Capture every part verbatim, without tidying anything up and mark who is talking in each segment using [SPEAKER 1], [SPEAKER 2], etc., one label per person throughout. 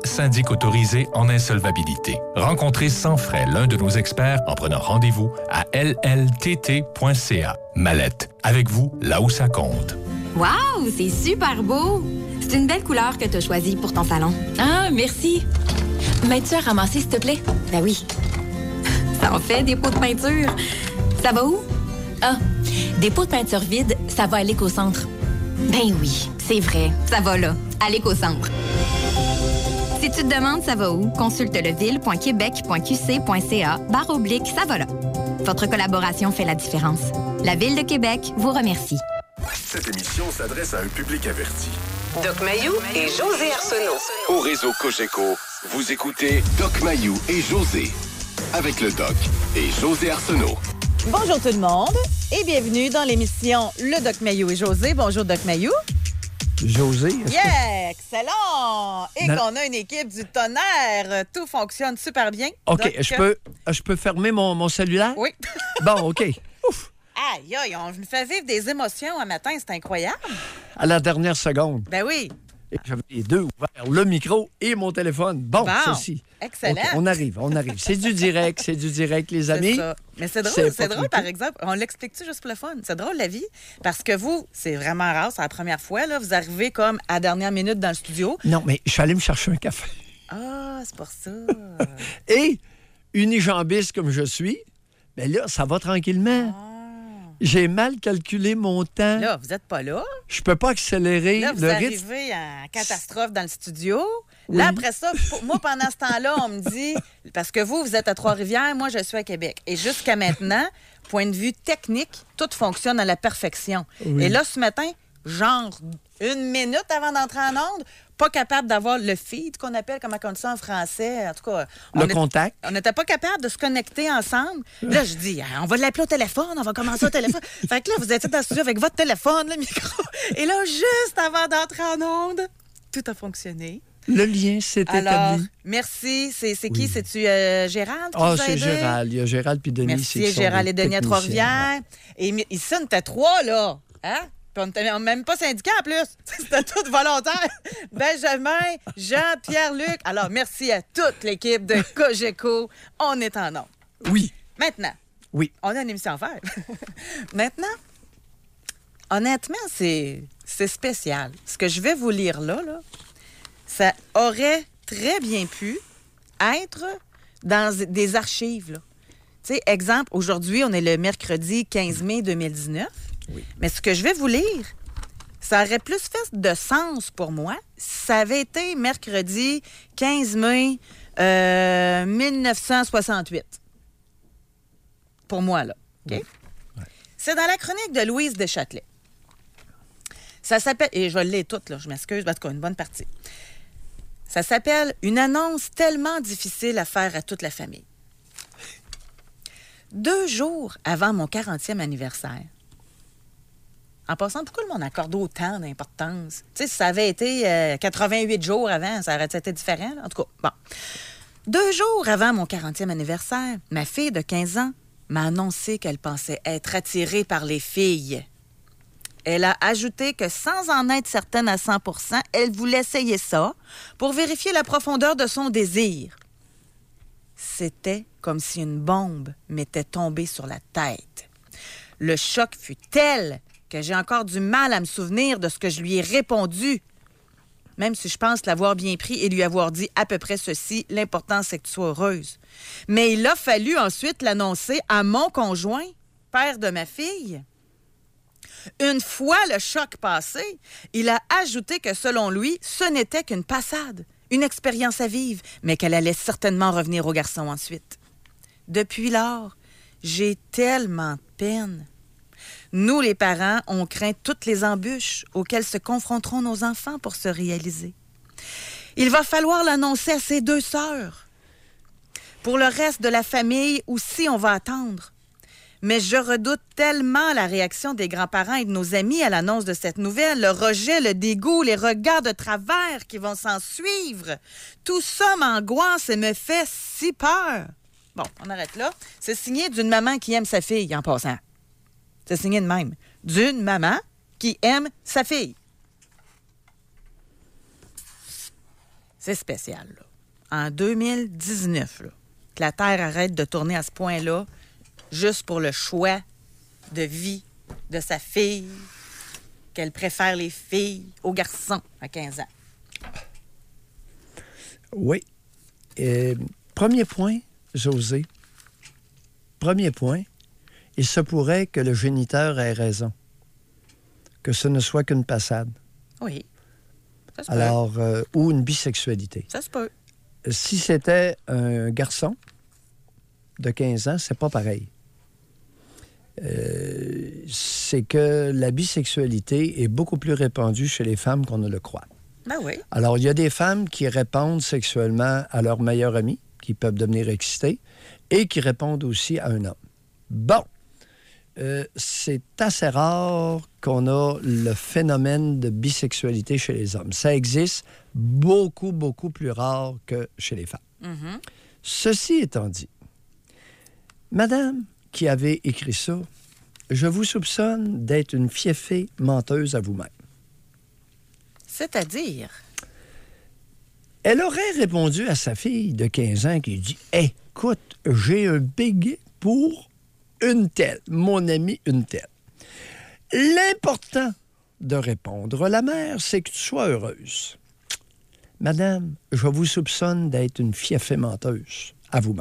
[SPEAKER 1] syndic autorisé en insolvabilité. Rencontrez sans frais l'un de nos experts en prenant rendez-vous à l l t t point c a. Mallette, avec vous, là où ça compte.
[SPEAKER 2] Wow, c'est super beau! C'est une belle couleur que tu as choisie pour ton salon.
[SPEAKER 3] Ah, merci. M'aides-tu à ramasser, s'il te plaît?
[SPEAKER 2] Ben oui. Ça en fait des pots de peinture. Ça va où?
[SPEAKER 3] Ah, des pots de peinture vides, ça va à l'éco-centre.
[SPEAKER 2] Ben oui, c'est vrai. Ça va là, à l'éco-centre. Si tu te demandes ça va où, consulte leville point québec point q c point c a barre oblique ça va là. Votre collaboration fait la différence. La Ville de Québec vous remercie.
[SPEAKER 4] Cette émission s'adresse à un public averti.
[SPEAKER 5] Doc Mayou et José Arsenault.
[SPEAKER 4] Au réseau Cogeco, vous écoutez Doc Mayou et José. Avec le Doc et José Arsenault.
[SPEAKER 6] Bonjour tout le monde et bienvenue dans l'émission Le Doc Mayou et José. Bonjour Doc Mayou.
[SPEAKER 7] José.
[SPEAKER 6] Yeah! Excellent! Et
[SPEAKER 7] Non.
[SPEAKER 6] qu'on a une équipe du tonnerre. Tout fonctionne super bien.
[SPEAKER 7] OK,
[SPEAKER 6] Donc,
[SPEAKER 7] je peux, je peux fermer mon, mon cellulaire?
[SPEAKER 6] Oui.
[SPEAKER 7] Bon, OK. Ouf.
[SPEAKER 6] Aïe, aïe, on nous fait vivre des émotions un matin, c'est incroyable.
[SPEAKER 7] À la dernière seconde.
[SPEAKER 6] Ben oui.
[SPEAKER 7] Et j'avais les deux ouverts, le micro et mon téléphone. Bon,
[SPEAKER 6] Bon,
[SPEAKER 7] ceci.
[SPEAKER 6] excellent.
[SPEAKER 7] OK, on arrive, on arrive. C'est du direct, c'est du direct, les
[SPEAKER 6] C'est
[SPEAKER 7] amis.
[SPEAKER 6] ça. Mais c'est drôle,
[SPEAKER 7] C'est
[SPEAKER 6] c'est
[SPEAKER 7] pas
[SPEAKER 6] drôle,
[SPEAKER 7] truqué.
[SPEAKER 6] par exemple. On l'explique-tu juste pour le fun? C'est drôle, la vie. Parce que vous, c'est vraiment rare, c'est la première fois, là, vous arrivez comme à la dernière minute dans le studio.
[SPEAKER 7] Non, mais je suis allé me chercher un café.
[SPEAKER 6] Ah, c'est pour ça.
[SPEAKER 7] Et, unijambiste comme je suis, bien là, ça va tranquillement.
[SPEAKER 6] Ah.
[SPEAKER 7] J'ai mal calculé mon temps.
[SPEAKER 6] Là, vous n'êtes pas là.
[SPEAKER 7] Je peux pas accélérer
[SPEAKER 6] Là, vous
[SPEAKER 7] le rythme.
[SPEAKER 6] arrivez en catastrophe dans le studio.
[SPEAKER 7] Oui.
[SPEAKER 6] Là, après ça, pour- moi, pendant ce temps-là, on me dit, parce que vous, vous êtes à Trois-Rivières, moi, je suis à Québec. Et jusqu'à maintenant, point de vue technique, tout fonctionne à la perfection.
[SPEAKER 7] Oui.
[SPEAKER 6] Et là, ce matin, genre une minute avant d'entrer en onde, pas capable d'avoir le feed qu'on appelle, comment on dit ça en français, en tout cas. on
[SPEAKER 7] Le
[SPEAKER 6] est-
[SPEAKER 7] contact.
[SPEAKER 6] On n'était pas capable de se connecter ensemble. Là, je dis, ah, on va l'appeler au téléphone, on va commencer au téléphone. Fait que là, vous êtes dans le studio avec votre téléphone, le micro. Et là, juste avant d'entrer en onde, tout a fonctionné.
[SPEAKER 7] Le lien s'est
[SPEAKER 6] Alors,
[SPEAKER 7] établi.
[SPEAKER 6] merci. C'est c'est qui?
[SPEAKER 7] Oui.
[SPEAKER 6] C'est-tu euh, Gérald qui
[SPEAKER 7] Ah,
[SPEAKER 6] vous a
[SPEAKER 7] c'est
[SPEAKER 6] aidé?
[SPEAKER 7] Gérald. Il y a Gérald puis Denis. c'est qui
[SPEAKER 6] Merci,
[SPEAKER 7] sont
[SPEAKER 6] Gérald
[SPEAKER 7] des
[SPEAKER 6] et Denis à
[SPEAKER 7] techniciens.
[SPEAKER 6] Trois-Rivières. Et mi- ici, on était trois, là. Hein? Puis on n'était même pas syndicat en plus. C'était tout volontaire. Benjamin, Jean, Pierre-Luc. Alors, merci à toute l'équipe de Cogeco. On est en onde.
[SPEAKER 7] Oui.
[SPEAKER 6] Maintenant,
[SPEAKER 7] Oui.
[SPEAKER 6] on a une émission à faire. Maintenant, honnêtement, c'est c'est spécial. Ce que je vais vous lire là, là, ça aurait très bien pu être dans des archives. Là. Tu sais, exemple, aujourd'hui, on est le mercredi quinze mai deux mille dix-neuf.
[SPEAKER 7] Oui.
[SPEAKER 6] Mais ce que je vais vous lire, ça aurait plus fait de sens pour moi si ça avait été mercredi quinze mai euh, mille neuf cent soixante-huit. Pour moi, là. OK? C'est dans la chronique de Louise Deschâtelet. Ça s'appelle... Et je l'ai toute, là, je m'excuse, parce qu'on a une bonne partie. Ça s'appelle « Une annonce tellement difficile à faire à toute la famille ». Deux jours avant mon quarantième anniversaire, en passant, pourquoi le monde accorde autant d'importance? Tu sais, si ça avait été euh, quatre-vingt-huit jours avant, ça aurait été différent, là? En tout cas, bon. Deux jours avant mon quarantième anniversaire, ma fille de quinze ans m'a annoncé qu'elle pensait être attirée par les filles. Elle a ajouté que sans en être certaine à cent pour cent, elle voulait essayer ça pour vérifier la profondeur de son désir. C'était comme si une bombe m'était tombée sur la tête. Le choc fut tel que j'ai encore du mal à me souvenir de ce que je lui ai répondu. Même si je pense l'avoir bien pris et lui avoir dit à peu près ceci, l'important c'est que tu sois heureuse. Mais il a fallu ensuite l'annoncer à mon conjoint, père de ma fille. Une fois le choc passé, il a ajouté que selon lui, ce n'était qu'une passade, une expérience à vivre, mais qu'elle allait certainement revenir au garçon ensuite. Depuis lors, j'ai tellement de peine. Nous, les parents, on craint toutes les embûches auxquelles se confronteront nos enfants pour se réaliser. Il va falloir l'annoncer à ses deux sœurs. Pour le reste de la famille, aussi, on va attendre. Mais je redoute tellement la réaction des grands-parents et de nos amis à l'annonce de cette nouvelle, le rejet, le dégoût, les regards de travers qui vont s'en suivre. Tout ça m'angoisse et me fait si peur. Bon, on arrête là. C'est signé d'une maman qui aime sa fille, en passant. C'est signé de même. D'une maman qui aime sa fille. C'est spécial, là. En deux mille dix-neuf, là, que la Terre arrête de tourner à ce point-là, juste pour le choix de vie de sa fille, qu'elle préfère les filles aux garçons à quinze ans.
[SPEAKER 7] Oui. Euh, premier point, José. Premier point, il se pourrait que le géniteur ait raison, que ce ne soit qu'une passade.
[SPEAKER 6] Oui. Ça se
[SPEAKER 7] Alors, euh, ou une bisexualité.
[SPEAKER 6] peut. Ça se peut.
[SPEAKER 7] Si c'était un garçon de quinze ans, c'est pas pareil. Euh, c'est que la bisexualité est beaucoup plus répandue chez les femmes qu'on ne le croit.
[SPEAKER 6] Ben oui.
[SPEAKER 7] Alors, il y a des femmes qui répondent sexuellement à leur meilleur ami, qui peuvent devenir excités, et qui répondent aussi à un homme. Bon, euh, c'est assez rare qu'on a le phénomène de bisexualité chez les hommes. Ça existe beaucoup, beaucoup plus rare que chez les femmes.
[SPEAKER 6] Mm-hmm.
[SPEAKER 7] Ceci étant dit, madame qui avait écrit ça, je vous soupçonne d'être une fieffée menteuse à vous-même.
[SPEAKER 6] C'est-à-dire?
[SPEAKER 7] Elle aurait répondu à sa fille de quinze ans qui dit « Écoute, j'ai un béguet pour une telle, mon amie une telle. » L'important de répondre la mère, c'est que tu sois heureuse. Madame, je vous soupçonne d'être une fieffée menteuse à vous-même.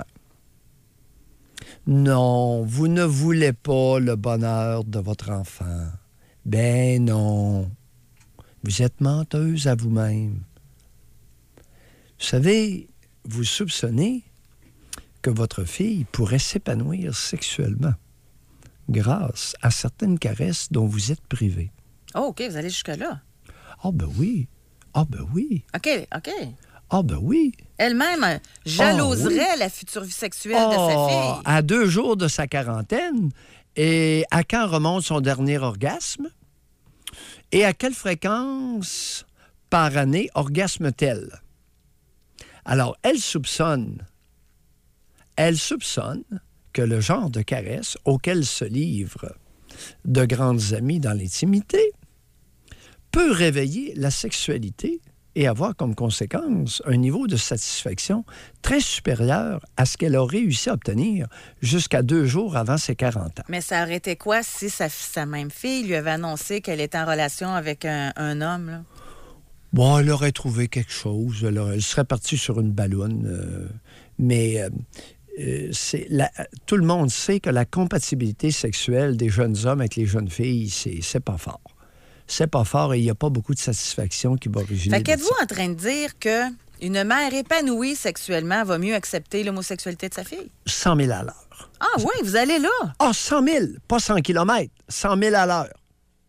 [SPEAKER 7] Non, vous ne voulez pas le bonheur de votre enfant. Ben non. Vous êtes menteuse à vous-même. Vous savez, vous soupçonnez que votre fille pourrait s'épanouir sexuellement grâce à certaines caresses dont vous êtes privé.
[SPEAKER 6] Oh, OK, vous allez jusque-là.
[SPEAKER 7] Ah ben oui. Ah ben oui.
[SPEAKER 6] OK, OK.
[SPEAKER 7] Ah ben oui.
[SPEAKER 6] Elle-même euh, jaloserait
[SPEAKER 7] Oh, oui.
[SPEAKER 6] la future vie sexuelle de sa
[SPEAKER 7] Oh,
[SPEAKER 6] fille.
[SPEAKER 7] à deux jours de sa quarantaine, et à quand remonte son dernier orgasme? Et à quelle fréquence par année orgasme-t-elle? Alors, elle soupçonne, elle soupçonne que le genre de caresse auquel se livrent de grandes amies dans l'intimité peut réveiller la sexualité et avoir comme conséquence un niveau de satisfaction très supérieur à ce qu'elle a réussi à obtenir jusqu'à deux jours avant ses quarante ans.
[SPEAKER 6] Mais ça aurait été quoi si sa, sa même fille lui avait annoncé qu'elle était en relation avec un, un homme, là?
[SPEAKER 7] Bon, elle aurait trouvé quelque chose. Elle, aurait- elle serait partie sur une balloune. euh, mais euh, euh, c'est la- tout le monde sait que la compatibilité sexuelle des jeunes hommes avec les jeunes filles, c'est, c'est pas fort. C'est pas fort et il n'y a pas beaucoup de satisfaction qui va originer
[SPEAKER 6] Fait
[SPEAKER 7] de
[SPEAKER 6] qu'êtes-vous
[SPEAKER 7] ça.
[SPEAKER 6] en train de dire que une mère épanouie sexuellement va mieux accepter l'homosexualité de sa fille?
[SPEAKER 7] cent mille à l'heure.
[SPEAKER 6] Ah oui, vous allez là.
[SPEAKER 7] Ah, cent mille, pas cent kilomètres, cent mille à l'heure.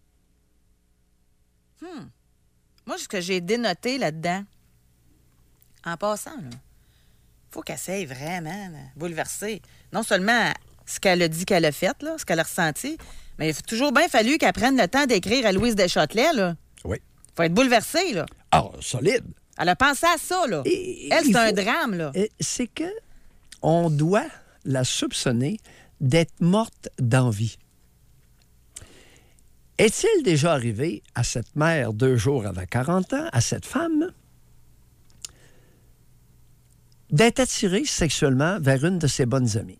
[SPEAKER 6] Moi, ce que j'ai dénoté là-dedans, en passant, là, faut qu'elle s'aille vraiment là, bouleverser. Non seulement ce qu'elle a dit qu'elle a fait, là, ce qu'elle a ressenti, mais il a toujours bien fallu qu'elle prenne le temps d'écrire à Louise Deschâtelet, là.
[SPEAKER 7] Oui.
[SPEAKER 6] Faut être bouleversée, là.
[SPEAKER 7] Ah, solide.
[SPEAKER 6] Elle a pensé à ça, là.
[SPEAKER 7] Et-
[SPEAKER 6] Elle,
[SPEAKER 7] il
[SPEAKER 6] c'est un
[SPEAKER 7] faut-
[SPEAKER 6] drame, là.
[SPEAKER 7] Et c'est que on doit la soupçonner d'être morte d'envie. Est-il déjà arrivé à cette mère deux jours avant quarante ans, à cette femme, d'être attirée sexuellement vers une de ses bonnes amies?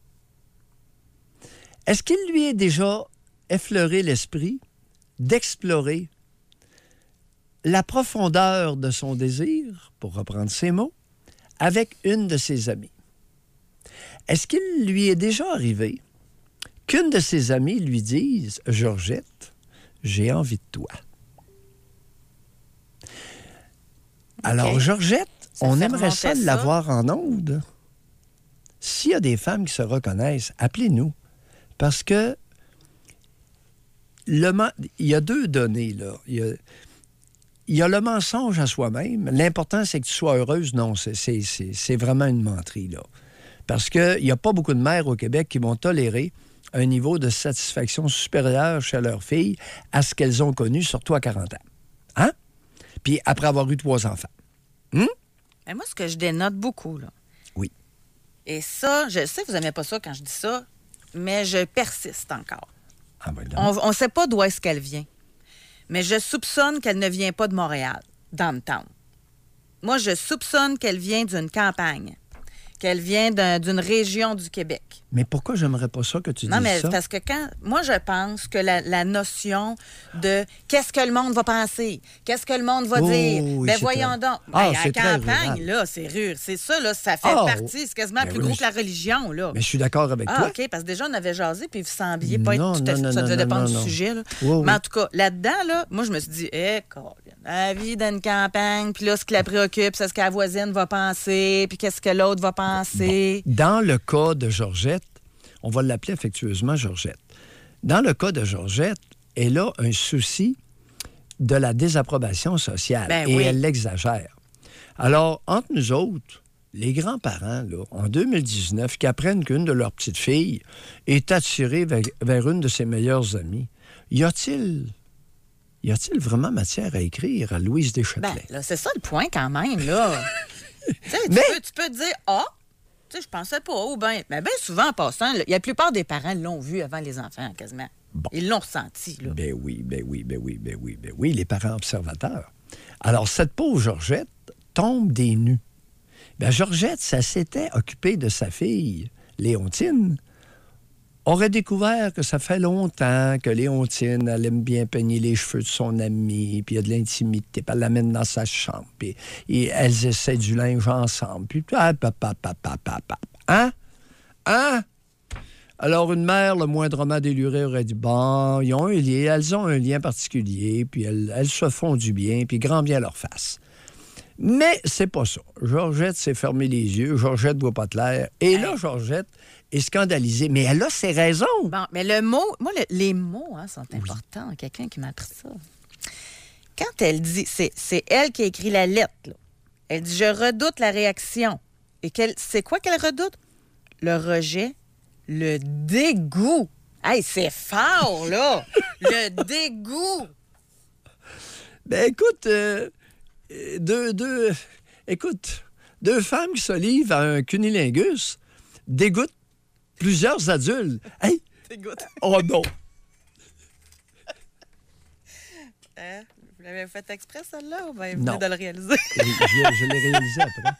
[SPEAKER 7] Est-ce qu'il lui est déjà effleuré l'esprit d'explorer la profondeur de son désir, pour reprendre ses mots, avec une de ses amies? Est-ce qu'il lui est déjà arrivé qu'une de ses amies lui dise « Georgette, j'ai envie de toi. » Alors, Georgette,
[SPEAKER 6] Ça
[SPEAKER 7] on
[SPEAKER 6] fait
[SPEAKER 7] aimerait
[SPEAKER 6] remonter
[SPEAKER 7] ça
[SPEAKER 6] ça.
[SPEAKER 7] l'avoir en ondes. S'il y a des femmes qui se reconnaissent, appelez-nous. Parce que le men- il y a deux données, là. Il y a, il y a le mensonge à soi-même. L'important, c'est que tu sois heureuse. Non, c'est, c'est, c'est, c'est vraiment une menterie, là. Parce qu'il n'y a pas beaucoup de mères au Québec qui vont tolérer un niveau de satisfaction supérieur chez leurs filles à ce qu'elles ont connu, surtout à quarante ans. Hein? Puis après avoir eu trois enfants. Hum?
[SPEAKER 6] Mais moi, ce que je dénote beaucoup, là.
[SPEAKER 7] Oui.
[SPEAKER 6] Et ça, je sais que vous n'aimez pas ça quand je dis ça, mais je persiste encore.
[SPEAKER 7] Ah, ben
[SPEAKER 6] On ne sait pas d'où est-ce qu'elle vient. Mais je soupçonne qu'elle ne vient pas de Montréal, downtown. moi, je soupçonne qu'elle vient d'une campagne, qu'elle vient d'un, d'une région du Québec.
[SPEAKER 7] Mais pourquoi j'aimerais pas ça que tu
[SPEAKER 6] Non,
[SPEAKER 7] dises
[SPEAKER 6] mais
[SPEAKER 7] ça?
[SPEAKER 6] parce que quand... Moi, je pense que la, la notion de qu'est-ce que le monde va penser, qu'est-ce que le monde va
[SPEAKER 7] Oh,
[SPEAKER 6] dire,
[SPEAKER 7] oui,
[SPEAKER 6] ben
[SPEAKER 7] c'est
[SPEAKER 6] voyons
[SPEAKER 7] très-
[SPEAKER 6] donc.
[SPEAKER 7] Ah,
[SPEAKER 6] Ben,
[SPEAKER 7] c'est
[SPEAKER 6] la
[SPEAKER 7] très
[SPEAKER 6] campagne,
[SPEAKER 7] rural.
[SPEAKER 6] là, c'est rure. C'est ça, là, ça fait
[SPEAKER 7] Ah,
[SPEAKER 6] partie. C'est quasiment
[SPEAKER 7] ben
[SPEAKER 6] plus
[SPEAKER 7] oui,
[SPEAKER 6] gros
[SPEAKER 7] mais
[SPEAKER 6] que la religion, là.
[SPEAKER 7] Mais je suis d'accord avec
[SPEAKER 6] Ah,
[SPEAKER 7] toi.
[SPEAKER 6] OK, parce que déjà, on avait jasé, puis vous sembliez pas
[SPEAKER 7] Non,
[SPEAKER 6] être tout à fait...
[SPEAKER 7] non,
[SPEAKER 6] Ça
[SPEAKER 7] non,
[SPEAKER 6] devait
[SPEAKER 7] non,
[SPEAKER 6] dépendre
[SPEAKER 7] non,
[SPEAKER 6] du
[SPEAKER 7] non.
[SPEAKER 6] sujet, là.
[SPEAKER 7] Oui, oui.
[SPEAKER 6] Mais en tout cas, là-dedans, là, moi, je me suis dit, eh, Colin, la vie d'une campagne, puis là, ce qui la préoccupe, c'est ce que la voisine va penser, puis qu'est-ce que l'autre va penser.
[SPEAKER 7] Dans le cas de Georgette, on va l'appeler affectueusement Georgette. Dans le cas de Georgette, elle a un souci de la désapprobation sociale
[SPEAKER 6] Ben
[SPEAKER 7] et
[SPEAKER 6] oui.
[SPEAKER 7] elle l'exagère. Alors, entre nous autres, les grands-parents, là, en deux mille dix-neuf, qui apprennent qu'une de leurs petites filles est attirée vers, vers une de ses meilleures amies, y a-t-il, y a-t-il vraiment matière à écrire à Louise
[SPEAKER 6] Ben,
[SPEAKER 7] Deschâtelet?
[SPEAKER 6] là, c'est ça le point quand même, là. Tu sais, tu,
[SPEAKER 7] Mais-
[SPEAKER 6] peux, tu peux te dire, ah, tu sais, je pensais pas, ou bien. Mais bien souvent, en passant, là, la plupart des parents l'ont vu avant les enfants, quasiment.
[SPEAKER 7] Bon.
[SPEAKER 6] Ils l'ont ressenti, là.
[SPEAKER 7] Ben oui, ben oui, ben oui, ben oui, ben oui, les parents observateurs. Alors, cette pauvre Georgette tombe des nues. Ben, Georgette, ça s'était occupée de sa fille, Léontine, aurait découvert que ça fait longtemps que Léontine, elle aime bien peigner les cheveux de son amie, puis il y a de l'intimité, puis elle l'amène dans sa chambre, puis et elles essaient du linge ensemble, puis ah, papa, papa, papa, hein? Hein? Alors, une mère, le moindrement délurée, aurait dit, bon, ils ont un lien, elles ont un lien particulier, puis elles, elles se font du bien, puis grand bien leur face. Mais c'est pas ça. Georgette s'est fermé les yeux, Georgette ne voit pas clair, et là, Georgette est scandalisée. Mais elle a ses raisons.
[SPEAKER 6] Bon, mais le mot, moi, le- les mots hein, sont importants. Quelqu'un qui m'a appris ça. Quand elle dit, c'est, c'est elle qui a écrit la lettre, là. Elle dit, je redoute la réaction. Et qu'elle, c'est quoi qu'elle redoute? Le rejet, le dégoût. Hey, c'est fort, là! Le dégoût!
[SPEAKER 7] Ben écoute, euh, euh, deux, deux, écoute, deux femmes qui se livrent à un cunilingus dégoûtent plusieurs adultes. Hey!
[SPEAKER 6] Dégoût.
[SPEAKER 7] Oh non!
[SPEAKER 6] Hein? Vous l'avez fait exprès, celle-là, ou bien
[SPEAKER 7] Non.
[SPEAKER 6] vous venez de le réaliser?
[SPEAKER 7] Oui, je, je l'ai réalisé après.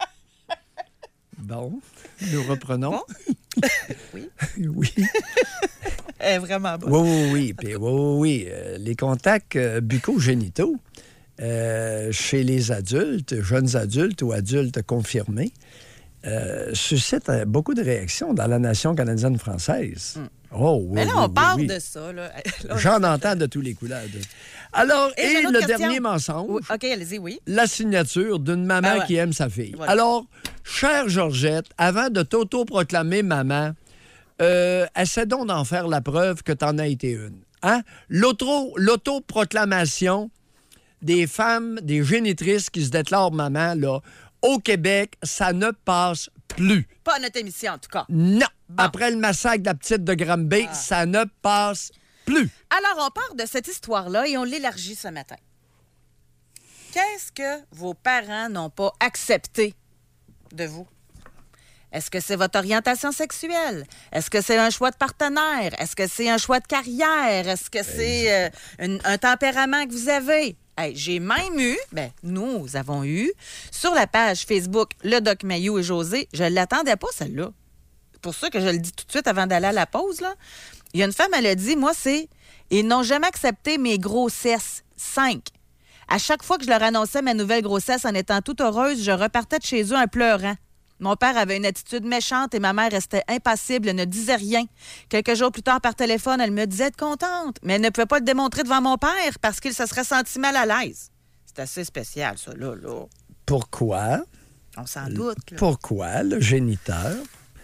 [SPEAKER 7] Bon, nous reprenons.
[SPEAKER 6] Bon. Oui.
[SPEAKER 7] Oui.
[SPEAKER 6] Elle est vraiment bonne.
[SPEAKER 7] Oui, oui, oui. Puis, oui, oui, oui. Euh, les contacts euh, bucco-génitaux euh, chez les adultes, jeunes adultes ou adultes confirmés, euh, suscitent euh, beaucoup de réactions dans la nation canadienne-française. Oh, oui,
[SPEAKER 6] Mais là,
[SPEAKER 7] oui,
[SPEAKER 6] on
[SPEAKER 7] oui,
[SPEAKER 6] parle
[SPEAKER 7] oui.
[SPEAKER 6] de ça. Là. Là,
[SPEAKER 7] J'en entends de tous les couleurs. de- Alors,
[SPEAKER 6] Et
[SPEAKER 7] et,
[SPEAKER 6] j'ai une
[SPEAKER 7] le
[SPEAKER 6] autre question.
[SPEAKER 7] dernier mensonge,
[SPEAKER 6] Oui, OK, allez-y, oui.
[SPEAKER 7] la signature d'une maman
[SPEAKER 6] Ben ouais.
[SPEAKER 7] qui aime sa fille.
[SPEAKER 6] Voilà.
[SPEAKER 7] Alors, chère Georgette, avant de t'auto-proclamer maman, euh, essaie donc d'en faire la preuve que t'en as été une. Hein? L'auto- L'autoproclamation des femmes, des génitrices qui se déclarent maman, là, au Québec, ça ne passe plus.
[SPEAKER 6] Pas à notre émission, en tout cas.
[SPEAKER 7] Non!
[SPEAKER 6] Bon.
[SPEAKER 7] Après le massacre de la petite de Granby,
[SPEAKER 6] Ah.
[SPEAKER 7] ça ne passe plus.
[SPEAKER 6] Alors, on part de cette histoire-là et on l'élargit ce matin. Qu'est-ce que vos parents n'ont pas accepté de vous? Est-ce que c'est votre orientation sexuelle? Est-ce que c'est un choix de partenaire? Est-ce que c'est un choix de carrière? Est-ce que c'est euh, une- un tempérament que vous avez? Hey, j'ai même eu, ben nous avons eu, sur la page Facebook Le Doc Mayou et José, je ne l'attendais pas, celle-là. C'est pour ça que je le dis tout de suite avant d'aller à la pause, là. Il y a une femme, elle a dit, moi, c'est « Ils n'ont jamais accepté mes grossesses. Cinq. À chaque fois que je leur annonçais ma nouvelle grossesse en étant toute heureuse, je repartais de chez eux en pleurant. Mon père avait une attitude méchante et ma mère restait impassible, elle ne disait rien. Quelques jours plus tard, par téléphone, elle me disait être contente, mais elle ne pouvait pas le démontrer devant mon père parce qu'il se serait senti mal à l'aise. C'est assez spécial, ça, là, là.
[SPEAKER 7] Pourquoi?
[SPEAKER 6] On s'en doute, là.
[SPEAKER 7] Pourquoi le géniteur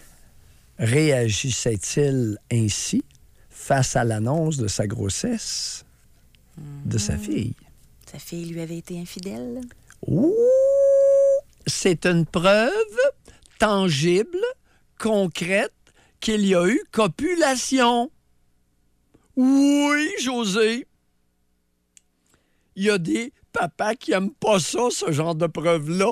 [SPEAKER 7] réagissait-il ainsi face à l'annonce de sa grossesse de sa fille?
[SPEAKER 6] Sa fille lui avait été infidèle.
[SPEAKER 7] Ouh! C'est une preuve tangible, concrète, qu'il y a eu copulation. Oui, José. Il y a des papas qui n'aiment pas ça, ce genre de preuve-là.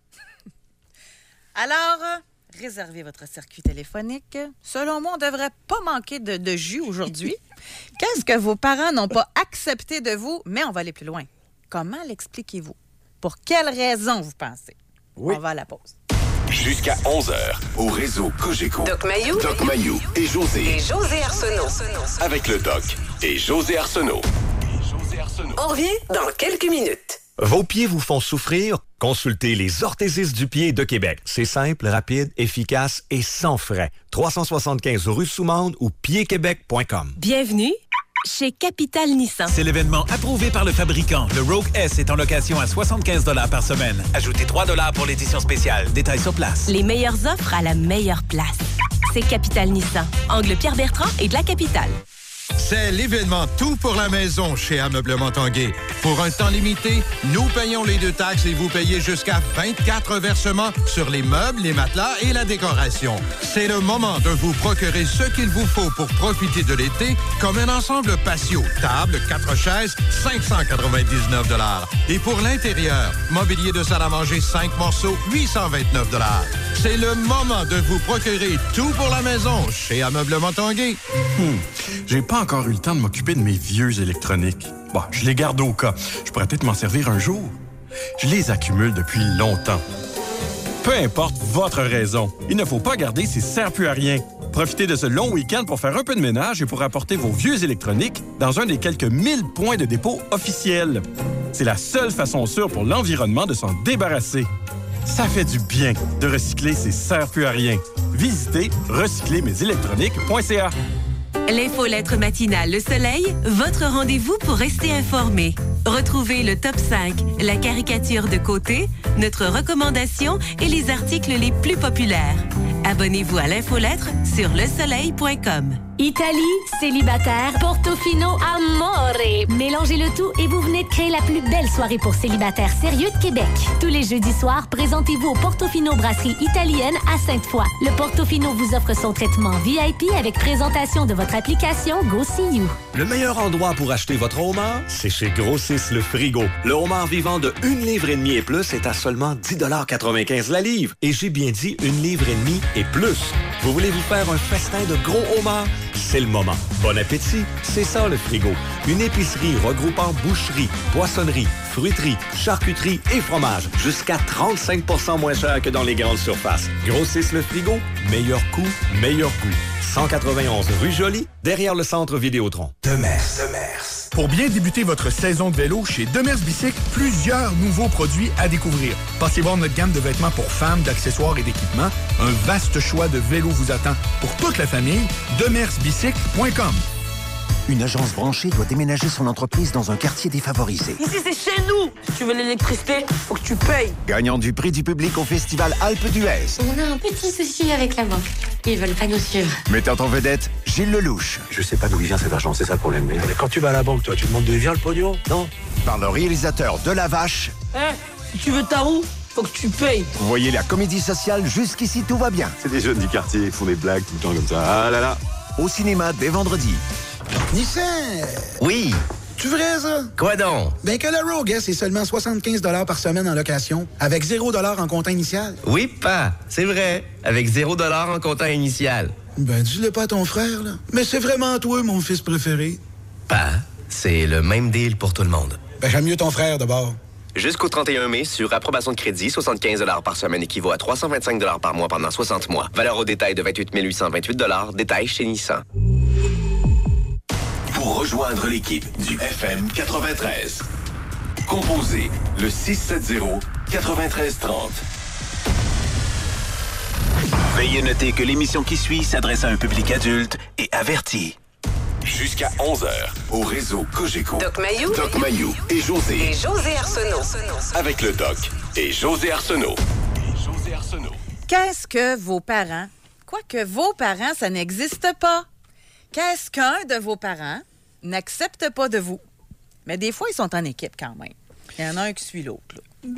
[SPEAKER 6] Alors, euh, réservez votre circuit téléphonique. Selon moi, on ne devrait pas manquer de, de jus aujourd'hui. Qu'est-ce que vos parents n'ont pas accepté de vous? Mais on va aller plus loin. Comment l'expliquez-vous? Pour quelle raison, vous pensez?
[SPEAKER 7] Oui.
[SPEAKER 6] On va à la pause.
[SPEAKER 4] Jusqu'à onze heures, au réseau Cogeco.
[SPEAKER 5] Doc Mayou.
[SPEAKER 4] Doc Mayou et José.
[SPEAKER 5] Et José Arsenault.
[SPEAKER 4] Avec le Doc et José Arsenault.
[SPEAKER 5] On revient dans quelques minutes.
[SPEAKER 8] Vos pieds vous font souffrir? Consultez les orthésistes du pied de Québec. C'est simple, rapide, efficace et sans frais. trois cent soixante-quinze rue Soumande ou pied québec point com.
[SPEAKER 3] Bienvenue chez Capital Nissan.
[SPEAKER 9] C'est l'événement approuvé par le fabricant. Le Rogue S est en location à soixante-quinze dollars par semaine. Ajoutez trois dollars pour l'édition spéciale. Détails sur place.
[SPEAKER 3] Les meilleures offres à la meilleure place. C'est Capital Nissan. Angle Pierre-Bertrand et de la Capitale.
[SPEAKER 10] C'est l'événement Tout pour la maison chez Ameublement Tanguay. Pour un temps limité, nous payons les deux taxes et vous payez jusqu'à vingt-quatre versements sur les meubles, les matelas et la décoration. C'est le moment de vous procurer ce qu'il vous faut pour profiter de l'été, comme un ensemble patio, table, quatre chaises, cinq cent quatre-vingt-dix-neuf dollars. Et pour l'intérieur, mobilier de salle à manger, cinq morceaux, huit cent vingt-neuf dollars. C'est le moment de vous procurer Tout pour la maison chez Ameublement Tanguay.
[SPEAKER 11] Hmm. J'ai pas encore eu le temps de m'occuper de mes vieux électroniques. Bon, je les garde au cas. Je pourrais peut-être m'en servir un jour. Je les accumule depuis longtemps. Peu importe votre raison, il ne faut pas garder ces sert plus à rien. Profitez de ce long week-end pour faire un peu de ménage et pour apporter vos vieux électroniques dans un des quelques mille points de dépôt officiels. C'est la seule façon sûre pour l'environnement de s'en débarrasser. Ça fait du bien de recycler ces sert plus à rien. Visitez recycler mes électroniques point c a.
[SPEAKER 3] L'infolettre matinale Le Soleil, votre rendez-vous pour rester informé. Retrouvez le top cinq, la caricature de côté, notre recommandation et les articles les plus populaires. Abonnez-vous à l'infolettre sur le soleil point com.
[SPEAKER 12] Italie, célibataire, Portofino, amore. Mélangez le tout et vous venez de créer la plus belle soirée pour célibataires sérieux de Québec. Tous les jeudis soirs, présentez-vous au Portofino Brasserie Italienne à Sainte-Foy. Le Portofino vous offre son traitement V I P avec présentation de votre application Go See You.
[SPEAKER 8] Le meilleur endroit pour acheter votre homard, c'est chez Grossiste le Frigo. Le homard vivant de une livre et demie et plus est à seulement dix dollars quatre-vingt-quinze la livre. Et j'ai bien dit une livre et demie et plus. Vous voulez vous faire un festin de gros homards? C'est le moment. Bon appétit, c'est ça le Frigo. Une épicerie regroupant boucherie, poissonnerie, fruiterie, charcuterie et fromage. Jusqu'à trente-cinq pour cent moins cher que dans les grandes surfaces. Grossisse le Frigo, meilleur coût, meilleur goût. cent quatre-vingt-onze rue Joly, derrière le centre Vidéotron.
[SPEAKER 13] Demers. Demers. Pour bien débuter votre saison de vélo chez Demers Bicycle, plusieurs nouveaux produits à découvrir. Passez voir notre gamme de vêtements pour femmes, d'accessoires et d'équipements. Un vaste choix de vélos vous attend pour toute la famille. demers bicycle point com.
[SPEAKER 14] Une agence branchée doit déménager son entreprise dans un quartier défavorisé.
[SPEAKER 15] Ici, c'est chez nous! Si tu veux l'électricité, faut que tu payes.
[SPEAKER 14] Gagnant du prix du public au festival Alpes d'Huez.
[SPEAKER 16] On a un petit souci avec la banque. Ils veulent pas nous suivre.
[SPEAKER 14] Mettant en vedette, Gilles Lelouch.
[SPEAKER 17] Je sais pas d'où il vient cet argent, c'est ça le problème. Mais quand tu vas à la banque, toi, tu demandes d'où il vient le pognon, non?
[SPEAKER 14] Par le réalisateur de La Vache.
[SPEAKER 15] Eh, hey, si tu veux ta roue, faut que tu payes.
[SPEAKER 14] Vous voyez la comédie sociale Jusqu'ici tout va bien.
[SPEAKER 17] C'est des jeunes du quartier, ils font des blagues tout le temps comme ça. Ah là là.
[SPEAKER 14] Au cinéma dès vendredi.
[SPEAKER 18] Nissan!
[SPEAKER 19] Oui.
[SPEAKER 18] Tu vrai, ça?
[SPEAKER 19] Quoi donc?
[SPEAKER 18] Ben que le Rogue, c'est seulement soixante-quinze dollars par semaine en location, avec zéro dollar en comptant initial.
[SPEAKER 19] Oui, pas. C'est vrai. Avec zéro dollar en comptant initial.
[SPEAKER 18] Ben, dis-le pas à ton frère, là. Mais c'est vraiment toi, mon fils préféré.
[SPEAKER 19] Pas. C'est le même deal pour tout le monde.
[SPEAKER 18] Ben, j'aime mieux ton frère, d'abord.
[SPEAKER 20] Jusqu'au trente et un mai, sur approbation de crédit, soixante-quinze dollars par semaine équivaut à trois cent vingt-cinq dollars par mois pendant soixante mois. Valeur au détail de vingt-huit mille huit cent vingt-huit dollars. Détail chez Nissan.
[SPEAKER 4] Pour rejoindre l'équipe du F M quatre-vingt-treize, composez le six sept zéro, neuf trois trois zéro.
[SPEAKER 21] Veuillez noter que l'émission qui suit s'adresse à un public adulte et averti.
[SPEAKER 4] Jusqu'à onze heures, au réseau Cogeco.
[SPEAKER 5] Doc Mayou.
[SPEAKER 4] Doc Mayou et José.
[SPEAKER 5] Et José Arsenault.
[SPEAKER 4] Avec le Doc et José Arsenault. José Arsenault.
[SPEAKER 6] Qu'est-ce que vos parents, quoique vos parents, ça n'existe pas, qu'est-ce qu'un de vos parents n'accepte pas de vous? Mais des fois, ils sont en équipe quand même. Il y en a un qui suit l'autre.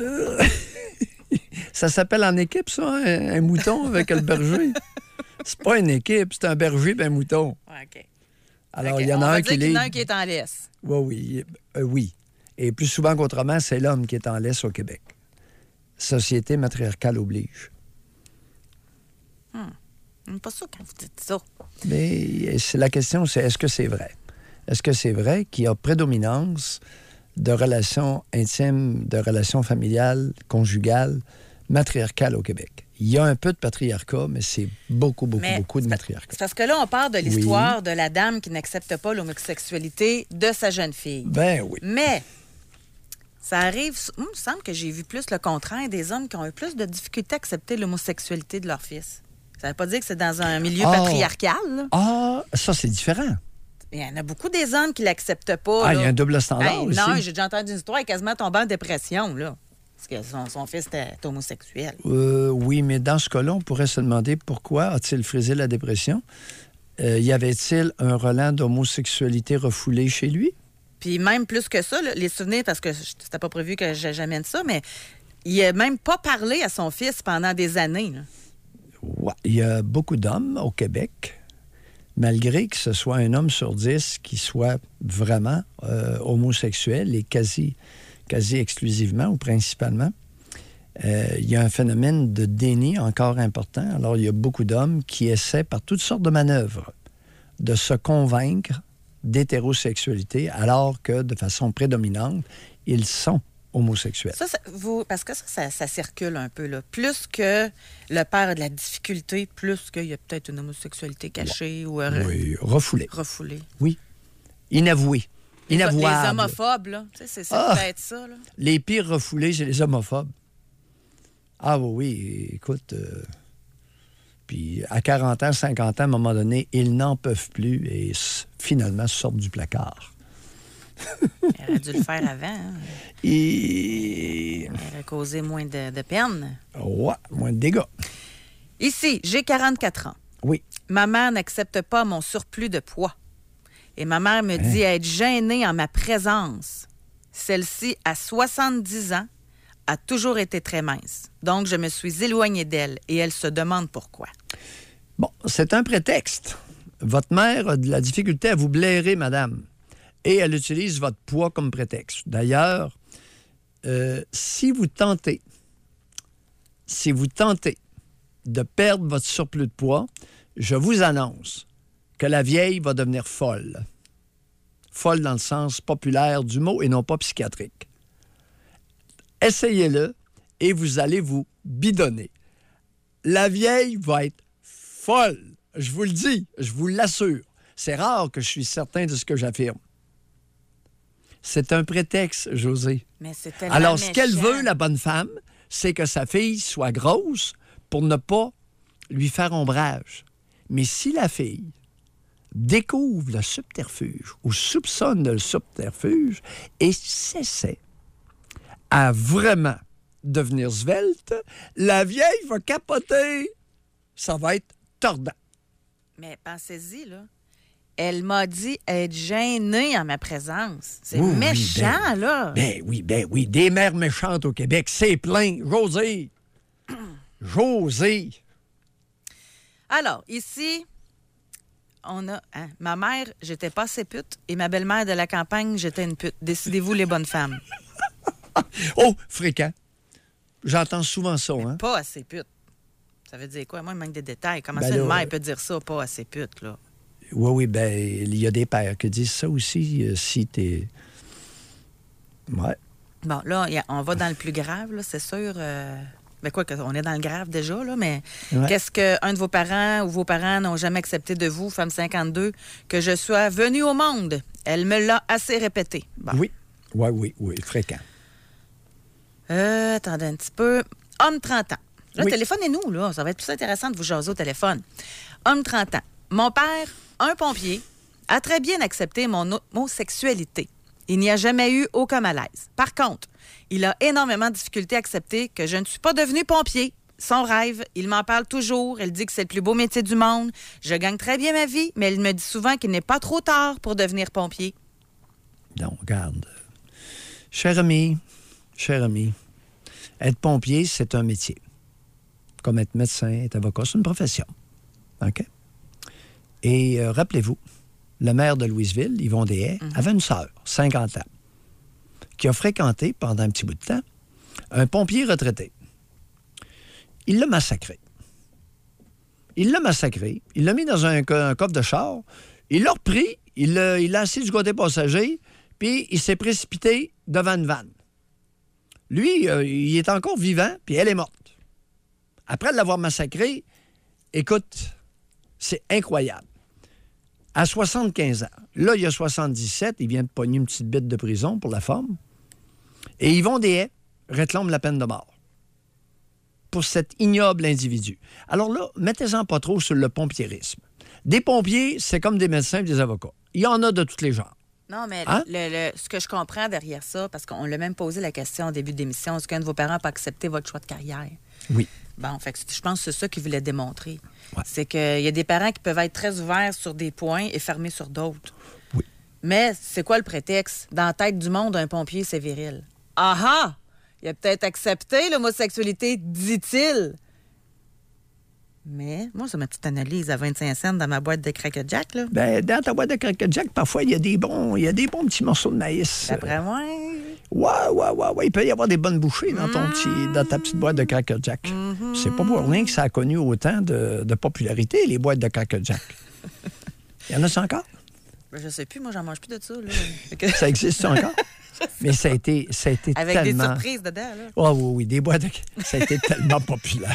[SPEAKER 7] Ça s'appelle en équipe, ça, un, un mouton avec le berger. C'est pas une équipe, c'est un berger et un mouton.
[SPEAKER 6] OK.
[SPEAKER 7] Alors,
[SPEAKER 6] okay.
[SPEAKER 7] il y en a
[SPEAKER 6] On
[SPEAKER 7] un
[SPEAKER 6] va
[SPEAKER 7] qui
[SPEAKER 6] dire qu'il y en a
[SPEAKER 7] est...
[SPEAKER 6] un qui est en laisse.
[SPEAKER 7] Oui, oui. Euh, oui. Et plus souvent qu'autrement, c'est l'homme qui est en laisse au Québec. Société matriarcale oblige.
[SPEAKER 6] Hum. J'aime pas ça quand vous dites ça.
[SPEAKER 7] Mais c'est, la question, c'est est-ce que c'est vrai? Est-ce que c'est vrai qu'il y a prédominance de relations intimes, de relations familiales, conjugales, matriarcales au Québec. Il y a un peu de patriarcat, mais c'est beaucoup, beaucoup, mais beaucoup de matriarcat.
[SPEAKER 6] C'est parce que là, on parle de l'histoire oui. de la dame qui n'accepte pas l'homosexualité de sa jeune fille.
[SPEAKER 7] Ben oui.
[SPEAKER 6] Mais ça arrive, il me semble que j'ai vu plus le contraire, des hommes qui ont eu plus de difficultés à accepter l'homosexualité de leur fils. Ça veut pas dire que c'est dans un milieu
[SPEAKER 7] ah,
[SPEAKER 6] patriarcal. Là.
[SPEAKER 7] Ah, ça, c'est différent.
[SPEAKER 6] Il y en a beaucoup des hommes qui l'acceptent pas.
[SPEAKER 7] Ah,
[SPEAKER 6] là.
[SPEAKER 7] il y a un double standard
[SPEAKER 6] hey,
[SPEAKER 7] aussi.
[SPEAKER 6] Non, j'ai déjà entendu une histoire, il est quasiment tombé en dépression, là. Parce que son, son fils était homosexuel.
[SPEAKER 7] Euh, oui, mais dans ce cas-là, on pourrait se demander pourquoi a-t-il frisé la dépression? Euh, y avait-il un relent d'homosexualité refoulé chez lui?
[SPEAKER 6] Puis même plus que ça, là, les souvenirs, parce que c'était pas prévu que j'amène ça, mais il n'a même pas parlé à son fils pendant des années. Là.
[SPEAKER 7] Ouais. Il y a beaucoup d'hommes au Québec, malgré que ce soit un homme sur dix qui soit vraiment euh, homosexuel et quasi... quasi exclusivement ou principalement, euh, il y a un phénomène de déni encore important. Alors, il y a beaucoup d'hommes qui essaient par toutes sortes de manœuvres de se convaincre d'hétérosexualité, alors que, de façon prédominante, ils sont homosexuels.
[SPEAKER 6] Ça, ça vous, parce que ça, ça, ça circule un peu, là. Plus que le père a de la difficulté, plus qu'il y a peut-être une homosexualité cachée ouais. ou...
[SPEAKER 7] Oui, refoulée.
[SPEAKER 6] Refoulée.
[SPEAKER 7] Oui. Inavouée. Inavouable.
[SPEAKER 6] Les homophobes, là. Tu sais, c'est, c'est ah, peut-être ça, là.
[SPEAKER 7] Les pires refoulés, c'est les homophobes. Ah oui, oui, écoute... Euh, puis à quarante ans, cinquante ans, à un moment donné, ils n'en peuvent plus et s- finalement sortent du placard.
[SPEAKER 6] Il aurait dû le faire avant. Hein.
[SPEAKER 7] Et...
[SPEAKER 6] Il aurait causé moins de, de peine.
[SPEAKER 7] Ouais, moins de dégâts.
[SPEAKER 6] Ici, j'ai quarante-quatre ans.
[SPEAKER 7] Oui.
[SPEAKER 6] Ma mère n'accepte pas mon surplus de poids. Et ma mère me dit hein? être gênée en ma présence. Celle-ci, à soixante-dix ans, a toujours été très mince. Donc, je me suis éloignée d'elle et elle se demande pourquoi.
[SPEAKER 7] Bon, c'est un prétexte. Votre mère a de la difficulté à vous blairer, madame, et elle utilise votre poids comme prétexte. D'ailleurs, euh, si vous tentez, si vous tentez de perdre votre surplus de poids, je vous annonce que la vieille va devenir folle. Folle dans le sens populaire du mot et non pas psychiatrique. Essayez-le et vous allez vous bidonner. La vieille va être folle. Je vous le dis, je vous l'assure. C'est rare que je suis certain de ce que j'affirme. C'est un prétexte, José.
[SPEAKER 6] Mais c'est tellement
[SPEAKER 7] Alors, ce
[SPEAKER 6] méchant.
[SPEAKER 7] qu'elle veut, la bonne femme, c'est que sa fille soit grosse pour ne pas lui faire ombrage. Mais si la fille découvre le subterfuge ou soupçonne le subterfuge et s'essaie à vraiment devenir svelte, la vieille va capoter. Ça va être tordant.
[SPEAKER 6] Mais pensez-y, là. Elle m'a dit être gênée en ma présence. C'est
[SPEAKER 7] oui,
[SPEAKER 6] méchant,
[SPEAKER 7] ben,
[SPEAKER 6] là.
[SPEAKER 7] Ben oui, ben oui. Des mères méchantes au Québec, c'est plein. José. José.
[SPEAKER 6] Alors, ici, on a... Hein, ma mère, j'étais pas assez pute, et ma belle-mère de la campagne, j'étais une pute. Décidez-vous, les bonnes femmes.
[SPEAKER 7] Oh, fréquent. J'entends souvent ça, hein?
[SPEAKER 6] Pas assez pute. Ça veut dire quoi? Moi, il manque des détails. Comment
[SPEAKER 7] ben
[SPEAKER 6] ça,
[SPEAKER 7] là,
[SPEAKER 6] une mère peut dire ça, pas assez pute, là?
[SPEAKER 7] Oui, oui, bien, il y a des pères qui disent ça aussi, euh, si t'es... Ouais.
[SPEAKER 6] Bon, là, y a, on va dans le plus grave, là, c'est sûr. Euh... Ben quoi, on est dans le grave déjà, là, mais
[SPEAKER 7] ouais.
[SPEAKER 6] Qu'est-ce qu'un de vos parents ou vos parents n'ont jamais accepté de vous, femme cinquante-deux, que je sois venue au monde? Elle me l'a assez répété. Bon.
[SPEAKER 7] Oui, oui, oui, oui, fréquent.
[SPEAKER 6] Euh, attendez un petit peu. Homme trente ans. Là,
[SPEAKER 7] oui.
[SPEAKER 6] Téléphonez-nous, là. Ça va être plus intéressant de vous jaser au téléphone. Homme trente ans. Mon père, un pompier, a très bien accepté mon homosexualité. Il n'y a jamais eu aucun malaise. Par contre, il a énormément de difficulté à accepter que je ne suis pas devenu pompier. Son rêve, il m'en parle toujours. Il dit que c'est le plus beau métier du monde. Je gagne très bien ma vie, mais il me dit souvent qu'il n'est pas trop tard pour devenir pompier.
[SPEAKER 7] Donc, regarde. Cher ami, cher ami, être pompier, c'est un métier. Comme être médecin, être avocat, c'est une profession. OK? Et euh, rappelez-vous, le maire de Louisville, Yvon Deshaies, mm-hmm. avait une sœur, cinquante ans, qui a fréquenté pendant un petit bout de temps un pompier retraité. Il l'a massacré. Il l'a massacré. Il l'a mis dans un, un coffre de char. Il l'a repris. Il l'a, il l'a assis du côté passager. puis il s'est précipité devant une vanne. Lui, euh, il est encore vivant, puis elle est morte. Après l'avoir massacré, écoute, c'est incroyable. À soixante-quinze ans, là, il y a soixante-dix-sept, il vient de pogner une petite bite de prison pour la forme, et Yvon Deshaies réclame la peine de mort pour cet ignoble individu. Alors là, mettez-en pas trop sur le pompierisme. Des pompiers, c'est comme des médecins et des avocats. Il y en a de tous les genres.
[SPEAKER 6] Non, mais
[SPEAKER 7] Hein?
[SPEAKER 6] le, le- ce que je comprends derrière ça, parce qu'on l'a même posé la question au début de l'émission, est-ce qu'un de vos parents peut accepter votre choix de carrière?
[SPEAKER 7] Oui.
[SPEAKER 6] Bon, fait que je pense que c'est ça qu'il voulait démontrer. C'est qu'il y a des parents qui peuvent être très ouverts sur des points et fermés sur d'autres.
[SPEAKER 7] Oui.
[SPEAKER 6] Mais c'est quoi le prétexte? Dans la tête du monde, un pompier, c'est viril. Ah ah! Il a peut-être accepté l'homosexualité, dit-il. Mais moi, c'est ma petite analyse à vingt-cinq cents dans ma boîte de Cracker Jack, là.
[SPEAKER 7] Ben, dans ta boîte de Cracker Jack, parfois, il y a des bons, il y a des bons petits morceaux de maïs.
[SPEAKER 6] D'après moi...
[SPEAKER 7] Ouais, ouais, ouais, ouais. Il peut y avoir des bonnes bouchées dans, ton petit, dans ta petite boîte de Cracker Jack.
[SPEAKER 6] Mm-hmm.
[SPEAKER 7] C'est pas pour rien que ça a connu autant de, de popularité, les boîtes de Cracker Jack. Il y en a-tu encore?
[SPEAKER 6] Ben, je sais plus, moi, j'en mange plus de ça, là. Fait que-
[SPEAKER 7] Ça existe encore? Mais ça a été, ça a été
[SPEAKER 6] Avec
[SPEAKER 7] tellement...
[SPEAKER 6] des surprises dedans, là.
[SPEAKER 7] Oh, oui, oui, des boîtes de... Ça a été tellement populaire.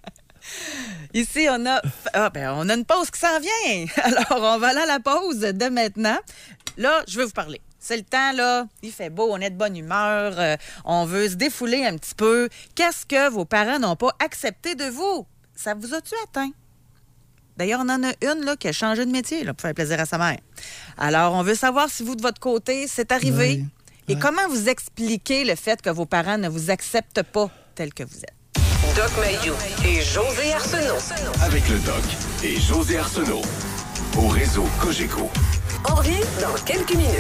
[SPEAKER 6] Ici, on a... Ah, ben, on a une pause qui s'en vient. Alors, on va aller à la pause de maintenant. Là, je veux vous parler. C'est le temps, là. Il fait beau, on est de bonne humeur. euh, on veut se défouler un petit peu. Qu'est-ce que vos parents n'ont pas accepté de vous? Ça vous a-tu atteint? D'ailleurs, on en a une là, qui a changé de métier là, pour faire plaisir à sa mère. Alors, on veut savoir si vous, de votre côté, c'est arrivé. Et comment vous expliquez le fait que vos parents ne vous acceptent pas tel que vous êtes?
[SPEAKER 5] Doc Mayou et José Arsenault.
[SPEAKER 4] Avec le Doc et José Arsenault. Au réseau Cogeco.
[SPEAKER 5] On revient dans quelques minutes.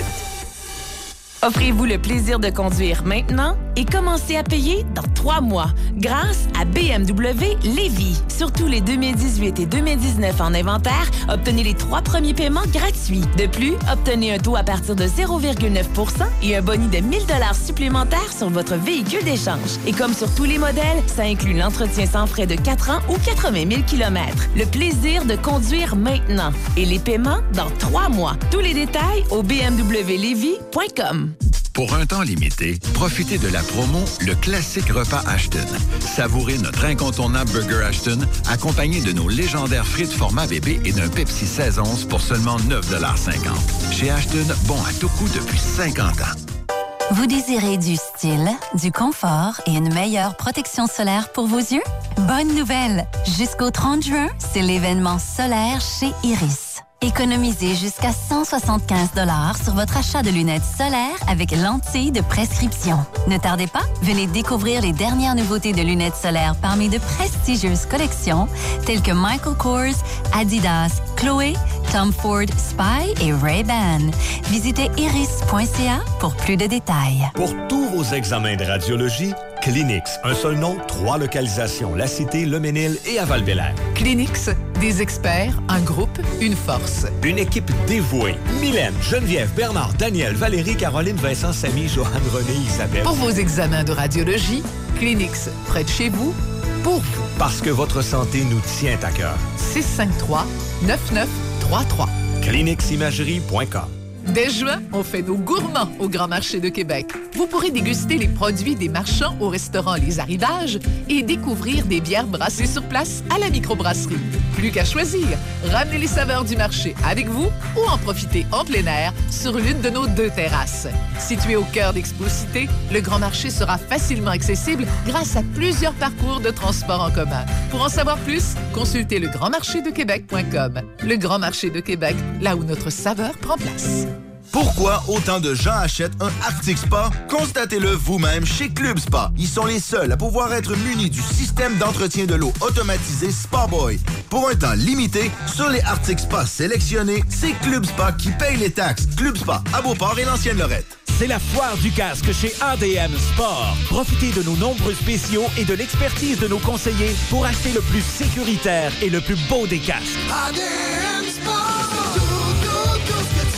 [SPEAKER 3] Offrez-vous le plaisir de conduire maintenant et commencez à payer dans trois mois grâce à B M W Lévis. Surtout les deux mille dix-huit et deux mille dix-neuf en inventaire, obtenez les trois premiers paiements gratuits. De plus, obtenez un taux à partir de zéro virgule neuf pour cent et un boni de mille dollars supplémentaires sur votre véhicule d'échange. Et comme sur tous les modèles, ça inclut l'entretien sans frais de quatre ans ou quatre-vingt mille kilomètres. Le plaisir de conduire maintenant et les paiements dans trois mois. Tous les détails au b m w lévis point com.
[SPEAKER 1] Pour un temps limité, profitez de la promo Le Classique Repas Ashton. Savourez notre incontournable burger Ashton, accompagné de nos légendaires frites format bébé et d'un Pepsi seize onces pour seulement neuf cinquante. Chez Ashton, bon à tout coup depuis cinquante ans.
[SPEAKER 22] Vous désirez du style, du confort et une meilleure protection solaire pour vos yeux? Bonne nouvelle! Jusqu'au trente juin, c'est l'événement solaire chez Iris. Économisez jusqu'à cent soixante-quinze dollars sur votre achat de lunettes solaires avec lentilles de prescription. Ne tardez pas, venez découvrir les dernières nouveautés de lunettes solaires parmi de prestigieuses collections telles que Michael Kors, Adidas, Chloé, Tom Ford, Spy et Ray-Ban. Visitez iris point c a pour plus de détails.
[SPEAKER 8] Pour tous vos examens de radiologie, Clinix. Un seul nom, trois localisations. La Cité, Le Ménil et à Val-Bélair.
[SPEAKER 23] Clinix, des experts, un groupe, une force.
[SPEAKER 8] Une équipe dévouée. Mylène, Geneviève, Bernard, Daniel, Valérie, Caroline, Vincent, Samy, Joanne, René, Isabelle.
[SPEAKER 23] Pour vos examens de radiologie, Clinix, près de chez vous, pour vous.
[SPEAKER 8] Parce que votre santé nous tient à cœur.
[SPEAKER 23] six cinq trois, neuf neuf trois trois.
[SPEAKER 8] Clinix imagerie point com.
[SPEAKER 23] Dès juin, on fait nos gourmands au Grand Marché de Québec. Vous pourrez déguster les produits des marchands au restaurant Les Arrivages et découvrir des bières brassées sur place à la microbrasserie. Plus qu'à choisir, ramenez les saveurs du marché avec vous ou en profitez en plein air sur l'une de nos deux terrasses. Situé au cœur d'Expo-Cité, le Grand Marché sera facilement accessible grâce à plusieurs parcours de transport en commun. Pour en savoir plus, consultez le grand marché de québec point com. Le Grand Marché de Québec, là où notre saveur prend place.
[SPEAKER 24] Pourquoi autant de gens achètent un Arctic Spa? Constatez-le vous-même chez Club Spa. Ils sont les seuls à pouvoir être munis du système d'entretien de l'eau automatisé Spa-Boy. Pour un temps limité, sur les Arctic Spa sélectionnés, c'est Club Spa qui paye les taxes. Club Spa à Beauport et l'Ancienne-Lorette.
[SPEAKER 9] C'est la foire du casque chez A D M Sport. Profitez de nos nombreux spéciaux et de l'expertise de nos conseillers pour acheter le plus sécuritaire et le plus beau des casques.
[SPEAKER 25] A D M Sport.
[SPEAKER 9] A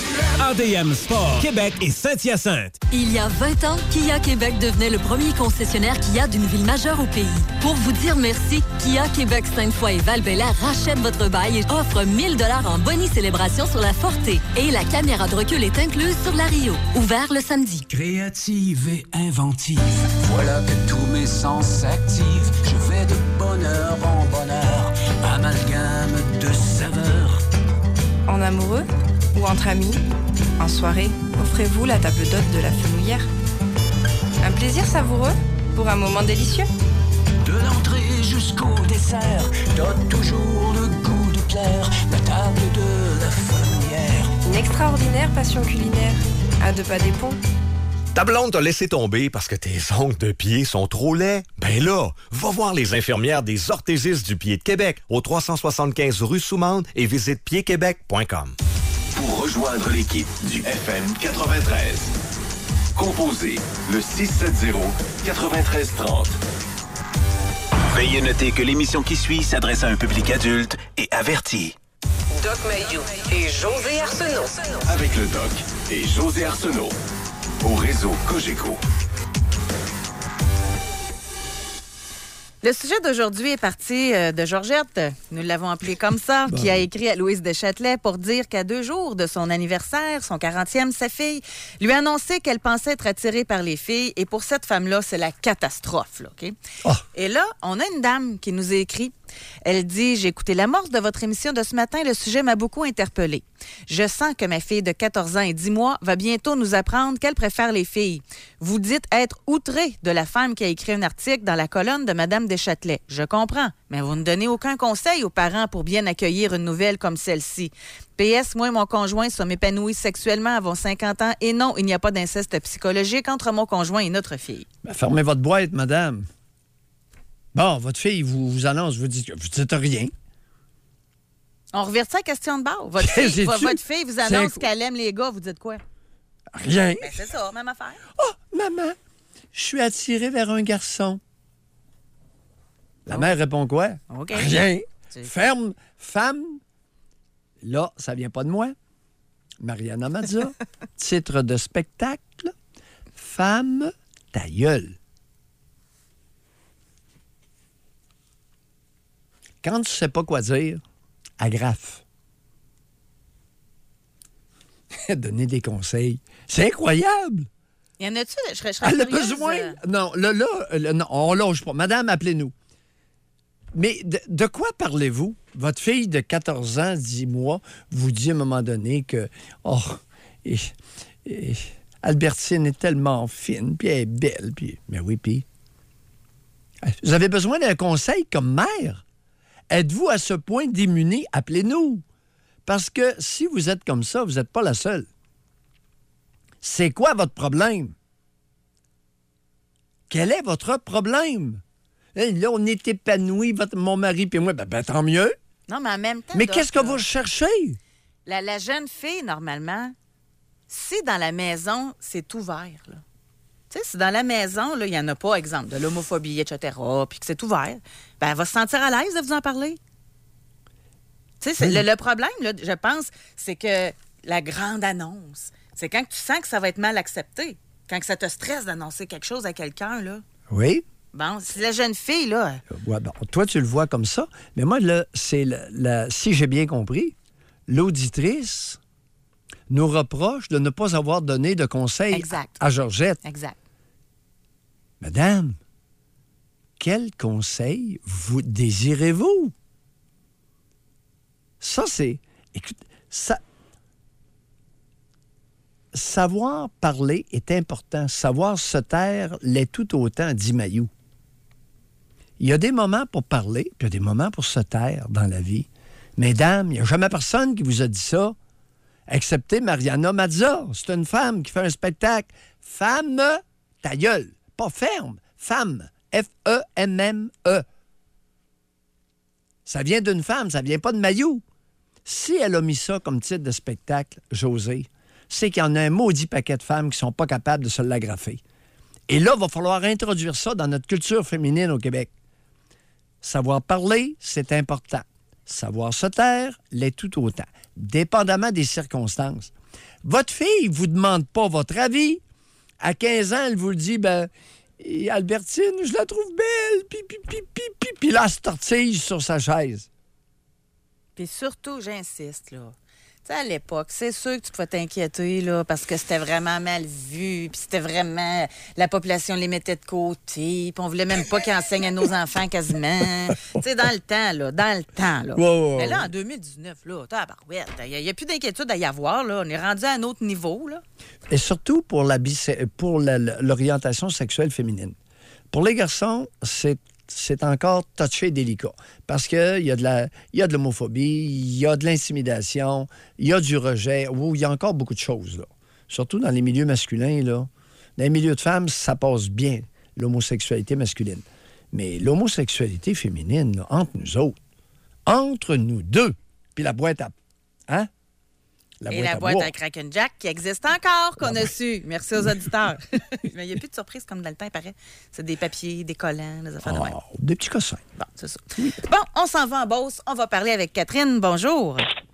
[SPEAKER 9] A D M Sport, Québec et Saint-Hyacinthe.
[SPEAKER 2] Il y a vingt ans, Kia Québec devenait le premier concessionnaire Kia d'une ville majeure au pays. Pour vous dire merci, Kia Québec Sainte-Foy et Val-Bélair rachète votre bail et offre mille dollars en bonus célébration sur la Forte. Et la caméra de recul est incluse sur la Rio. Ouvert le samedi.
[SPEAKER 10] Créative et inventive, voilà que tous mes sens s'activent. Je vais de bonheur en bonheur, amalgame de saveurs.
[SPEAKER 11] En amoureux ou entre amis, en soirée, offrez-vous la table d'hôte de la fenouillère. Un plaisir savoureux pour un moment délicieux.
[SPEAKER 10] De l'entrée jusqu'au dessert, donne toujours le goût de plaire, la table de la fenouillère.
[SPEAKER 11] Une extraordinaire passion culinaire, à deux pas des ponts.
[SPEAKER 8] Ta blonde t'a laissé tomber parce que tes ongles de pied sont trop laids? Ben là, va voir les infirmières des orthésistes du pied de Québec au trois cent soixante-quinze rue Soumande et visite pied québec point com.
[SPEAKER 4] Pour rejoindre l'équipe du F M quatre-vingt-treize, composez le six sept zéro, neuf trois trois zéro.
[SPEAKER 21] Veuillez noter que l'émission qui suit s'adresse à un public adulte et averti.
[SPEAKER 5] Doc Mayou et José Arsenault.
[SPEAKER 4] Avec le Doc et José Arsenault. Au réseau Cogeco.
[SPEAKER 6] Le sujet d'aujourd'hui est parti de Georgette, nous l'avons appelée comme ça, bon. Qui a écrit à Louise Deschâtelet pour dire qu'à deux jours de son anniversaire, son quarantième, sa fille lui a annoncé qu'elle pensait être attirée par les filles. Et pour cette femme-là, c'est la catastrophe. Là, OK? Oh. Et là, on a une dame qui nous a écrit. Elle dit « J'ai écouté l'amorce de votre émission de ce matin. Le sujet m'a beaucoup interpellée. Je sens que ma fille de quatorze ans et dix mois va bientôt nous apprendre qu'elle préfère les filles. Vous dites être outré de la femme qui a écrit un article dans la colonne de Mme Deschâtelet. Je comprends, mais vous ne donnez aucun conseil aux parents pour bien accueillir une nouvelle comme celle-ci. P S, moi et mon conjoint sommes épanouis sexuellement, avons cinquante ans, et non, il n'y a pas d'inceste psychologique entre mon conjoint et notre fille.
[SPEAKER 7] Ben, » Fermez votre boîte, madame. Bon, votre fille vous, vous annonce, vous dites, vous dites rien.
[SPEAKER 6] On revient ça à la question de barre. Votre fille, votre fille vous annonce qu'elle aime les gars, vous dites quoi?
[SPEAKER 7] Rien.
[SPEAKER 6] Ben, c'est ça, même affaire.
[SPEAKER 7] Oh, maman, je suis attirée vers un garçon. La oh. mère répond quoi?
[SPEAKER 6] Okay.
[SPEAKER 7] Rien. C'est... Ferme, femme. Là, ça vient pas de moi. Mariana Mazza, titre de spectacle, Femme ta gueule. Quand tu sais pas quoi dire, agrafe. Donner des conseils. C'est incroyable!
[SPEAKER 6] Y en a-tu? Je serais, je serais
[SPEAKER 7] Elle a
[SPEAKER 6] curieuse,
[SPEAKER 7] besoin...
[SPEAKER 6] euh...
[SPEAKER 7] Non, là, là, là non, on loge pas. Madame, appelez-nous. Mais de, de quoi parlez-vous? Votre fille de quatorze ans, dix mois, vous dit à un moment donné que... Oh, et, et, Albertine est tellement fine, puis elle est belle, puis... Mais oui, puis... Vous avez besoin d'un conseil comme mère? Êtes-vous à ce point démuni? Appelez-nous. Parce que si vous êtes comme ça, vous n'êtes pas la seule. C'est quoi votre problème? Quel est votre problème? Là, on est épanouis, votre, mon mari et moi. Ben, ben, tant mieux.
[SPEAKER 6] Non, mais en même temps...
[SPEAKER 7] Mais
[SPEAKER 6] Doc,
[SPEAKER 7] qu'est-ce que
[SPEAKER 6] là,
[SPEAKER 7] vous cherchez?
[SPEAKER 6] La, la jeune fille, normalement, si dans la maison, c'est ouvert, là. Tu sais, si dans la maison, il n'y en a pas, exemple, de l'homophobie, et cetera, puis que c'est ouvert, ben, elle va se sentir à l'aise de vous en parler. Tu sais, oui. le, le problème, là, je pense, c'est que la grande annonce, c'est quand tu sens que ça va être mal accepté, quand que ça te stresse d'annoncer quelque chose à quelqu'un, là.
[SPEAKER 7] Oui.
[SPEAKER 6] Bon, c'est la jeune fille, là.
[SPEAKER 7] Ouais, bon, toi, tu le vois comme ça, mais moi, là, c'est, la, la, si j'ai bien compris, l'auditrice nous reproche de ne pas avoir donné de conseils exact. à Georgette.
[SPEAKER 6] Exact.
[SPEAKER 7] Madame, quel conseil vous désirez-vous? Ça, c'est... Écoute, ça... Savoir parler est important. Savoir se taire l'est tout autant, dit Mayou. Il y a des moments pour parler, puis il y a des moments pour se taire dans la vie. Mesdames, il n'y a jamais personne qui vous a dit ça, excepté Mariana Mazza. C'est une femme qui fait un spectacle. Femme, ta gueule. Pas ferme. Femme. F E M M E. Ça vient d'une femme, ça vient pas de Mayou. Si elle a mis ça comme titre de spectacle, José, c'est qu'il y en a un maudit paquet de femmes qui sont pas capables de se l'agrafer. Et là, il va falloir introduire ça dans notre culture féminine au Québec. Savoir parler, c'est important. Savoir se taire l'est tout autant, dépendamment des circonstances. Votre fille ne vous demande pas votre avis. À quinze ans, elle vous le dit, ben, et Albertine, je la trouve belle, puis, puis, puis, puis, puis, puis là, elle se tortille sur sa chaise.
[SPEAKER 6] Puis surtout, j'insiste, là. Tu sais, à l'époque, c'est sûr que tu pouvais t'inquiéter, là, parce que c'était vraiment mal vu, puis c'était vraiment... La population les mettait de côté, puis on voulait même pas qu'ils enseignent à nos enfants quasiment. Tu sais, dans le temps, là, dans le temps, là.
[SPEAKER 7] Ouais, ouais,
[SPEAKER 6] Mais
[SPEAKER 7] ouais.
[SPEAKER 6] là, en deux mille dix-neuf, là, tabarouette, il n'y a plus d'inquiétude à y avoir, là. On est rendu à un autre niveau, là.
[SPEAKER 7] Et surtout pour, la bise- pour la- l'orientation sexuelle féminine. Pour les garçons, c'est c'est encore touché et délicat. Parce qu'il y a de la, il y a de l'homophobie, il y a de l'intimidation, il y a du rejet. Oh, il y a encore beaucoup de choses, là. Surtout dans les milieux masculins, là. Dans les milieux de femmes, ça passe bien, l'homosexualité masculine. Mais l'homosexualité féminine, là, entre nous autres, entre nous deux, puis la boîte à... Hein? La
[SPEAKER 6] Et la
[SPEAKER 7] à
[SPEAKER 6] boîte
[SPEAKER 7] bois.
[SPEAKER 6] à Kraken Jack qui existe encore, qu'on a su. Merci aux auditeurs. Mais il n'y a plus de surprises comme dans le temps, il paraît. C'est des papiers, des collants, des affaires de même.
[SPEAKER 7] Oh, des petits cossins.
[SPEAKER 6] Bon, c'est ça. Bon, on s'en va en Beauce. On va parler avec Catherine. Bonjour.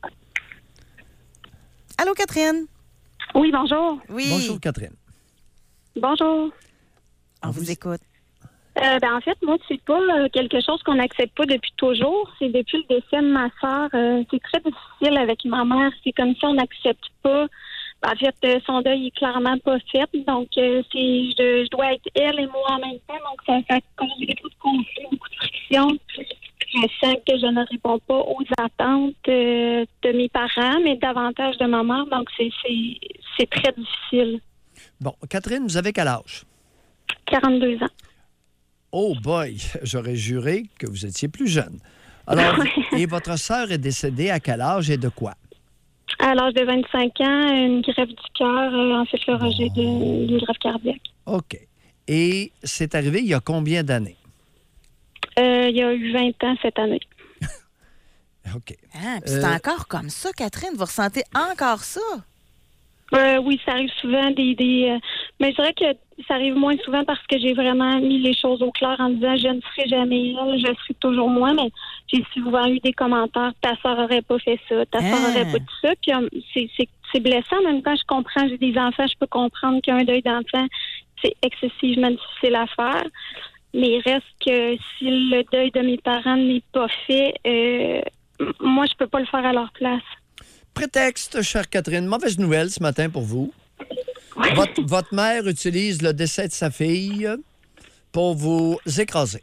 [SPEAKER 6] Allô, Catherine?
[SPEAKER 12] Oui, bonjour.
[SPEAKER 6] Oui.
[SPEAKER 7] Bonjour, Catherine.
[SPEAKER 12] Bonjour.
[SPEAKER 6] On vous écoute.
[SPEAKER 12] Euh, ben, en fait, moi, c'est pas euh, quelque chose qu'on n'accepte pas depuis toujours. C'est depuis le décès de ma soeur. Euh, c'est très difficile avec ma mère. C'est comme si on n'accepte pas. En fait, euh, son deuil est clairement pas fait. Donc, euh, c'est, je, je dois être elle et moi en même temps. Donc, ça, ça cause beaucoup de conflits, beaucoup de frictions. Je sens que je ne réponds pas aux attentes euh, de mes parents, mais davantage de ma mère. Donc, c'est, c'est, c'est très difficile.
[SPEAKER 7] Bon, Catherine, vous avez quel âge?
[SPEAKER 12] quarante-deux ans.
[SPEAKER 7] Oh boy, j'aurais juré que vous étiez plus jeune. Alors, et votre sœur est décédée à quel âge et de quoi?
[SPEAKER 12] À l'âge de vingt-cinq ans, une greffe du cœur, euh, en fait, le rejet de- d'une greffe cardiaque.
[SPEAKER 7] OK. Et c'est arrivé il y a combien d'années?
[SPEAKER 12] Euh, il y a eu vingt ans cette année.
[SPEAKER 7] OK.
[SPEAKER 6] Ah, puis c'est
[SPEAKER 7] Euh,
[SPEAKER 6] encore comme ça, Catherine? Vous ressentez encore ça?
[SPEAKER 12] Euh, oui, ça arrive souvent des... des euh, mais je dirais que ça arrive moins souvent parce que j'ai vraiment mis les choses au clair en disant je ne serai jamais elle, je serai toujours moi, mais j'ai souvent eu des commentaires, ta soeur aurait pas fait ça, ta soeur
[SPEAKER 6] Ah.
[SPEAKER 12] aurait pas dit ça, puis euh, c'est, c'est, c'est blessant. En même temps, je comprends, j'ai des enfants, je peux comprendre qu'un deuil d'enfant, c'est excessivement difficile à faire, mais il reste que si le deuil de mes parents n'est pas fait, euh, m- moi, je peux pas le faire à leur place.
[SPEAKER 7] Prétexte, chère Catherine, mauvaise nouvelle ce matin pour vous. Votre, votre mère utilise le décès de sa fille pour vous écraser.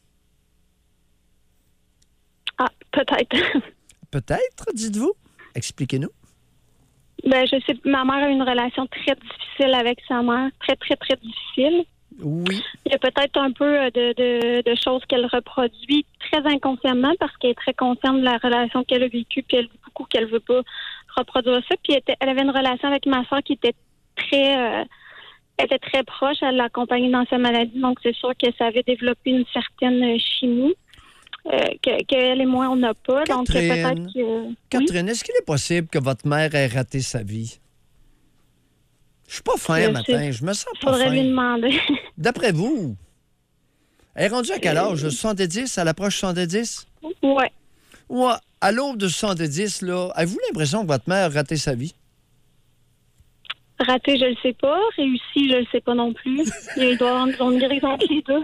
[SPEAKER 12] Ah, peut-être.
[SPEAKER 7] Peut-être, dites-vous. Expliquez-nous.
[SPEAKER 12] Ben, je sais, ma mère a une relation très difficile avec sa mère, très, très, très difficile.
[SPEAKER 7] Oui.
[SPEAKER 12] Il y a peut-être un peu euh, de, de, de choses qu'elle reproduit très inconsciemment parce qu'elle est très consciente de la relation qu'elle a vécue, puis elle dit beaucoup qu'elle veut pas reproduire ça. Puis elle, était- elle avait une relation avec ma soeur qui était très, euh, elle était très proche, elle l'accompagnait dans sa maladie, donc c'est sûr que ça avait développé une certaine euh, chimie euh, que- qu'elle et moi on n'a pas. Donc euh, peut-être
[SPEAKER 7] Catherine,
[SPEAKER 12] que oui.
[SPEAKER 7] Catherine, est-ce qu'il est possible que votre mère ait raté sa vie? Je suis pas fin
[SPEAKER 12] Je
[SPEAKER 7] un matin,
[SPEAKER 12] sais.
[SPEAKER 7] je me sens pas
[SPEAKER 12] Faudrait
[SPEAKER 7] fin.
[SPEAKER 12] lui demander.
[SPEAKER 7] D'après vous, elle est rendue à quel âge? soixante-dix? À l'approche soixante-dix?
[SPEAKER 12] Ouais.
[SPEAKER 7] Ouais. À l'aube de soixante-dix, là, avez-vous l'impression que votre mère a raté sa vie?
[SPEAKER 12] Raté, je le sais pas. Réussi, je le sais pas non plus. Il doit y avoir une zone grise entre les deux.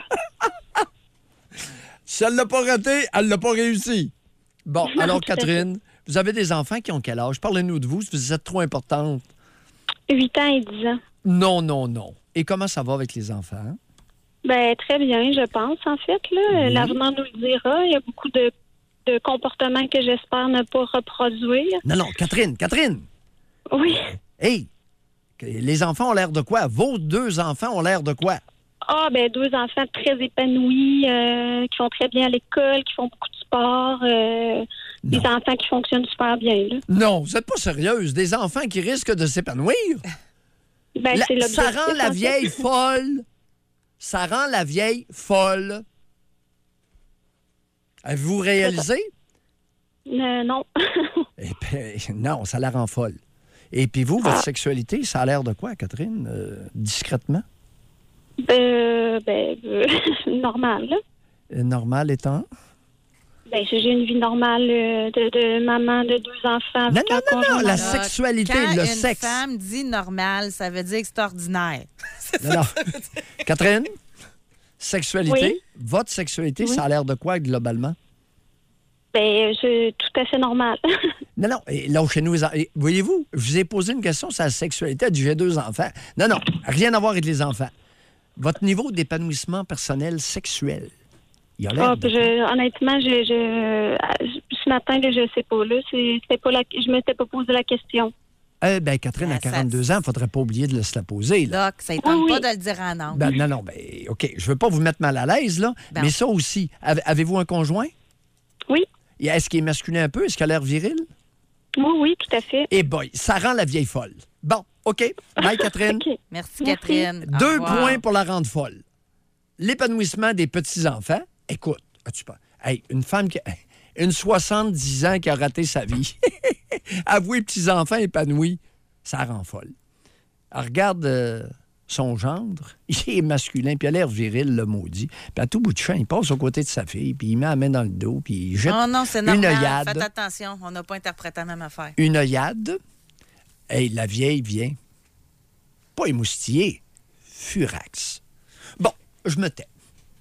[SPEAKER 7] Si elle l'a pas raté, elle l'a pas réussi. Bon,
[SPEAKER 12] Non,
[SPEAKER 7] alors
[SPEAKER 12] tout à
[SPEAKER 7] Catherine, vous avez des enfants qui ont quel âge? Parlez-nous de vous, si vous êtes trop importante.
[SPEAKER 12] huit ans et dix ans.
[SPEAKER 7] Non, non, non. Et comment ça va avec les enfants?
[SPEAKER 12] Ben, très bien, je pense, en fait. Là. L'avenir nous le dira. Il y a beaucoup de, de comportements que j'espère ne pas reproduire.
[SPEAKER 7] Non, non, Catherine, Catherine!
[SPEAKER 12] Oui.
[SPEAKER 7] Hey! Les enfants ont l'air de quoi? Vos deux enfants ont l'air de quoi?
[SPEAKER 12] Ah, ben, deux enfants très épanouis, euh, qui font très bien à l'école, qui font beaucoup de sport. Euh, des enfants qui fonctionnent super bien, là.
[SPEAKER 7] Non, vous n'êtes pas sérieuse. Des enfants qui risquent de s'épanouir?
[SPEAKER 12] Ben,
[SPEAKER 7] La-
[SPEAKER 12] c'est l'objectif,
[SPEAKER 7] ça rend la
[SPEAKER 12] en fait.
[SPEAKER 7] vieille folle. Ça rend la vieille folle. Avez-vous réalisé?
[SPEAKER 12] Euh, non.
[SPEAKER 7] Eh bien, non, ça la rend folle. Et puis vous, votre
[SPEAKER 12] Ah.
[SPEAKER 7] sexualité, ça a l'air de quoi, Catherine? Euh, discrètement?
[SPEAKER 12] Euh, ben, euh, normal, là.
[SPEAKER 7] Euh, normal étant?
[SPEAKER 12] Ben, j'ai une vie normale euh, de, de maman de deux enfants.
[SPEAKER 7] Non, non, non, non, la
[SPEAKER 6] Alors,
[SPEAKER 7] sexualité,
[SPEAKER 6] quand
[SPEAKER 7] le
[SPEAKER 6] une
[SPEAKER 7] sexe.
[SPEAKER 6] femme dit normal, ça veut dire que c'est ordinaire. C'est
[SPEAKER 7] Non,
[SPEAKER 6] ça
[SPEAKER 7] non.
[SPEAKER 6] que ça veut dire.
[SPEAKER 7] Catherine, sexualité,
[SPEAKER 12] Oui.
[SPEAKER 7] votre sexualité,
[SPEAKER 12] Oui.
[SPEAKER 7] ça a l'air de quoi globalement?
[SPEAKER 12] Ben, c'est tout à fait normal.
[SPEAKER 7] Non, non. Et là, chez nous, les en- et voyez-vous, je vous ai posé une question sur la sexualité. Elle dit, j'ai deux enfants. Non, non, rien à voir avec les enfants. Votre niveau d'épanouissement personnel sexuel, il y a l'air
[SPEAKER 12] Ah,
[SPEAKER 7] de...
[SPEAKER 12] je, honnêtement, je, je, ce matin, là, je sais pas. Là, c'est, c'était pas la, je m'étais pas posé la question.
[SPEAKER 7] Eh bien, Catherine, à quarante-deux ans, il ne faudrait pas oublier de se la poser. Là.
[SPEAKER 6] Doc, ça ne tente pas de le dire en angle.
[SPEAKER 7] Ben, non, non, ben, OK. Je ne veux pas vous mettre mal à l'aise, là.
[SPEAKER 6] Ben.
[SPEAKER 7] Mais ça aussi, avez- avez-vous un conjoint?
[SPEAKER 12] Oui.
[SPEAKER 7] Et est-ce qu'il est masculin un peu? Est-ce qu'il a l'air viril?
[SPEAKER 12] Oui, oui, tout à fait.
[SPEAKER 7] Eh boy, ça rend la vieille folle. Bon, OK. Bye, Catherine.
[SPEAKER 12] OK.
[SPEAKER 6] Merci, Catherine. Au
[SPEAKER 7] Deux
[SPEAKER 6] revoir.
[SPEAKER 7] points pour la rendre folle. L'épanouissement des petits-enfants. Écoute, as-tu pas... Hey, une femme qui... Une soixante-dix ans qui a raté sa vie. Avouez, petits-enfants épanouis, ça rend folle. Elle regarde euh, son gendre, il est masculin, puis il a l'air viril, le maudit. Puis à tout bout de champ, il passe aux côtés de sa fille, puis il met la main dans le dos, puis il jette
[SPEAKER 6] Oh non, c'est
[SPEAKER 7] une
[SPEAKER 6] normal.
[SPEAKER 7] œillade.
[SPEAKER 6] Faites attention, on n'a pas interprété la même affaire.
[SPEAKER 7] Une œillade. Hey, la vieille vient. Pas émoustillée, furax. Bon, je me tais.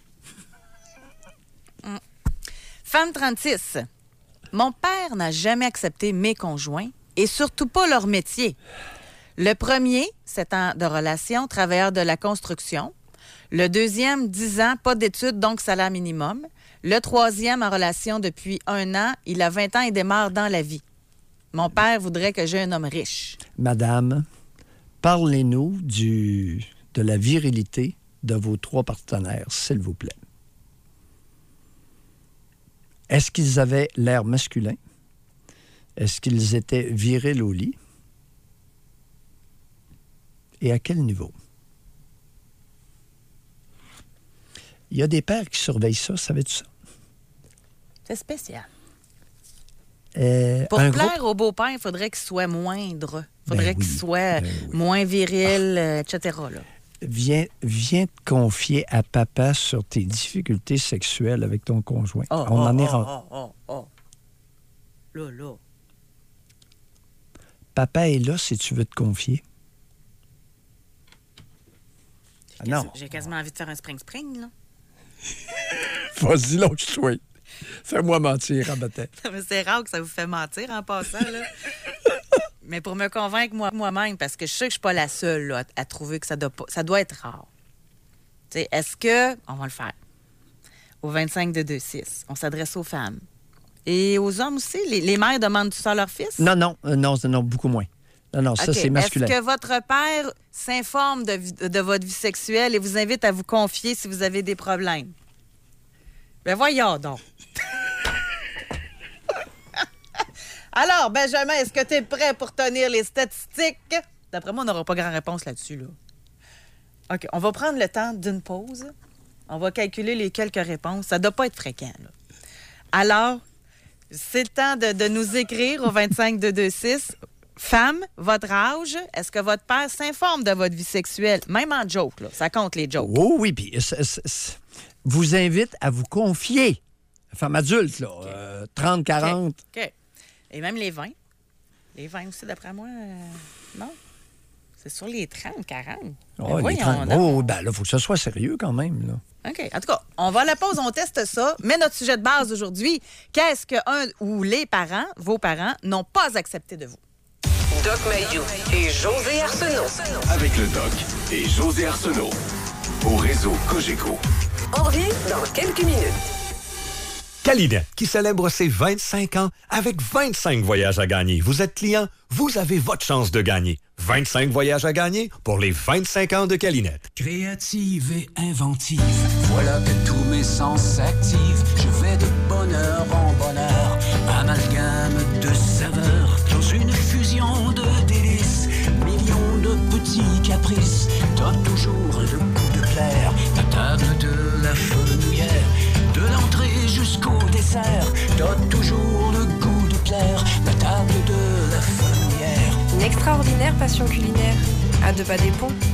[SPEAKER 6] Mm. Femme trente-six. Mon père n'a jamais accepté mes conjoints et surtout pas leur métier. Le premier, sept ans de relation, travailleur de la construction. Le deuxième, dix ans, pas d'études, donc salaire minimum. Le troisième, en relation depuis un an, il a vingt ans et démarre dans la vie. Mon père voudrait que j'aie un homme riche.
[SPEAKER 7] Madame, parlez-nous du, de la virilité de vos trois partenaires, s'il vous plaît. Est-ce qu'ils avaient l'air masculin? Est-ce qu'ils étaient virils au lit? Et à quel niveau? Il y a des pères qui surveillent ça, savais-tu ça?
[SPEAKER 6] C'est spécial.
[SPEAKER 7] Euh,
[SPEAKER 6] Pour
[SPEAKER 7] un
[SPEAKER 6] plaire
[SPEAKER 7] groupe-
[SPEAKER 6] au beau-père, il faudrait qu'il soit moindre. Il faudrait
[SPEAKER 7] Ben oui,
[SPEAKER 6] qu'il soit moins viril, euh, et cetera. Là.
[SPEAKER 7] Viens, viens te confier à papa sur tes difficultés sexuelles avec ton conjoint.
[SPEAKER 6] Oh,
[SPEAKER 7] On
[SPEAKER 6] oh,
[SPEAKER 7] en est
[SPEAKER 6] oh,
[SPEAKER 7] rendu.
[SPEAKER 6] oh, oh, oh. Là, là.
[SPEAKER 7] Papa est là si tu veux te confier. Ah
[SPEAKER 6] J'ai
[SPEAKER 7] non.
[SPEAKER 6] quasi- J'ai quasiment envie de faire un spring-spring, là.
[SPEAKER 7] Vas-y, lâche-toi. Fais-moi mentir, Rabatet.
[SPEAKER 6] Mais c'est rare que ça vous fait mentir en passant, là. Mais pour me convaincre moi- moi-même, parce que je sais que je suis pas la seule là, à, à trouver que ça doit, pas, ça doit être rare. Tu sais, est-ce que... On va le faire. Au vingt-cinq de deux six, on s'adresse aux femmes. Et aux hommes aussi. Les, les mères demandent tout ça à leur fils?
[SPEAKER 7] Non, non, euh, non, non, beaucoup moins. Non, non, ça,
[SPEAKER 6] OK.
[SPEAKER 7] c'est masculin.
[SPEAKER 6] Est-ce que votre père s'informe de, vi- de votre vie sexuelle et vous invite à vous confier si vous avez des problèmes? Ben voyons donc. Alors, Benjamin, est-ce que tu es prêt pour tenir les statistiques? D'après moi, on n'aura pas grand réponse là-dessus, là. OK, on va prendre le temps d'une pause. On va calculer les quelques réponses. Ça ne doit pas être fréquent, là. Alors, c'est le temps de, de nous écrire au vingt-cinq deux deux six. Femme, votre âge, est-ce que votre père s'informe de votre vie sexuelle? Même en joke, là. Ça compte les jokes.
[SPEAKER 7] Oh oui, puis c- c- c- vous invite à vous confier. Femme adulte, là, euh, trente, quarante.
[SPEAKER 6] OK. Et même les vins. Les vins aussi, d'après moi, euh, non. C'est sur les trente, quarante.
[SPEAKER 7] Oh,
[SPEAKER 6] Ben
[SPEAKER 7] les
[SPEAKER 6] voyons
[SPEAKER 7] trente.
[SPEAKER 6] donc.
[SPEAKER 7] Oh, ben là, il faut que ce soit sérieux quand même, là.
[SPEAKER 6] OK. En tout cas, on va à la pause, on teste ça. Mais notre sujet de base aujourd'hui, qu'est-ce que un ou les parents, vos parents, n'ont pas accepté de vous?
[SPEAKER 5] Doc Mayou et José Arsenault.
[SPEAKER 4] Avec le Doc et José Arsenault. Au réseau Cogeco.
[SPEAKER 5] On revient dans quelques minutes.
[SPEAKER 8] Calinet, qui célèbre ses vingt-cinq ans avec vingt-cinq voyages à gagner. Vous êtes client, vous avez votre chance de gagner. vingt-cinq voyages à gagner pour les vingt-cinq ans de Calinet.
[SPEAKER 10] Créative et inventive, voilà que tous mes sens s'activent. Je vais de bonheur en bonheur, amalgame de saveurs dans une fusion de délices. Millions de petits caprices, donne toujours le goût de plaire. La table de la fenouillère, de l'entrée jusqu'au dessert, donne toujours le goût de plaire. La table de la fenouillère.
[SPEAKER 11] Une extraordinaire passion culinaire, à deux pas des ponts.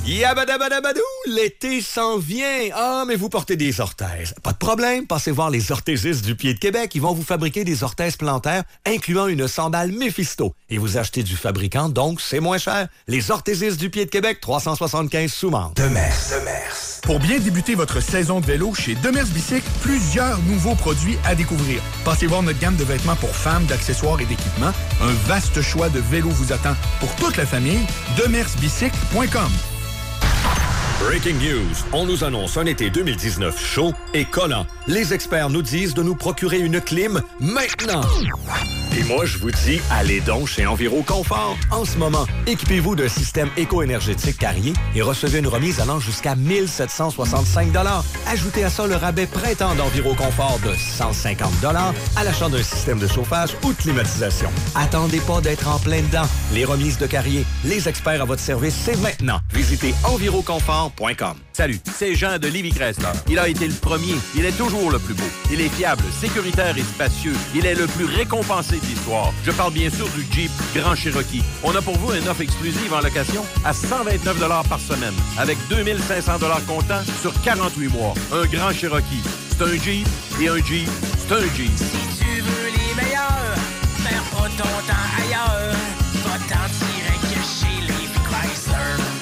[SPEAKER 8] Yabadabadabadou, l'été s'en vient. Ah, mais vous portez des orthèses. Pas de problème, passez voir les orthésistes du Pied de Québec. Ils vont vous fabriquer des orthèses plantaires, incluant une sandale Mephisto. Et vous achetez du fabricant, donc c'est moins cher. Les orthésistes du Pied de Québec, trois cent soixante-quinze Soumande.
[SPEAKER 13] Demers, Demers. Pour bien débuter votre saison de vélo chez Demers Bicycle, plusieurs nouveaux produits à découvrir. Passez voir notre gamme de vêtements pour femmes, d'accessoires et d'équipements. Un vaste choix de vélos vous attend pour toute la famille. demers bicycle point com.
[SPEAKER 8] Breaking news. On nous annonce un été deux mille dix-neuf chaud et collant. Les experts nous disent de nous procurer une clim maintenant. Et moi, je vous dis, allez donc chez Enviro Confort. En ce moment, équipez-vous d'un système éco-énergétique Carrier et recevez une remise allant jusqu'à mille sept cent soixante-cinq dollars. Ajoutez à ça le rabais printemps d'Enviro Confort de cent cinquante dollars à l'achat d'un système de chauffage ou de climatisation. Attendez pas d'être en plein dedans. Les remises de Carrier, les experts à votre service, c'est maintenant. Visitez enviroconfort point com.
[SPEAKER 15] Salut, c'est Jean de Lévis Chrysler. Il a été le premier, il est toujours le plus beau. Il est fiable, sécuritaire et spacieux. Il est le plus récompensé de l'histoire. Je parle bien sûr du Jeep Grand Cherokee. On a pour vous une offre exclusive en location à cent vingt-neuf dollars par semaine, avec deux mille cinq cents dollars comptant sur quarante-huit mois. Un Grand Cherokee, c'est un Jeep, et un Jeep, c'est un Jeep.
[SPEAKER 10] Si tu veux les meilleurs, perds pas ton temps ailleurs. Va-t'en direct chez Lévis Chrysler.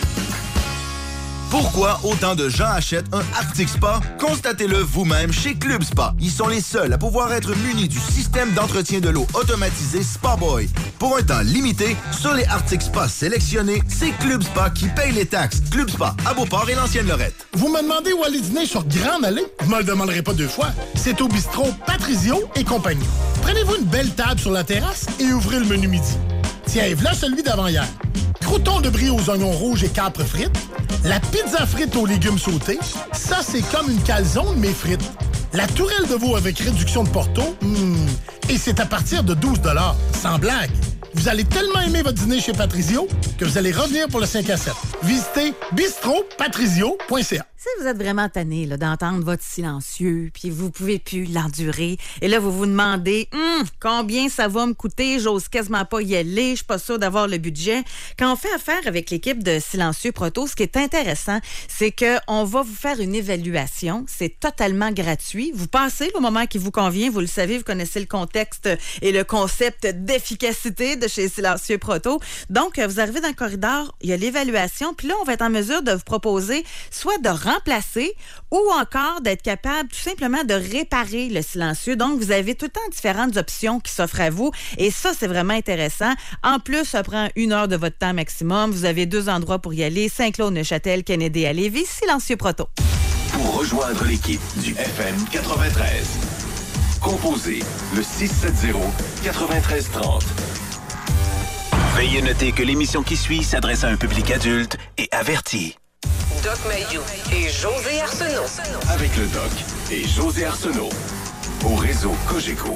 [SPEAKER 24] Pourquoi autant de gens achètent un Arctic Spa? Constatez-le vous-même chez Club Spa. Ils sont les seuls à pouvoir être munis du système d'entretien de l'eau automatisé SpaBoy. Pour un temps limité, sur les Arctic Spa sélectionnés, c'est Club Spa qui paye les taxes. Club Spa à Beauport et L'ancienne-Lorette.
[SPEAKER 16] Vous me demandez où aller dîner sur Grande Allée? Je me le demanderai pas deux fois. C'est au bistrot Patrizio et compagnie. Prenez-vous une belle table sur la terrasse et ouvrez le menu midi. Tiens, voilà celui d'avant-hier. Croûtons de brie aux oignons rouges et capres frites. La pizza frite aux légumes sautés. Ça, c'est comme une calzone, mais frite. La tourelle de veau avec réduction de Porto. Mmh. Et c'est à partir de douze dollars. Sans blague. Vous allez tellement aimer votre dîner chez Patrizio que vous allez revenir pour le cinq à sept. Visitez bistro patrizio point c a.
[SPEAKER 6] Si vous êtes vraiment tanné là, d'entendre votre silencieux, puis vous pouvez plus l'endurer, et là, vous vous demandez hum, combien ça va me coûter, j'ose quasiment pas y aller, je suis pas sûre d'avoir le budget. Quand on fait affaire avec l'équipe de Silencieux Proto, ce qui est intéressant, c'est qu'on va vous faire une évaluation. C'est totalement gratuit. Vous passez le moment qui vous convient, vous le savez, vous connaissez le contexte et le concept d'efficacité de chez Silencieux Proto. Donc, vous arrivez dans le corridor, il y a l'évaluation, puis là, on va être en mesure de vous proposer soit de remplacer ou encore d'être capable tout simplement de réparer le silencieux. Donc, vous avez tout le temps différentes options qui s'offrent à vous et ça, c'est vraiment intéressant. En plus, ça prend une heure de votre temps maximum. Vous avez deux endroits pour y aller, Saint-Claude, Neuchâtel, Kennedy à Lévis, Silencieux Proto.
[SPEAKER 4] Pour rejoindre l'équipe du F M quatre-vingt-treize, composez le six sept zéro, neuf trois trois zéro.
[SPEAKER 21] Veuillez noter que l'émission qui suit s'adresse à un public adulte et averti.
[SPEAKER 5] Doc Mayou et José Arsenault.
[SPEAKER 4] Avec le Doc et José Arsenault. Au réseau Cogeco.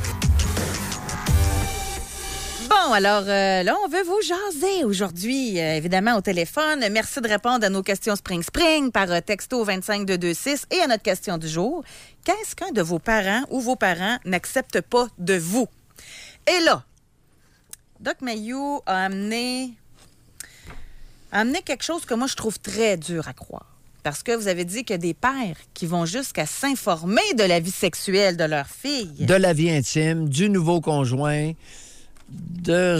[SPEAKER 6] Bon, alors euh, là, on veut vous jaser aujourd'hui, euh, évidemment, au téléphone. Merci de répondre à nos questions Spring Spring par euh, texto vingt-cinq deux deux six et à notre question du jour. Qu'est-ce qu'un de vos parents ou vos parents n'acceptent pas de vous? Et là, Doc Mayou a amené... amener quelque chose que moi, je trouve très dur à croire. Parce que vous avez dit qu'il y a des pères qui vont jusqu'à s'informer de la vie sexuelle de leur fille.
[SPEAKER 7] De la vie intime, du nouveau conjoint, de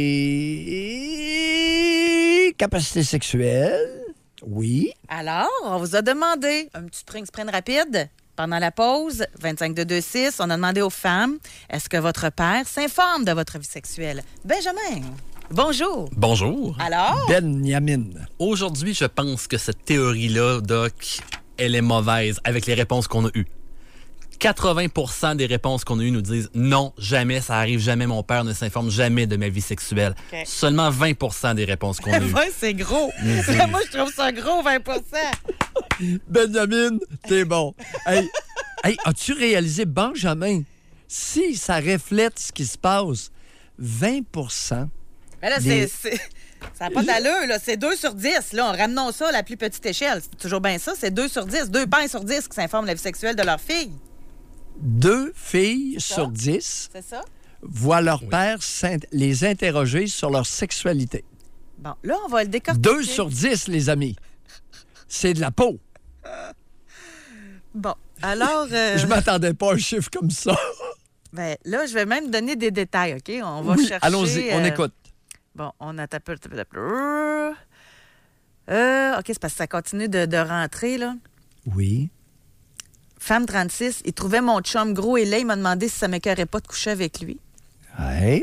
[SPEAKER 7] ses capacités sexuelles. Oui.
[SPEAKER 6] Alors, on vous a demandé un petit spring sprint rapide. Pendant la pause, vingt-cinq deux deux six, on a demandé aux femmes, est-ce que votre père s'informe de votre vie sexuelle? Benjamin. Bonjour.
[SPEAKER 17] Bonjour.
[SPEAKER 6] Alors?
[SPEAKER 7] Benjamin.
[SPEAKER 17] Aujourd'hui, je pense que cette théorie-là, Doc, elle est mauvaise avec les réponses qu'on a eues. quatre-vingts pour cent des réponses qu'on a eues nous disent non, jamais, ça arrive jamais, mon père ne s'informe jamais de ma vie sexuelle. Okay. Seulement vingt pour cent des réponses qu'on a eues.
[SPEAKER 6] vingt, c'est gros. Moi, je trouve ça gros, vingt pour cent.
[SPEAKER 7] Benjamin, t'es bon. Hey, hey, as-tu réalisé, Benjamin, si ça reflète ce qui se passe, vingt pour cent.
[SPEAKER 6] Mais là, des... c'est, c'est... ça n'a pas d'allure, là. C'est deux sur dix. Là. Ramenons ça à la plus petite échelle. C'est toujours bien ça. C'est deux sur dix. Deux pères sur dix qui s'informent de la vie sexuelle de leur fille.
[SPEAKER 7] Deux filles sur dix
[SPEAKER 6] c'est ça?
[SPEAKER 7] voient leur
[SPEAKER 17] oui.
[SPEAKER 7] père les interroger sur leur sexualité.
[SPEAKER 6] Bon, là, on va le décortiquer.
[SPEAKER 7] Deux sur dix, les amis. C'est de la peau.
[SPEAKER 6] Bon, alors... Euh...
[SPEAKER 7] Je m'attendais pas à un chiffre comme ça.
[SPEAKER 6] Ben, là, je vais même donner des détails, OK? On va
[SPEAKER 7] oui,
[SPEAKER 6] chercher...
[SPEAKER 7] allons-y, on
[SPEAKER 6] euh...
[SPEAKER 7] écoute.
[SPEAKER 6] Bon, on a tapé... Euh, OK, c'est parce que ça continue de, de rentrer, là.
[SPEAKER 7] Oui.
[SPEAKER 6] Femme trente-six, il trouvait mon chum gros et laid. Il m'a demandé si ça ne m'écœurait pas de coucher avec lui.
[SPEAKER 7] Oui.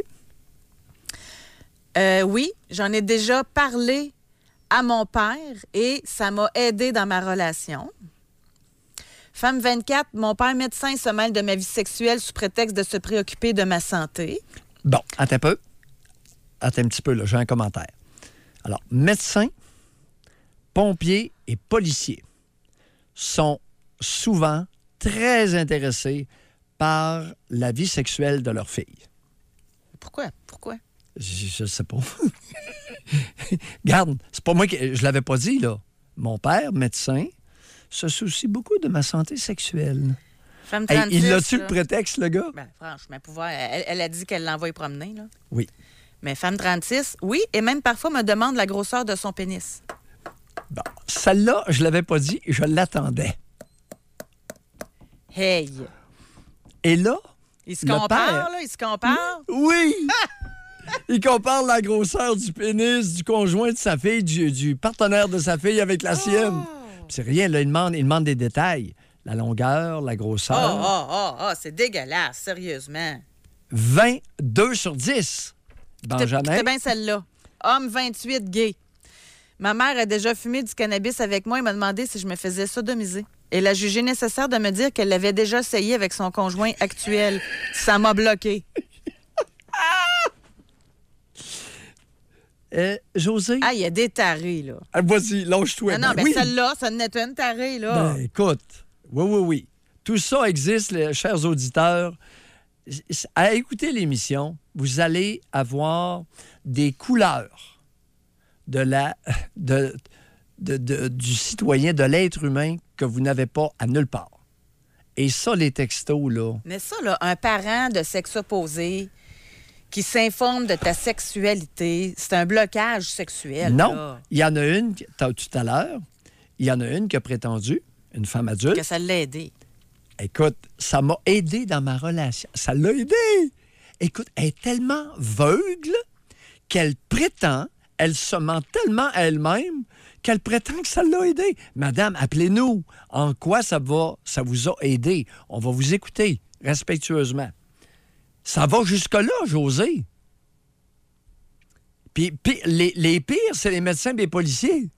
[SPEAKER 6] Euh, oui, j'en ai déjà parlé à mon père et ça m'a aidé dans ma relation. Femme vingt-quatre, mon père médecin se mêle de ma vie sexuelle sous prétexte de se préoccuper de ma santé.
[SPEAKER 7] Bon, attends un peu. Attends un petit peu, là, j'ai un commentaire. Alors, médecin, pompiers et policiers sont souvent très intéressés par la vie sexuelle de leur fille.
[SPEAKER 6] Pourquoi? Pourquoi?
[SPEAKER 7] Je ne sais pas. Garde, c'est pas moi qui... Je l'avais pas dit, là. Mon père, médecin, se soucie beaucoup de ma santé sexuelle.
[SPEAKER 6] Femme trente-six,
[SPEAKER 7] hey, il a-tu
[SPEAKER 6] là?
[SPEAKER 7] le prétexte, le gars?
[SPEAKER 6] Ben, franchement, pouvoir, elle, elle a dit qu'elle l'envoie promener, là.
[SPEAKER 7] Oui.
[SPEAKER 6] Mais femme trente-six, oui, et même parfois me demande la grosseur de son pénis.
[SPEAKER 7] Bon, celle-là, je l'avais pas dit, je l'attendais.
[SPEAKER 6] Hey!
[SPEAKER 7] Et là,
[SPEAKER 6] il se
[SPEAKER 7] le
[SPEAKER 6] compare,
[SPEAKER 7] père...
[SPEAKER 6] là, il se compare?
[SPEAKER 7] Oui! Il compare la grosseur du pénis du conjoint de sa fille, du, du partenaire de sa fille avec la oh. sienne. C'est rien, là, il demande, il demande des détails. La longueur, la grosseur.
[SPEAKER 6] Oh, oh, oh, oh, c'est dégueulasse, sérieusement.
[SPEAKER 7] vingt-deux sur dix. Benjamin.
[SPEAKER 6] C'était bien celle-là. Homme vingt-huit, gay. Ma mère a déjà fumé du cannabis avec moi et m'a demandé si je me faisais sodomiser. Elle a jugé nécessaire de me dire qu'elle l'avait déjà essayé avec son conjoint actuel. Ça m'a bloqué.
[SPEAKER 7] Euh, José?
[SPEAKER 6] Ah, il y a des tarés, là.
[SPEAKER 7] Ah, vas-y, lâche-toi.
[SPEAKER 6] Non, non,
[SPEAKER 7] ben,
[SPEAKER 6] ben
[SPEAKER 7] oui.
[SPEAKER 6] celle-là, ça n'est une tarée, là.
[SPEAKER 7] Ben, écoute, oui, oui, oui. Tout ça existe, les chers auditeurs. À écouter l'émission, vous allez avoir des couleurs de la, de, de, de, du citoyen, de l'être humain que vous n'avez pas à nulle part. Et ça, les textos, là...
[SPEAKER 6] Mais ça, là, un parent de sexe opposé qui s'informe de ta sexualité, c'est un blocage sexuel.
[SPEAKER 7] Non,
[SPEAKER 6] là.
[SPEAKER 7] Il y en a une, tout à l'heure, il y en a une qui a prétendu, une femme adulte...
[SPEAKER 6] Que ça l'a aidé.
[SPEAKER 7] Écoute, ça m'a aidé dans ma relation. Ça l'a aidé. Écoute, elle est tellement veugle qu'elle prétend, elle se ment tellement à elle-même qu'elle prétend que ça l'a aidé. Madame, appelez-nous. En quoi ça va, ça vous a aidé? On va vous écouter respectueusement. Ça va jusque-là, José. Puis, puis les, les pires, c'est les médecins et les policiers.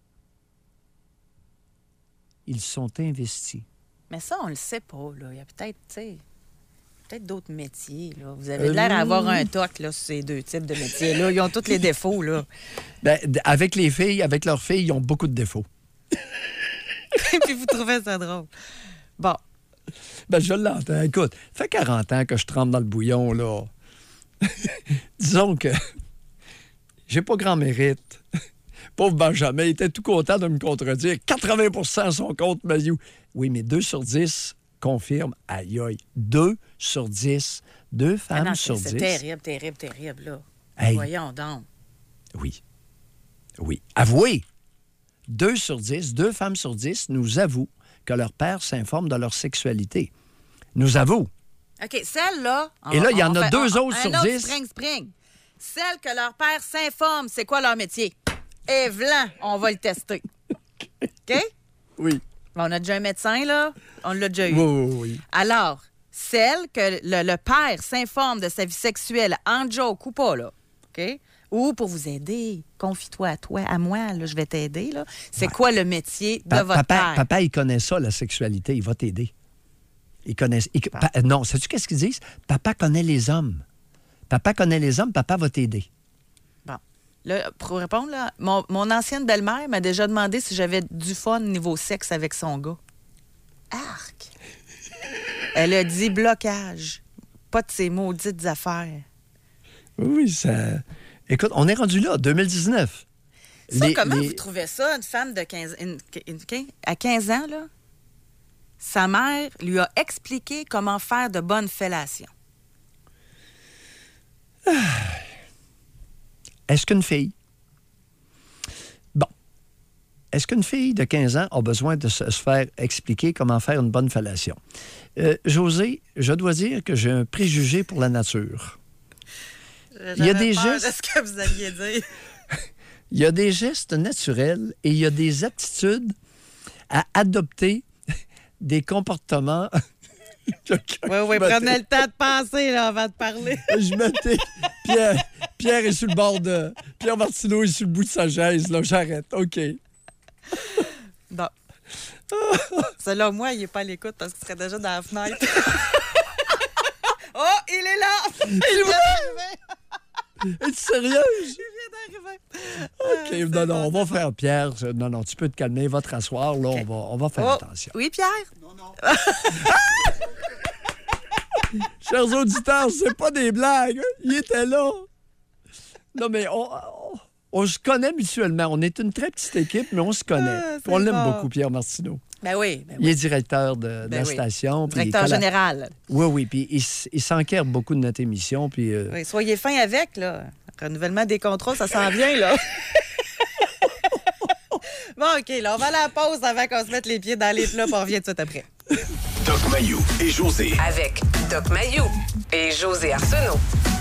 [SPEAKER 7] Ils sont investis.
[SPEAKER 6] Mais ça, on le sait pas, là. Il y a peut-être, tu sais, peut-être d'autres métiers, là. Vous avez euh... l'air d'avoir un toc, là, sur ces deux types de métiers-là. Ils ont tous les défauts, là.
[SPEAKER 7] Ben, avec les filles, avec leurs filles, ils ont beaucoup de défauts.
[SPEAKER 6] Puis vous trouvez ça drôle. Bon.
[SPEAKER 7] Ben, je l'entends. Écoute, ça fait quarante ans que je trempe dans le bouillon, là. Disons que j'ai pas grand mérite. Pauvre Benjamin, il était tout content de me contredire. quatre-vingts pour cent sont contre Mailloux. Oui, mais deux sur dix confirment. Aïe, aïe. deux sur dix. Deux femmes ah non, sur
[SPEAKER 6] c'est,
[SPEAKER 7] dix.
[SPEAKER 6] C'est terrible, terrible, terrible, là.
[SPEAKER 7] Hey.
[SPEAKER 6] Voyons donc.
[SPEAKER 7] Oui. Oui. Avouez. deux sur dix, deux femmes sur dix nous avouent que leur père s'informe de leur sexualité. Nous avouent.
[SPEAKER 6] OK, celle-là...
[SPEAKER 7] Et là, il y en a
[SPEAKER 6] fait,
[SPEAKER 7] deux
[SPEAKER 6] on,
[SPEAKER 7] autres
[SPEAKER 6] un
[SPEAKER 7] sur
[SPEAKER 6] autre
[SPEAKER 7] dix.
[SPEAKER 6] Spring, spring. Celles que leur père s'informe, c'est quoi leur métier? Et v'lan, on va le tester. OK?
[SPEAKER 7] Oui.
[SPEAKER 6] Bon, on a déjà un médecin, là. On l'a déjà eu.
[SPEAKER 7] Oui, oui, oui.
[SPEAKER 6] Alors, celle que le, le père s'informe de sa vie sexuelle en joke ou pas, là. OK? Ou pour vous aider, confie-toi à toi, à moi, là, je vais t'aider, là. C'est ouais. quoi le métier de
[SPEAKER 7] pa-
[SPEAKER 6] votre
[SPEAKER 7] papa,
[SPEAKER 6] père?
[SPEAKER 7] Papa, il connaît ça, la sexualité. Il va t'aider. Il connaît... Il, pa- non, sais-tu qu'est-ce qu'ils disent? Papa connaît les hommes. Papa connaît les hommes, papa va t'aider.
[SPEAKER 6] Bon. Là, pour répondre, là, mon, mon ancienne belle-mère m'a déjà demandé si j'avais du fun niveau sexe avec son gars. Arc! Elle a dit blocage. Pas de ces maudites affaires.
[SPEAKER 7] Oui, ça... Écoute, on est rendu là, deux mille dix-neuf.
[SPEAKER 6] Ça,
[SPEAKER 7] les,
[SPEAKER 6] comment
[SPEAKER 7] les...
[SPEAKER 6] vous trouvez ça, une femme de quinze... Une, une, une, à quinze ans, là? Sa mère lui a expliqué comment faire de bonnes fellations.
[SPEAKER 7] Est-ce qu'une fille est-ce qu'une fille de quinze ans a besoin de se, se faire expliquer comment faire une bonne fellation? Euh, José, je dois dire que j'ai un préjugé pour la nature. Il y a des gestes...
[SPEAKER 6] de ce que vous alliez dire.
[SPEAKER 7] Il y a des gestes naturels et il y a des aptitudes à adopter des comportements...
[SPEAKER 6] Oui, oui, prenez le temps de penser là, avant de parler.
[SPEAKER 7] Je mettais... Pierre, Pierre est sur le bord de... Pierre Martineau est sur le bout de sa chaise. Là, j'arrête. OK.
[SPEAKER 6] Bon. Selon moi, il n'est pas à l'écoute parce qu'il serait déjà dans la fenêtre. Oh, il est là! Il vient d'arriver!
[SPEAKER 7] Es-tu sérieuse?
[SPEAKER 6] Il vient d'arriver.
[SPEAKER 7] OK, euh, non, non, on va faire Pierre. Non, non, tu peux te calmer, va te rasseoir. Là, okay. on, va, on va faire
[SPEAKER 6] oh.
[SPEAKER 7] attention.
[SPEAKER 6] Oui, Pierre?
[SPEAKER 7] Non, non. Chers auditeurs, c'est pas des blagues. Il était là. Non, mais on, on, on se connaît mutuellement. On est une très petite équipe, mais on se connaît. Ah, on l'aime bon. beaucoup, Pierre Martineau.
[SPEAKER 6] Ben oui, ben oui.
[SPEAKER 7] Il est directeur de, de
[SPEAKER 6] ben
[SPEAKER 7] la
[SPEAKER 6] oui.
[SPEAKER 7] station.
[SPEAKER 6] Directeur général.
[SPEAKER 7] Oui, oui. Puis il, il s'enquiert beaucoup de notre émission. Puis, euh...
[SPEAKER 6] oui, soyez fin avec, là. Renouvellement des contrats, ça s'en vient, là. Bon, OK, là, on va à la pause avant qu'on se mette les pieds dans les plats, puis on revient tout de suite après.
[SPEAKER 4] Doc Mayou et José.
[SPEAKER 5] Avec Doc Mayou et José Arsenault.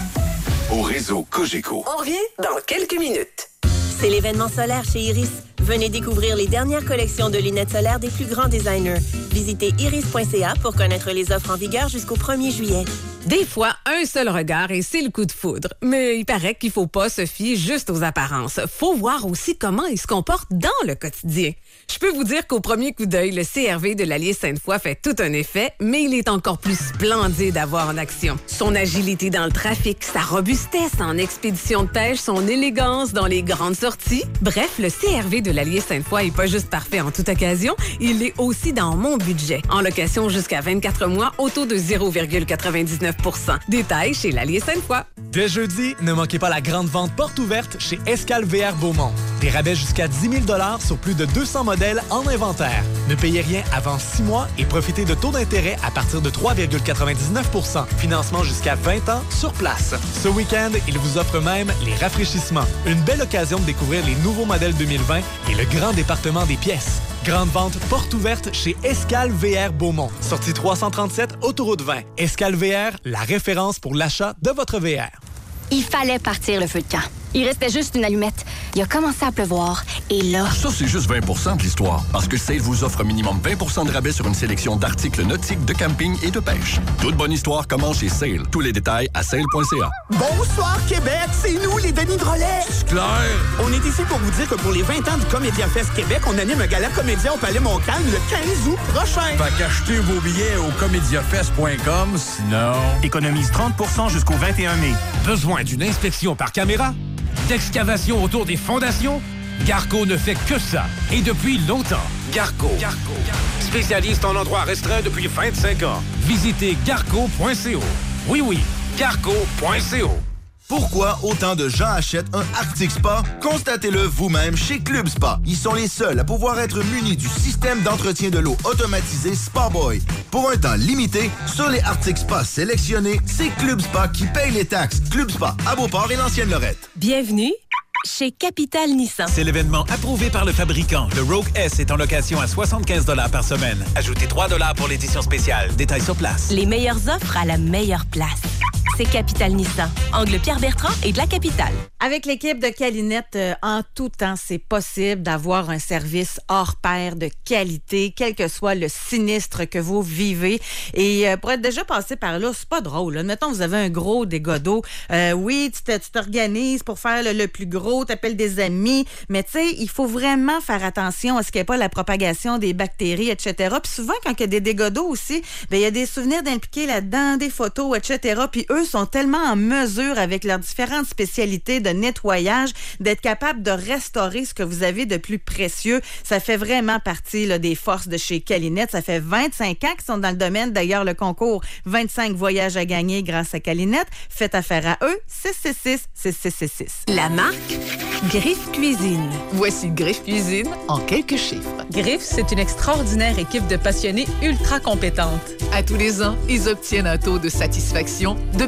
[SPEAKER 4] Au réseau Cogeco.
[SPEAKER 5] On revient dans quelques minutes.
[SPEAKER 14] C'est l'événement solaire chez Iris. Venez découvrir les dernières collections de lunettes solaires des plus grands designers. Visitez iris point c a pour connaître les offres en vigueur jusqu'au premier juillet.
[SPEAKER 18] Des fois, un seul regard et c'est le coup de foudre. Mais il paraît qu'il faut pas se fier juste aux apparences. Faut voir aussi comment il se comporte dans le quotidien. Je peux vous dire qu'au premier coup d'œil, le C R V de l'Allier Sainte-Foy fait tout un effet, mais il est encore plus splendide à voir en action. Son agilité dans le trafic, sa robustesse en expédition de pêche, son élégance dans les grandes sorties. Bref, le C R V de l'Allier Sainte-Foy est pas juste parfait en toute occasion, il l'est aussi dans mon budget. En location jusqu'à vingt-quatre mois, au taux de zéro virgule quatre-vingt-dix-neuf pour cent. Détails chez l'Allier Sainte-Foy.
[SPEAKER 19] Dès jeudi, ne manquez pas la grande vente porte ouverte chez Escale V R Beaumont. Des rabais jusqu'à dix mille dollars sur plus de deux cents modèles en inventaire. Ne payez rien avant six mois et profitez de taux d'intérêt à partir de trois virgule quatre-vingt-dix-neuf pour cent. Financement jusqu'à vingt ans sur place. Ce week-end, il vous offre même les rafraîchissements. Une belle occasion de découvrir les nouveaux modèles deux mille vingt et le grand département des pièces. Grande vente porte ouverte chez Escale V R Beaumont. Sortie trois cent trente-sept, autoroute vingt. Escale V R, la référence pour l'achat de votre V R.
[SPEAKER 20] Il fallait partir le feu de camp. Il restait juste une allumette. Il a commencé à pleuvoir. Et là...
[SPEAKER 25] Ça, c'est juste vingt pour cent de l'histoire. Parce que Sale vous offre minimum vingt pour cent de rabais sur une sélection d'articles nautiques, de camping et de pêche. Toute bonne histoire commence chez Sale. Tous les détails à sale point c a.
[SPEAKER 26] Bonsoir, Québec! C'est nous, les Denis Drolet!
[SPEAKER 25] C'est clair!
[SPEAKER 26] On est ici pour vous dire que pour les vingt ans du Comédia Fest Québec, on anime un gala comédien au Palais Montcalm le quinze août prochain.
[SPEAKER 25] Fait qu'achetez vos billets au comédiafest point com, sinon...
[SPEAKER 27] Économise trente pour cent jusqu'au vingt et un mai.
[SPEAKER 28] Besoin d'une inspection par caméra? D'excavation autour des fondations? Garco ne fait que ça, et depuis longtemps. Garco. Garco. Spécialiste en endroits restreints depuis vingt-cinq ans. Visitez garco point c o. Oui, oui, garco point c o.
[SPEAKER 24] Pourquoi autant de gens achètent un Arctic Spa? Constatez-le vous-même chez Club Spa. Ils sont les seuls à pouvoir être munis du système d'entretien de l'eau automatisé Spa-Boy. Pour un temps limité, sur les Arctic Spa sélectionnés, c'est Club Spa qui paye les taxes. Club Spa à Beauport et l'Ancienne-Lorette.
[SPEAKER 18] Bienvenue chez Capital Nissan.
[SPEAKER 9] C'est l'événement approuvé par le fabricant. Le Rogue S est en location à soixante-quinze dollars par semaine. Ajoutez trois dollars pour l'édition spéciale. Détails sur place.
[SPEAKER 18] Les meilleures offres à la meilleure place. C'est Capital Nissan. Angle Pierre-Bertrand et de la Capitale.
[SPEAKER 6] Avec l'équipe de Calinette, euh, en tout temps, c'est possible d'avoir un service hors pair de qualité, quel que soit le sinistre que vous vivez. Et euh, pour être déjà passé par là, c'est pas drôle. Là. Mettons, vous avez un gros dégât d'eau. Euh, oui, tu, te, tu t'organises pour faire le, le plus gros, t'appelles des amis, mais tu sais, il faut vraiment faire attention à ce qu'il n'y ait pas la propagation des bactéries, et cetera. Puis souvent, quand il y a des dégâts d'eau aussi, bien, il y a des souvenirs d'impliquer là-dedans, des photos, et cetera. Puis eux sont tellement en mesure, avec leurs différentes spécialités de nettoyage, d'être capables de restaurer ce que vous avez de plus précieux. Ça fait vraiment partie là, des forces de chez Calinette. Ça fait vingt-cinq ans qu'ils sont dans le domaine. D'ailleurs, le concours vingt-cinq voyages à gagner grâce à Calinette. Faites affaire à eux. six six six, six six six six.
[SPEAKER 18] La marque Griffe Cuisine.
[SPEAKER 23] Voici Griffe Cuisine en quelques chiffres.
[SPEAKER 29] Griffe, c'est une extraordinaire équipe de passionnés ultra compétente.
[SPEAKER 23] À tous les ans, ils obtiennent un taux de satisfaction de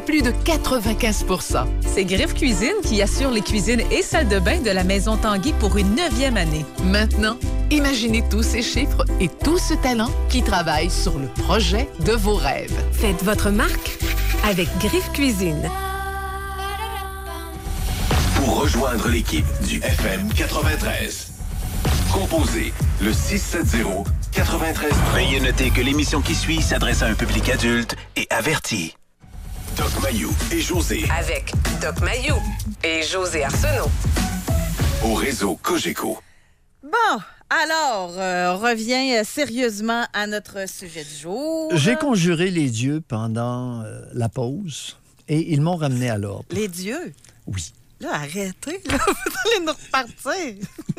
[SPEAKER 23] plus de quatre-vingt-quinze pour cent.
[SPEAKER 29] C'est Griffe Cuisine qui assure les cuisines et salles de bain de la Maison Tanguy pour une neuvième année.
[SPEAKER 23] Maintenant, imaginez tous ces chiffres et tout ce talent qui travaille sur le projet de vos rêves.
[SPEAKER 18] Faites votre marque avec Griffe Cuisine.
[SPEAKER 4] Pour rejoindre l'équipe du F M quatre-vingt-treize, composez le six sept zéro quatre-vingt-treize.
[SPEAKER 21] Veuillez noter que l'émission qui suit s'adresse à un public adulte et averti.
[SPEAKER 4] Doc Mayou et José.
[SPEAKER 5] Avec Doc Mayou et José Arsenault.
[SPEAKER 4] Au réseau Cogeco.
[SPEAKER 6] Bon, alors, euh, on revient euh, sérieusement à notre sujet du jour.
[SPEAKER 7] J'ai conjuré les dieux pendant euh, la pause et ils m'ont ramené à l'ordre.
[SPEAKER 6] Les dieux?
[SPEAKER 7] Oui.
[SPEAKER 6] Là, arrêtez, là, vous allez nous repartir.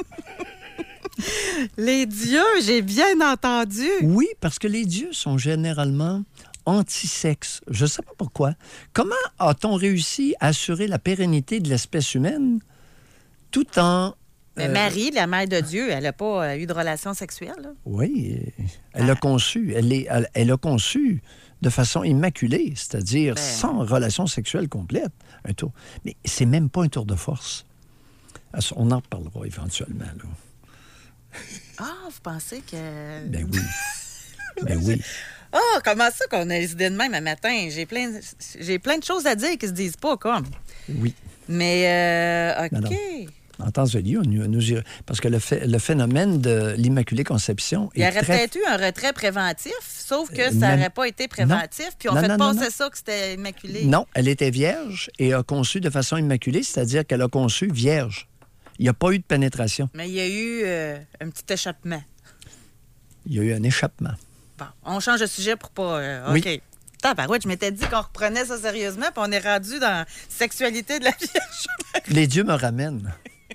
[SPEAKER 6] Les dieux, j'ai bien entendu.
[SPEAKER 7] Oui, parce que les dieux sont généralement anti-sexe. Je ne sais pas pourquoi. Comment a-t-on réussi à assurer la pérennité de l'espèce humaine tout en...
[SPEAKER 6] Mais
[SPEAKER 7] euh,
[SPEAKER 6] Marie, la mère de Dieu, elle n'a pas euh, eu de relation sexuelle, là?
[SPEAKER 7] Oui, elle a conçu. Elle, est, elle, elle a conçu de façon immaculée, c'est-à-dire
[SPEAKER 6] Ben...
[SPEAKER 7] sans relation sexuelle complète. Un tour. Mais c'est même pas un tour de force. On en reparlera éventuellement, là.
[SPEAKER 6] Ah, vous pensez que...
[SPEAKER 7] Ben oui. Ben oui.
[SPEAKER 6] Ah, oh, comment ça qu'on a les idées de même un matin? J'ai plein, j'ai plein de choses à dire qui se disent pas, comme.
[SPEAKER 7] Oui.
[SPEAKER 6] Mais, euh, OK.
[SPEAKER 7] Non, non. En temps de lieu, nous, nous, parce que le, fait, le phénomène de l'Immaculée Conception
[SPEAKER 6] Il y
[SPEAKER 7] est
[SPEAKER 6] aurait
[SPEAKER 7] très...
[SPEAKER 6] peut-être eu un retrait préventif, sauf que
[SPEAKER 7] Euh,
[SPEAKER 6] ça
[SPEAKER 7] même-
[SPEAKER 6] n'aurait pas été préventif,
[SPEAKER 7] Non.
[SPEAKER 6] puis on
[SPEAKER 7] Non,
[SPEAKER 6] fait
[SPEAKER 7] non,
[SPEAKER 6] passer
[SPEAKER 7] non, non.
[SPEAKER 6] ça que c'était immaculé.
[SPEAKER 7] Non, elle était vierge et a conçu de façon immaculée, c'est-à-dire qu'elle a conçu vierge. Il n'y a pas eu de pénétration.
[SPEAKER 6] Mais il y a eu euh, un petit échappement.
[SPEAKER 7] Il y a eu un échappement.
[SPEAKER 6] Bon, on change de sujet pour pas... euh,
[SPEAKER 7] Oui.
[SPEAKER 6] OK. Tabarouette, je m'étais dit qu'on reprenait ça sérieusement, puis on est rendu dans la sexualité de la Vierge.
[SPEAKER 7] Les dieux me ramènent.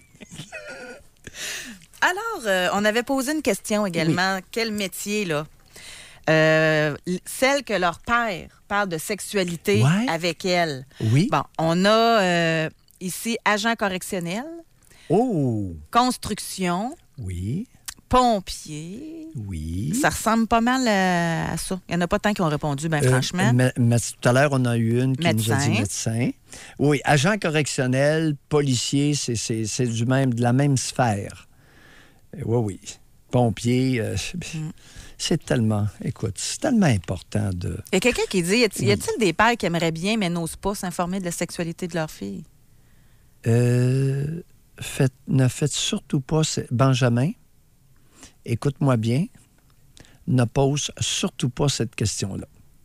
[SPEAKER 6] Alors, euh, on avait posé une question également. Quel métier, là? Euh, l- celle que leur père parle de sexualité
[SPEAKER 7] Ouais.
[SPEAKER 6] avec elle.
[SPEAKER 7] Oui.
[SPEAKER 6] Bon, on a euh, ici agent correctionnel,
[SPEAKER 7] Oh!
[SPEAKER 6] construction,
[SPEAKER 7] Oui,
[SPEAKER 6] pompier.
[SPEAKER 7] oui.
[SPEAKER 6] Ça ressemble pas mal à, à ça. Il n'y en a pas tant qui ont répondu, bien
[SPEAKER 7] Euh,
[SPEAKER 6] franchement.
[SPEAKER 7] mais- mais tout à l'heure, on a eu une qui nous a dit
[SPEAKER 6] Médecin.
[SPEAKER 7] médecin. Oui, agent correctionnel, policier, c'est, c'est, c'est du même, de la même sphère. Euh, Oui, oui. Pompier, euh, c'est tellement, écoute, c'est tellement important de...
[SPEAKER 6] Il y a quelqu'un qui dit, y a-t-il y a-t-il des pères qui aimeraient bien, mais n'osent pas s'informer de la sexualité de leur fille?
[SPEAKER 7] Euh, faites, ne faites surtout pas... ce- Benjamin, écoute-moi bien, ne pose surtout pas cette question-là.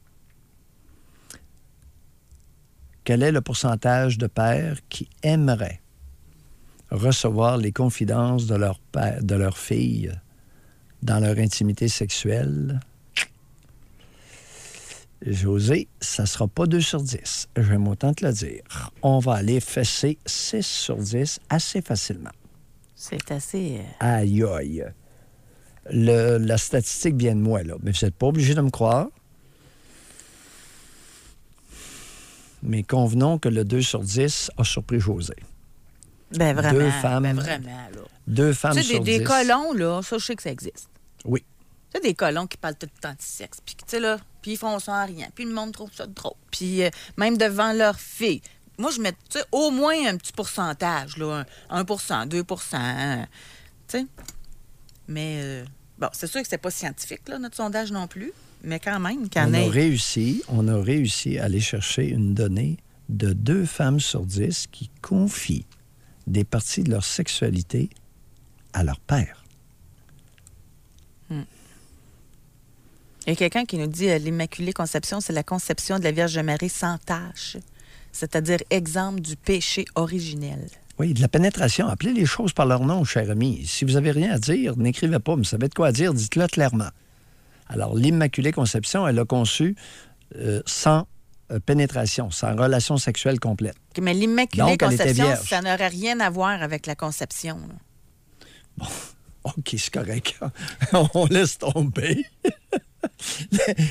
[SPEAKER 7] Quel est le pourcentage de pères qui aimeraient recevoir les confidences de leur père, de leur fille dans leur intimité sexuelle? José, ça ne sera pas deux sur dix. J'aime autant te le dire. On va aller fesser six sur dix assez facilement.
[SPEAKER 6] C'est assez... euh,
[SPEAKER 7] Aïe, aïe. Le- la statistique vient de moi, là. Mais vous n'êtes pas obligé de me croire. Mais convenons que le deux sur dix a surpris José.
[SPEAKER 6] Ben vraiment,
[SPEAKER 7] Deux femmes,
[SPEAKER 6] ben vraiment, là.
[SPEAKER 7] Deux femmes
[SPEAKER 6] Tu sais,
[SPEAKER 7] sur
[SPEAKER 6] des, des
[SPEAKER 7] dix.
[SPEAKER 6] colons, là, ça, je sais que ça existe.
[SPEAKER 7] Oui.
[SPEAKER 6] Tu sais, des colons qui parlent tout le temps de sexe, puis tu sais, là, puis ils font ça en rien, puis le monde trouve ça drôle, puis euh, même devant leur fille. Moi, je mets, tu sais, au moins un petit pourcentage, là, un, un pour cent, deux pour cent, hein, tu sais. Mais, euh, bon, c'est sûr que c'est pas scientifique, là, notre sondage non plus, mais quand même, qu'il y en
[SPEAKER 7] On a
[SPEAKER 6] ait...
[SPEAKER 7] réussi, on a réussi à aller chercher une donnée de deux femmes sur dix qui confient des parties de leur sexualité à leur père.
[SPEAKER 6] Hmm. Il y a quelqu'un qui nous dit euh, l'Immaculée Conception, c'est la conception de la Vierge Marie sans tache, c'est-à-dire exemple du péché originel.
[SPEAKER 7] Oui, de la pénétration. Appelez les choses par leur nom, cher ami. Si vous n'avez rien à dire, n'écrivez pas. Mais vous savez de quoi dire, dites-le clairement. Alors, l'Immaculée Conception, elle a conçu euh, sans euh, pénétration, sans relation sexuelle complète.
[SPEAKER 6] OK, mais l'Immaculée
[SPEAKER 7] Donc, elle était
[SPEAKER 6] Conception,
[SPEAKER 7] vierge.
[SPEAKER 6] ça n'aurait rien à voir avec la conception. là.
[SPEAKER 7] OK, c'est correct. On laisse tomber.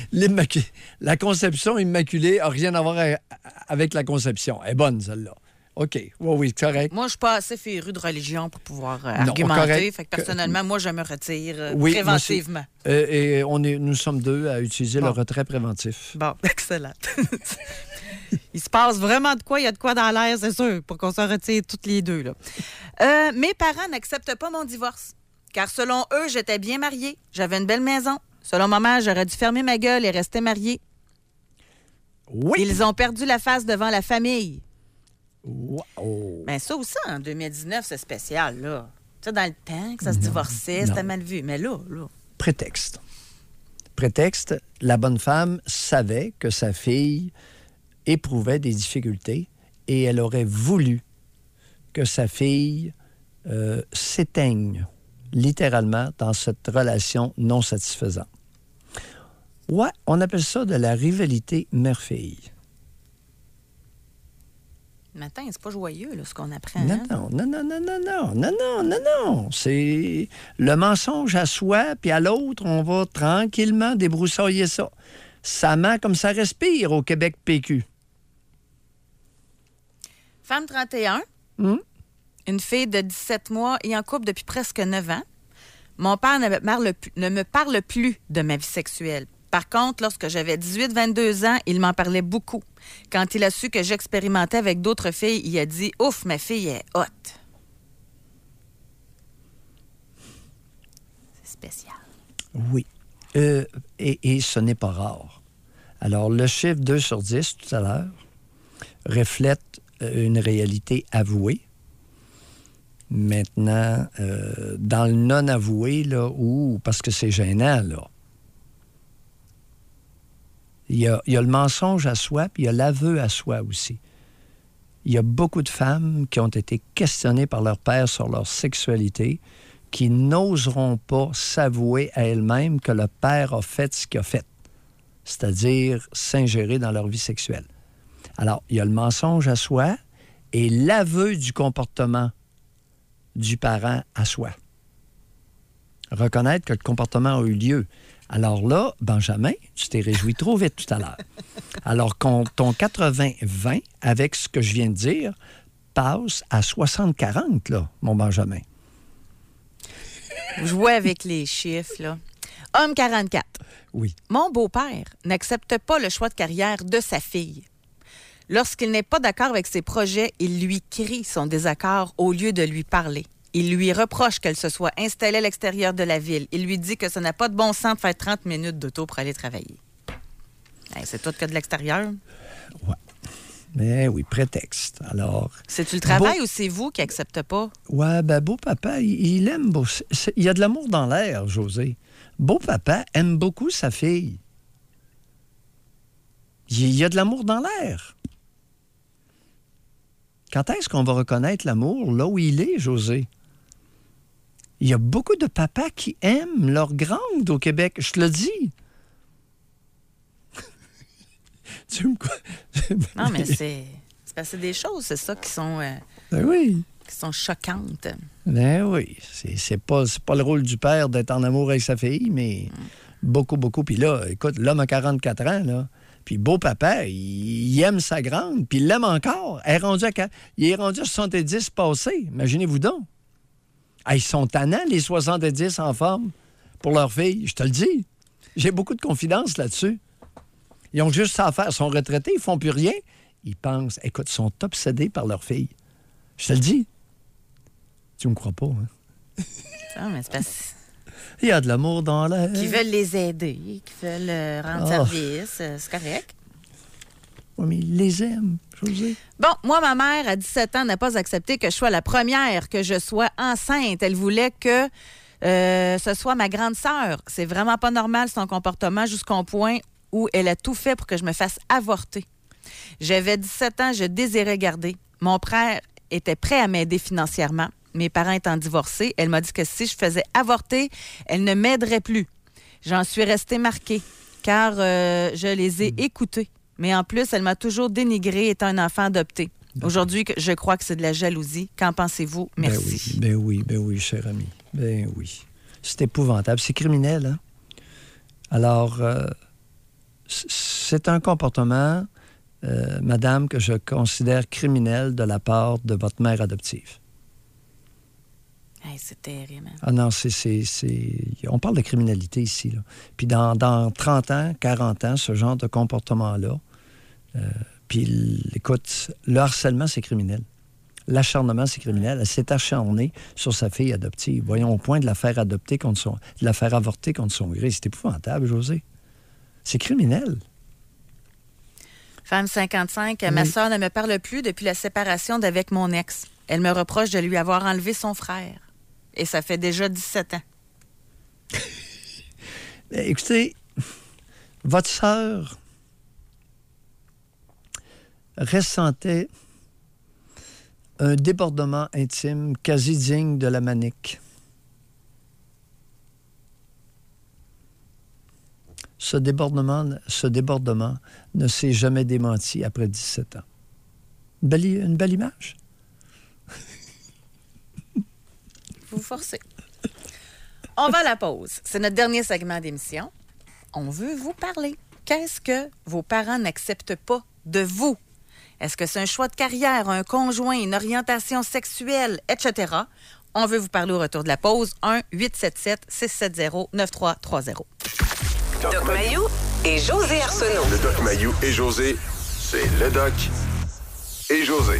[SPEAKER 7] L'immacu- La conception immaculée n'a rien à voir avec la conception. Elle est bonne, celle-là. OK. Oui, oui, correct.
[SPEAKER 6] Moi, je suis pas assez féru de religion pour pouvoir euh,
[SPEAKER 7] Non,
[SPEAKER 6] argumenter.
[SPEAKER 7] correct.
[SPEAKER 6] Fait que personnellement, moi, je me retire euh,
[SPEAKER 7] Oui,
[SPEAKER 6] préventivement.
[SPEAKER 7] moi aussi. Euh, et on est, nous sommes deux à utiliser
[SPEAKER 6] Bon.
[SPEAKER 7] le retrait préventif.
[SPEAKER 6] Bon, excellent. Il se passe vraiment de quoi? Il y a de quoi dans l'air, c'est sûr, pour qu'on se retire toutes les deux. Là. Euh, mes parents n'acceptent pas mon divorce. Car selon eux, j'étais bien mariée. J'avais une belle maison. Selon ma mère, j'aurais dû fermer ma gueule et rester mariée.
[SPEAKER 7] Oui.
[SPEAKER 6] Ils ont perdu la face devant la famille.
[SPEAKER 7] Wow.
[SPEAKER 6] Mais ça aussi, en deux mille dix-neuf, c'est spécial, là. Tu sais, dans le temps que ça se
[SPEAKER 7] Non,
[SPEAKER 6] divorçait,
[SPEAKER 7] non.
[SPEAKER 6] c'était mal vu. Mais là, là...
[SPEAKER 7] Prétexte. Prétexte, la bonne femme savait que sa fille éprouvait des difficultés et elle aurait voulu que sa fille euh, s'éteigne littéralement dans cette relation non satisfaisante. Ouais, on appelle ça de la rivalité mère-fille.
[SPEAKER 6] Matin, c'est pas joyeux, là, ce qu'on apprend.
[SPEAKER 7] Non,
[SPEAKER 6] hein?
[SPEAKER 7] non, non, non, non, non, non, non, non, non. C'est le mensonge à soi, puis à l'autre, on va tranquillement débroussailler ça. Ça ment comme ça respire au Québec P Q.
[SPEAKER 6] Femme trente et un,
[SPEAKER 7] Hum?
[SPEAKER 6] une fille de dix-sept mois et en couple depuis presque neuf ans. Mon père ne me parle, pu- ne me parle plus de ma vie sexuelle. Par contre, lorsque j'avais dix-huit vingt-deux ans, il m'en parlait beaucoup. Quand il a su que j'expérimentais avec d'autres filles, il a dit « Ouf, ma fille est hot ». C'est spécial.
[SPEAKER 7] Oui. Euh, et, et ce n'est pas rare. Alors, le chiffre deux sur dix, tout à l'heure, reflète euh, une réalité avouée. Maintenant, euh, dans le non-avoué, là, ou parce que c'est gênant, là, il y a, il y a le mensonge à soi, puis il y a l'aveu à soi aussi. Il y a beaucoup de femmes qui ont été questionnées par leur père sur leur sexualité, qui n'oseront pas s'avouer à elles-mêmes que le père a fait ce qu'il a fait, c'est-à-dire s'ingérer dans leur vie sexuelle. Alors, il y a le mensonge à soi et l'aveu du comportement du parent à soi. Reconnaître que le comportement a eu lieu. Alors là, Benjamin, tu t'es réjoui trop vite tout à l'heure. Alors qu'on, ton quatre-vingts vingt, avec ce que je viens de dire, passe à soixante quarante, là, mon Benjamin.
[SPEAKER 6] Jouer avec les chiffres, là. Homme quarante-quatre.
[SPEAKER 7] Oui.
[SPEAKER 6] Mon beau-père n'accepte pas le choix de carrière de sa fille. Lorsqu'il n'est pas d'accord avec ses projets, il lui crie son désaccord au lieu de lui parler. Il lui reproche qu'elle se soit installée à l'extérieur de la ville. Il lui dit que ça n'a pas de bon sens de faire trente minutes d'auto pour aller travailler. Hey, c'est tout que de l'extérieur.
[SPEAKER 7] Ouais. Mais oui, prétexte. Alors...
[SPEAKER 6] C'est-tu le travail
[SPEAKER 7] beau...
[SPEAKER 6] ou c'est vous qui n'acceptez pas?
[SPEAKER 7] Ouais, ben beau papa, il, il aime... Beau... c'est... Il y a de l'amour dans l'air, José. Beau papa aime beaucoup sa fille. Il y a de l'amour dans l'air. Quand est-ce qu'on va reconnaître l'amour là où il est, José? Il y a beaucoup de papas qui aiment leur grande au Québec, je te le dis. Tu me...
[SPEAKER 6] Non, mais c'est... c'est parce que c'est des choses, c'est ça, qui sont... Euh...
[SPEAKER 7] Ben oui.
[SPEAKER 6] Qui sont choquantes.
[SPEAKER 7] Ben oui. C'est, c'est, pas, c'est pas le rôle du père d'être en amour avec sa fille, mais mm. beaucoup, beaucoup. Puis là, écoute, l'homme a quarante-quatre ans, là. Puis beau papa, il, il aime sa grande, puis il l'aime encore. Elle est rendue à, il est rendu à soixante-dix passés. Imaginez-vous donc. Ah, ils sont tannants, les soixante-dix en forme, pour leur fille. Je te le dis. J'ai beaucoup de confiance là-dessus. Ils ont juste ça à faire. Ils sont retraités, ils font plus rien. Ils pensent, écoute, ils sont obsédés par leur fille. Je te le dis. Tu me crois pas, hein?
[SPEAKER 6] Non, mais c'est parce...
[SPEAKER 7] Il y a de l'amour dans l'air.
[SPEAKER 6] Qui veulent les aider, qui veulent euh, rendre
[SPEAKER 7] oh.
[SPEAKER 6] service. Euh, c'est correct.
[SPEAKER 7] Oui, mais ils les aiment, José.
[SPEAKER 6] Bon, moi, ma mère, à dix-sept ans, n'a pas accepté que je sois la première, que je sois enceinte. Elle voulait que euh, ce soit ma grande sœur. C'est vraiment pas normal, son comportement, jusqu'au point où elle a tout fait pour que je me fasse avorter. J'avais dix-sept ans, je désirais garder. Mon frère était prêt à m'aider financièrement. Mes parents étant divorcés, elle m'a dit que si je faisais avorter, elle ne m'aiderait plus. J'en suis restée marquée, car euh, je les ai écoutés. Mais en plus, elle m'a toujours dénigrée étant un enfant adopté. Ben Aujourd'hui, je crois que c'est de la jalousie. Qu'en pensez-vous? Merci.
[SPEAKER 7] Ben oui, ben oui, ben oui, cher ami. Ben oui. C'est épouvantable. C'est criminel, hein? Alors, euh, c'est un comportement euh, madame, que je considère criminelle de la part de votre mère adoptive.
[SPEAKER 6] Hey, c'est terrible. Hein?
[SPEAKER 7] Ah non, c'est, c'est, c'est... on parle de criminalité ici. Là. Puis dans, dans trente ans, quarante ans, ce genre de comportement-là, euh, puis écoute, le harcèlement, c'est criminel. L'acharnement, c'est criminel. Elle s'est acharnée sur sa fille adoptive. Voyons, au point de la faire adopter contre son... de la faire avorter contre son gré. C'est épouvantable, José. C'est criminel.
[SPEAKER 6] Femme cinquante-cinq,
[SPEAKER 7] oui.
[SPEAKER 6] Ma sœur ne me parle plus depuis la séparation d'avec mon ex. Elle me reproche de lui avoir enlevé son frère. Et ça fait déjà dix-sept ans.
[SPEAKER 7] Écoutez, votre sœur ressentait un débordement intime quasi digne de la manique. Ce débordement, ce débordement ne s'est jamais démenti après dix-sept ans. Une belle, une belle image.
[SPEAKER 6] Vous forcez. On va à la pause. C'est notre dernier segment d'émission. On veut vous parler. Qu'est-ce que vos parents n'acceptent pas de vous? Est-ce que c'est un choix de carrière, un conjoint, une orientation sexuelle, et cetera? On veut vous parler au retour de la pause. un huit sept sept six sept zéro neuf trois trois zéro.
[SPEAKER 5] Doc Mayou et José Arsenault.
[SPEAKER 4] Le Doc Mayou et José, c'est le Doc et José.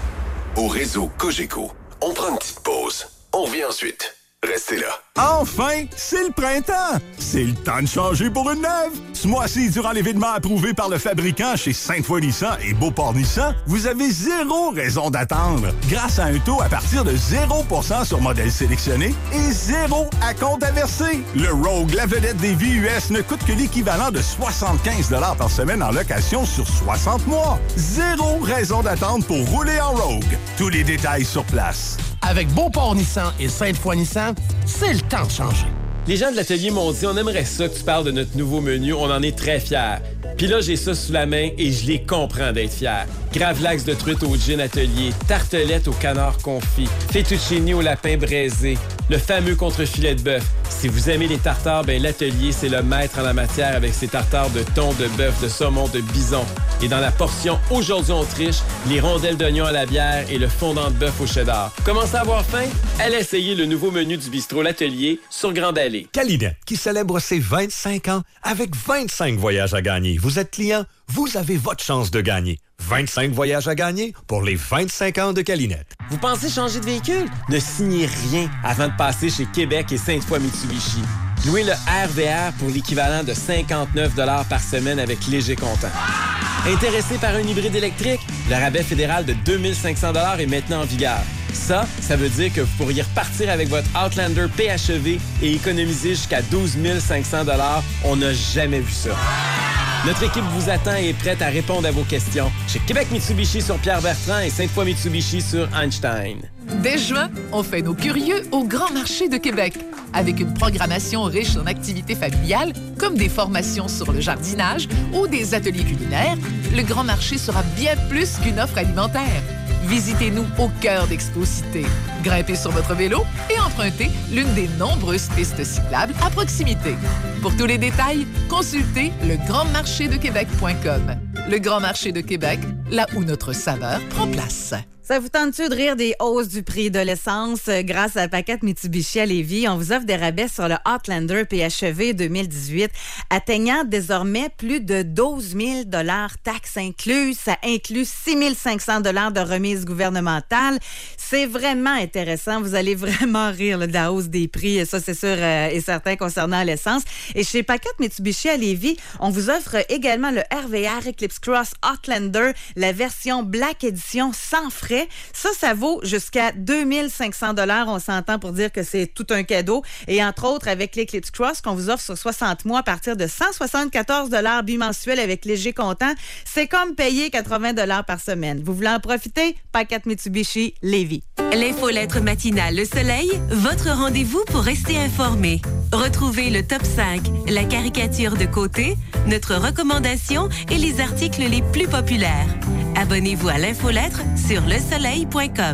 [SPEAKER 4] Au réseau Cogeco, on prend une petite pause. On revient ensuite. Restez là.
[SPEAKER 28] Enfin, c'est le printemps! C'est le temps de changer pour une neuve! Ce mois-ci, durant l'événement approuvé par le fabricant chez Sainte-Foy Nissan et Beauport Nissan, vous avez zéro raison d'attendre. Grâce à un taux à partir de zéro pour cent sur modèle sélectionné et zéro à compte à verser. Le Rogue, la vedette des V U S, ne coûte que l'équivalent de soixante-quinze dollars par semaine en location sur soixante mois. Zéro raison d'attendre pour rouler en Rogue. Tous les détails sur place.
[SPEAKER 1] Avec Beauport Nissan et Sainte-Foy Nissan, c'est le temps de changer.
[SPEAKER 2] Les gens de l'atelier m'ont dit, on aimerait ça que tu parles de notre nouveau menu, on en est très fiers. Puis là, j'ai ça sous la main et je les comprends d'être fiers. Gravlax de truite au gin atelier, tartelette au canard confit, fettuccine au lapin braisé, le fameux contre-filet de bœuf. Si vous aimez les tartares, ben l'atelier, c'est le maître en la matière avec ses tartares de thon, de bœuf, de saumon, de bison. Et dans la portion Aujourd'hui on triche, les rondelles d'oignon à la bière et le fondant de bœuf au cheddar. Commencez à avoir faim? Allez essayer le nouveau menu du bistrot L'Atelier sur Grande Allée.
[SPEAKER 3] Calinette, qui célèbre ses vingt-cinq ans avec vingt-cinq voyages à gagner. Vous êtes client? Vous avez votre chance de gagner. vingt-cinq voyages à gagner pour les vingt-cinq ans de Calinette.
[SPEAKER 2] Vous pensez changer de véhicule? Ne signez rien avant de passer chez Québec et Sainte-Foy Mitsubishi. Louez le R V R pour l'équivalent de cinquante-neuf dollars par semaine avec léger comptant. Intéressé par un hybride électrique? Le rabais fédéral de deux mille cinq cents dollars est maintenant en vigueur. Ça, ça veut dire que vous pourriez repartir avec votre Outlander P H E V et économiser jusqu'à douze mille cinq cents dollars. On n'a jamais vu ça. Notre équipe vous attend et est prête à répondre à vos questions. Chez Québec Mitsubishi sur Pierre-Bertrand et Sainte-Foy Mitsubishi sur Einstein.
[SPEAKER 23] Dès juin, on fait nos curieux au Grand Marché de Québec. Avec une programmation riche en activités familiales, comme des formations sur le jardinage ou des ateliers culinaires, le Grand Marché sera bien plus qu'une offre alimentaire. Visitez-nous au cœur d'Expo-Cité. Grimpez sur votre vélo et empruntez l'une des nombreuses pistes cyclables à proximité. Pour tous les détails, consultez le grand marché de québec point com. Le Grand Marché de Québec, là où notre saveur prend place.
[SPEAKER 6] Ça vous tente-tu de rire des hausses du prix de l'essence? Grâce à Paquette Mitsubishi à Lévis, on vous offre des rabais sur le Outlander P H E V deux mille dix-huit, atteignant désormais plus de douze mille dollars taxes incluses. Ça inclut six mille cinq cents dollars de remise gouvernementale. C'est vraiment intéressant. Vous allez vraiment rire là, de la hausse des prix. Ça, c'est sûr euh, et certain concernant l'essence. Et chez Paquette Mitsubishi à Lévis, on vous offre également le R V R Eclipse Cross Outlander, la version Black Edition sans frais. Ça, ça vaut jusqu'à deux mille cinq cents dollars. On s'entend pour dire que c'est tout un cadeau. Et entre autres, avec l'Eclipse Cross qu'on vous offre sur soixante mois à partir de cent soixante-quatorze dollars bimensuels avec léger comptant, c'est comme payer quatre-vingts dollars par semaine. Vous voulez en profiter? Paquette Mitsubishi Lévis.
[SPEAKER 8] L'infolettre matinale Le Soleil, votre rendez-vous pour rester informé. Retrouvez le top cinq, la caricature de côté, notre recommandation et les articles les plus populaires. Abonnez-vous à l'infolettre sur le soleil point com.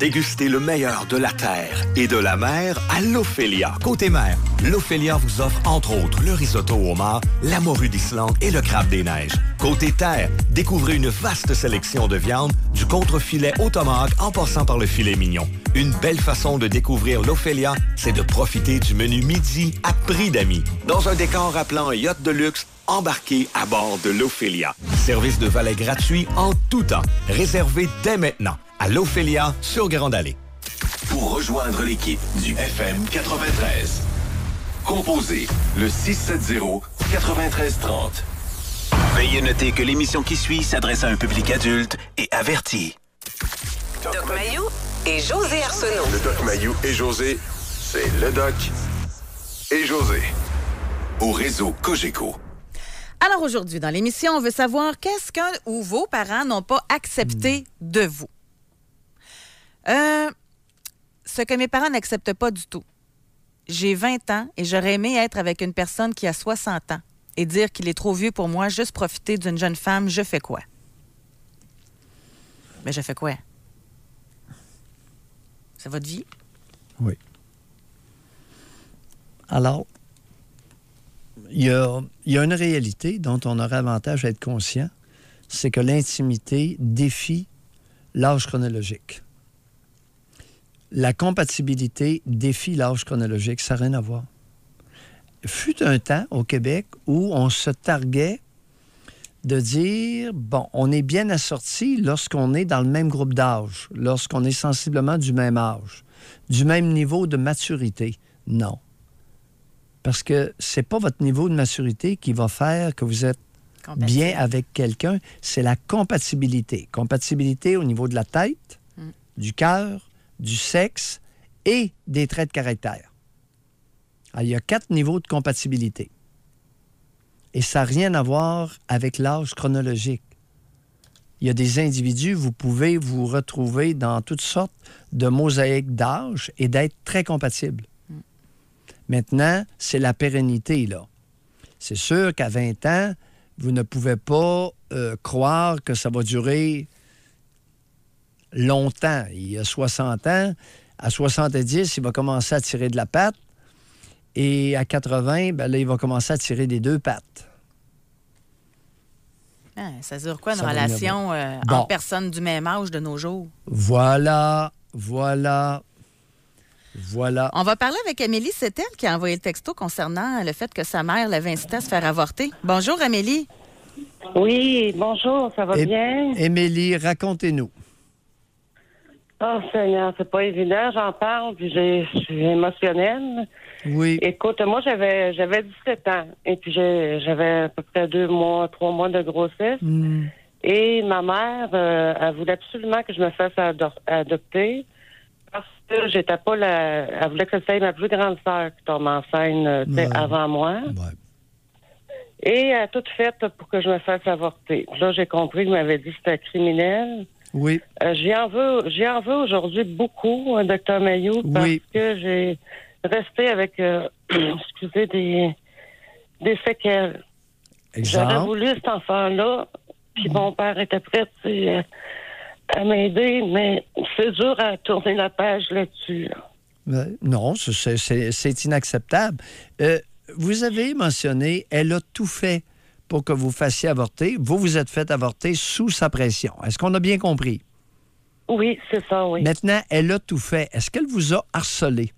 [SPEAKER 3] Dégustez le meilleur de la terre et de la mer à l'Ophélia. Côté mer, l'Ophélia vous offre entre autres le risotto au homard, la morue d'Islande et le crabe des neiges. Côté terre, découvrez une vaste sélection de viande, du contrefilet au tomahawk en passant par le filet mignon. Une belle façon de découvrir l'Ophélia, c'est de profiter du menu midi à prix d'amis. Dans un décor rappelant un yacht de luxe, embarquez à bord de l'Ophélia. Service de valet gratuit en tout temps. Réservé dès maintenant à l'Ophélia sur Grande Allée.
[SPEAKER 4] Pour rejoindre l'équipe du F M quatre-vingt-treize, composez le six sept zéro, neuf trois trois zéro.
[SPEAKER 21] Veuillez noter que l'émission qui suit s'adresse à un public adulte et averti.
[SPEAKER 5] Doc Mayou et José Arsenault.
[SPEAKER 4] Le Doc Mayou et José, c'est le Doc et José. Au réseau Cogeco.
[SPEAKER 6] Alors aujourd'hui, dans l'émission, on veut savoir qu'est-ce qu'un ou vos parents n'ont pas accepté mmh. de vous. Euh, ce que mes parents n'acceptent pas du tout. J'ai vingt ans et j'aurais aimé être avec une personne qui a soixante ans et dire qu'il est trop vieux pour moi, juste profiter d'une jeune femme, je fais quoi? Mais je fais quoi? C'est votre vie?
[SPEAKER 7] Oui. Alors, il y a, il y a une réalité dont on aurait avantage à être conscient, c'est que l'intimité défie l'âge chronologique. La compatibilité défie l'âge chronologique, ça n'a rien à voir. Fut un temps au Québec où on se targuait de dire, bon, on est bien assorti lorsqu'on est dans le même groupe d'âge, lorsqu'on est sensiblement du même âge, du même niveau de maturité. Non. Parce que c'est pas votre niveau de maturité qui va faire que vous êtes bien avec quelqu'un, c'est la compatibilité. Compatibilité au niveau de la tête, mm. du cœur, du sexe et des traits de caractère. Alors, il y a quatre niveaux de compatibilité. Et ça n'a rien à voir avec l'âge chronologique. Il y a des individus, vous pouvez vous retrouver dans toutes sortes de mosaïques d'âge et d'être très compatibles. Mm. Maintenant, c'est la pérennité, là. C'est sûr qu'à vingt ans, vous ne pouvez pas euh, croire que ça va durer longtemps. Il y a soixante ans, à soixante-dix, il va commencer à tirer de la patte. Et à quatre-vingts, ben là, il va commencer à tirer des deux pattes.
[SPEAKER 6] Ah, ça dure quoi, une
[SPEAKER 7] ça
[SPEAKER 6] relation euh,
[SPEAKER 7] bon.
[SPEAKER 6] entre personnes du même âge de nos jours?
[SPEAKER 7] Voilà, voilà, voilà.
[SPEAKER 6] On va parler avec Amélie, c'est elle qui a envoyé le texto concernant le fait que sa mère l'avait incité à se faire avorter. Bonjour, Amélie.
[SPEAKER 10] Oui, bonjour, ça va
[SPEAKER 7] é-
[SPEAKER 10] bien?
[SPEAKER 7] Émilie, racontez-nous.
[SPEAKER 10] Oh, Seigneur, c'est pas évident, j'en parle, puis j'ai- je suis émotionnelle.
[SPEAKER 7] Oui.
[SPEAKER 10] Écoute, moi, j'avais j'avais dix-sept ans, et puis j'ai- j'avais à peu près deux mois, trois mois de grossesse.
[SPEAKER 7] Mm.
[SPEAKER 10] Et ma mère, euh, elle voulait absolument que je me fasse ado- adopter parce que j'étais pas la... Elle voulait que c'était ma plus grande sœur qui tombe enceinte euh, tu sais,
[SPEAKER 7] Ouais.
[SPEAKER 10] avant moi.
[SPEAKER 7] Ouais.
[SPEAKER 10] Et elle a tout fait pour que je me fasse avorter. Là, j'ai compris qu'il m'avait dit que c'était criminel.
[SPEAKER 7] Oui.
[SPEAKER 10] Euh, j'y en veux, j'y en veux aujourd'hui beaucoup, hein, docteur Mayou, parce
[SPEAKER 7] Oui.
[SPEAKER 10] que j'ai resté avec, euh, excusez, des, des séquelles.
[SPEAKER 7] Exemple?
[SPEAKER 10] J'aurais voulu cet enfant-là, puis mon père était prêt tu sais, à m'aider, mais c'est dur à tourner la page là-dessus. là.
[SPEAKER 7] Euh, non, c'est- c'est c'est inacceptable. Euh, vous avez mentionné, elle a tout fait pour que vous fassiez avorter. Vous vous êtes fait avorter sous sa pression. Est-ce qu'on a bien compris?
[SPEAKER 10] Oui, c'est ça, oui.
[SPEAKER 7] Maintenant, elle a tout fait. Est-ce qu'elle vous a harcelé?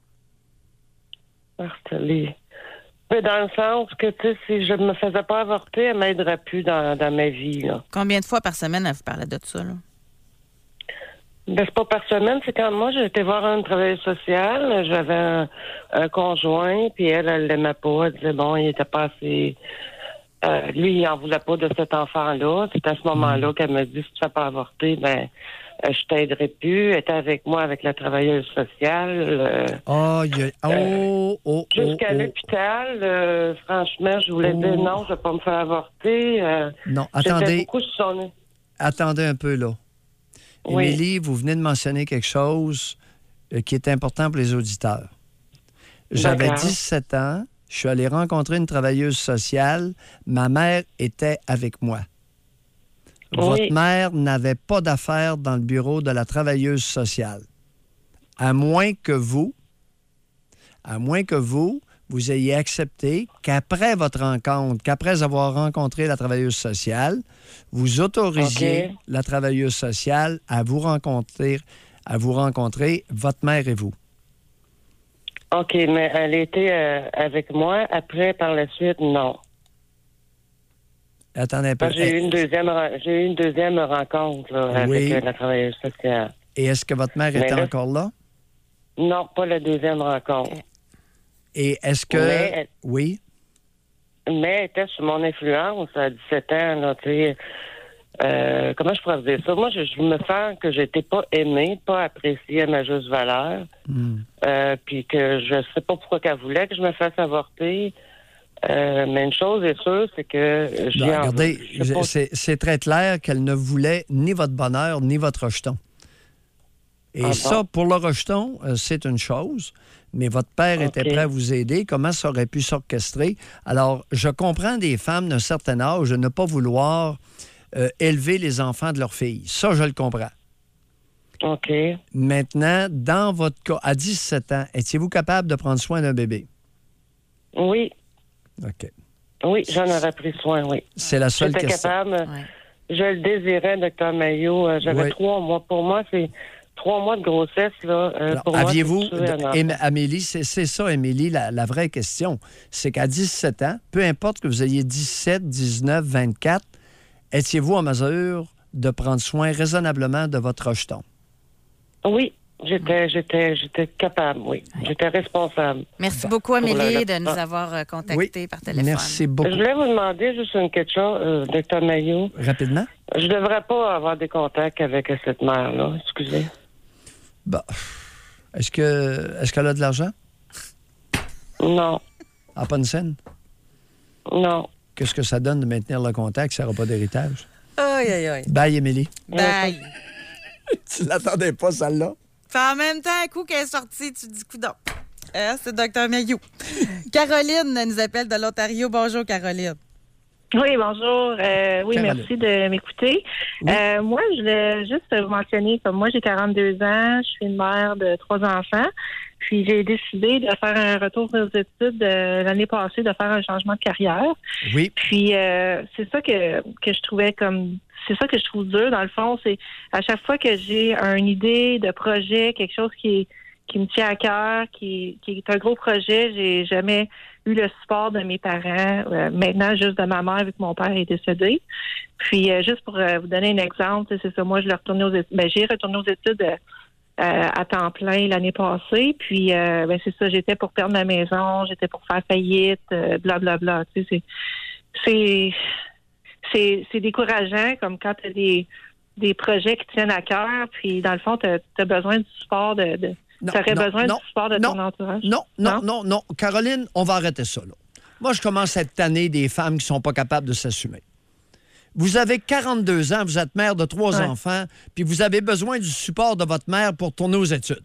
[SPEAKER 10] Harcelé. Mais dans le sens que, tu sais, si je ne me faisais pas avorter, elle m'aiderait plus dans, dans ma vie, là.
[SPEAKER 6] Combien de fois par semaine elle vous parlait de ça, là?
[SPEAKER 10] Ben, c'est pas par semaine, c'est quand moi, j'ai été voir une travailleuse sociale, j'avais un, un conjoint, puis elle, elle l'aimait pas, elle disait, bon, il était pas assez... Euh, lui, il en voulait pas de cet enfant-là. C'est à ce moment-là qu'elle m'a dit, si tu ne fais pas avorter, ben, euh, je t'aiderai plus. Elle était avec moi, avec la travailleuse sociale. Euh,
[SPEAKER 7] Oh, il y a- oh, oh, oh,
[SPEAKER 10] Jusqu'à
[SPEAKER 7] oh.
[SPEAKER 10] l'hôpital, euh, franchement, je voulais
[SPEAKER 7] Oh.
[SPEAKER 10] dire non, je ne vais pas me faire avorter. euh,
[SPEAKER 7] Non,
[SPEAKER 10] j'étais
[SPEAKER 7] attendez.
[SPEAKER 10] beaucoup sur son-
[SPEAKER 7] Attendez un peu, là.
[SPEAKER 10] Oui.
[SPEAKER 7] Émilie, vous venez de mentionner quelque chose euh, qui est important pour les auditeurs. J'avais
[SPEAKER 10] D'accord.
[SPEAKER 7] dix-sept ans, je suis allé rencontrer une travailleuse sociale, ma mère était avec moi. Oui. Votre mère n'avait pas d'affaires dans le bureau de la travailleuse sociale. À moins que vous, à moins que vous, vous ayez accepté qu'après votre rencontre, qu'après avoir rencontré la travailleuse sociale, vous autorisiez okay. la travailleuse sociale à vous rencontrer, à vous rencontrer, votre mère et vous.
[SPEAKER 10] OK, mais elle était euh, avec moi. Après, par la suite, non.
[SPEAKER 7] Attendez un peu.
[SPEAKER 10] J'ai eu une deuxième, j'ai eu une deuxième rencontre là,
[SPEAKER 7] oui.
[SPEAKER 10] avec la travailleuse sociale.
[SPEAKER 7] Et est-ce que votre mère était
[SPEAKER 10] là,
[SPEAKER 7] encore là?
[SPEAKER 10] Non, pas la deuxième rencontre.
[SPEAKER 7] Et est-ce que...
[SPEAKER 10] Mais,
[SPEAKER 7] oui?
[SPEAKER 10] Mais elle était sous mon influence à dix-sept ans, là, tu sais. Euh, comment je pourrais dire ça? Moi, je, je me sens que j'étais pas aimée, pas appréciée à ma juste valeur. Mm. Euh, puis que je sais pas pourquoi qu'elle voulait que je me fasse avorter. Euh, mais une chose est sûre, c'est que j'ai...
[SPEAKER 7] Non, regardez, pas... c'est, c'est très clair qu'elle ne voulait ni votre bonheur, ni votre rejeton. Et ah, ça, bon? Pour le rejeton, euh, c'est une chose, mais votre père okay. était prêt à vous aider. Comment ça aurait pu s'orchestrer? Alors, je comprends des femmes d'un certain âge de ne pas vouloir euh, élever les enfants de leur fille. Ça, je le comprends.
[SPEAKER 10] OK.
[SPEAKER 7] Maintenant, dans votre cas, à dix-sept ans, étiez-vous capable de prendre soin d'un bébé?
[SPEAKER 10] Oui.
[SPEAKER 7] OK.
[SPEAKER 10] Oui, j'en aurais pris soin, oui.
[SPEAKER 7] C'est la seule
[SPEAKER 10] J'étais
[SPEAKER 7] question.
[SPEAKER 10] Capable. Ouais. Je le désirais, docteur Maillot. J'avais oui. trois mois. Pour moi, c'est... Trois mois de grossesse, là, euh,
[SPEAKER 7] Alors,
[SPEAKER 10] pour moi,
[SPEAKER 7] aviez-vous,
[SPEAKER 10] c'est
[SPEAKER 7] Am- Amélie, c'est, c'est ça, Amélie, la, la vraie question. C'est qu'à dix-sept ans, peu importe que vous ayez dix-sept, dix-neuf, vingt-quatre, étiez-vous en mesure de prendre soin raisonnablement de votre rejeton?
[SPEAKER 10] Oui, j'étais, j'étais, j'étais capable, oui. J'étais responsable.
[SPEAKER 6] Merci bon. beaucoup, Amélie, de nous avoir contactés
[SPEAKER 7] oui.
[SPEAKER 6] par téléphone.
[SPEAKER 7] Merci beaucoup.
[SPEAKER 10] Je voulais vous demander juste une question, euh, docteur Maillot.
[SPEAKER 7] Rapidement.
[SPEAKER 10] Je devrais pas avoir des contacts avec cette mère-là, excusez.
[SPEAKER 7] Bon. Est-ce que est-ce qu'elle a de l'argent?
[SPEAKER 10] Non.
[SPEAKER 7] Ah, pas une scène?
[SPEAKER 10] Non.
[SPEAKER 7] Qu'est-ce que ça donne de maintenir le contact si elle n'aura pas d'héritage?
[SPEAKER 6] Aïe, aïe, aïe.
[SPEAKER 7] Bye, Émilie.
[SPEAKER 6] Bye.
[SPEAKER 7] Tu l'attendais pas, celle-là?
[SPEAKER 6] Puis en même temps, un coup qu'elle est sortie, tu dis coudonc. Euh, c'est docteur Maillot. Caroline nous appelle de l'Ontario. Bonjour, Caroline.
[SPEAKER 11] Oui, bonjour. Euh, oui, Caroline. Merci de m'écouter. Oui. Euh, moi, je voulais juste vous mentionner, comme moi, j'ai quarante-deux ans, je suis une mère de trois enfants, puis j'ai décidé de faire un retour aux études euh, l'année passée, de faire un changement de carrière.
[SPEAKER 7] Oui.
[SPEAKER 11] Puis euh, c'est ça que, que je trouvais comme... C'est ça que je trouve dur, dans le fond, c'est à chaque fois que j'ai une idée de projet, quelque chose qui est qui me tient à cœur, qui, qui est un gros projet. J'ai jamais eu le support de mes parents. Euh, maintenant, juste de ma mère, vu que mon père est décédé. Puis, euh, juste pour euh, vous donner un exemple, c'est ça, moi, je l'ai retourné aux études. Ben, j'ai retourné aux études euh, à temps plein l'année passée. Puis, euh, ben, c'est ça, j'étais pour perdre ma maison, j'étais pour faire faillite, euh, blablabla. Tu sais, c'est, c'est, c'est, c'est décourageant, comme quand tu as des, des projets qui tiennent à cœur. Puis, dans le fond, tu as besoin du support de... de Tu aurais besoin
[SPEAKER 7] non,
[SPEAKER 11] du support de
[SPEAKER 7] non,
[SPEAKER 11] ton entourage?
[SPEAKER 7] Non, non, non, non. Caroline, on va arrêter ça, là. Moi, je commence cette année des femmes qui ne sont pas capables de s'assumer. Vous avez quarante-deux ans, vous êtes mère de trois ouais. enfants, puis vous avez besoin du support de votre mère pour tourner aux études.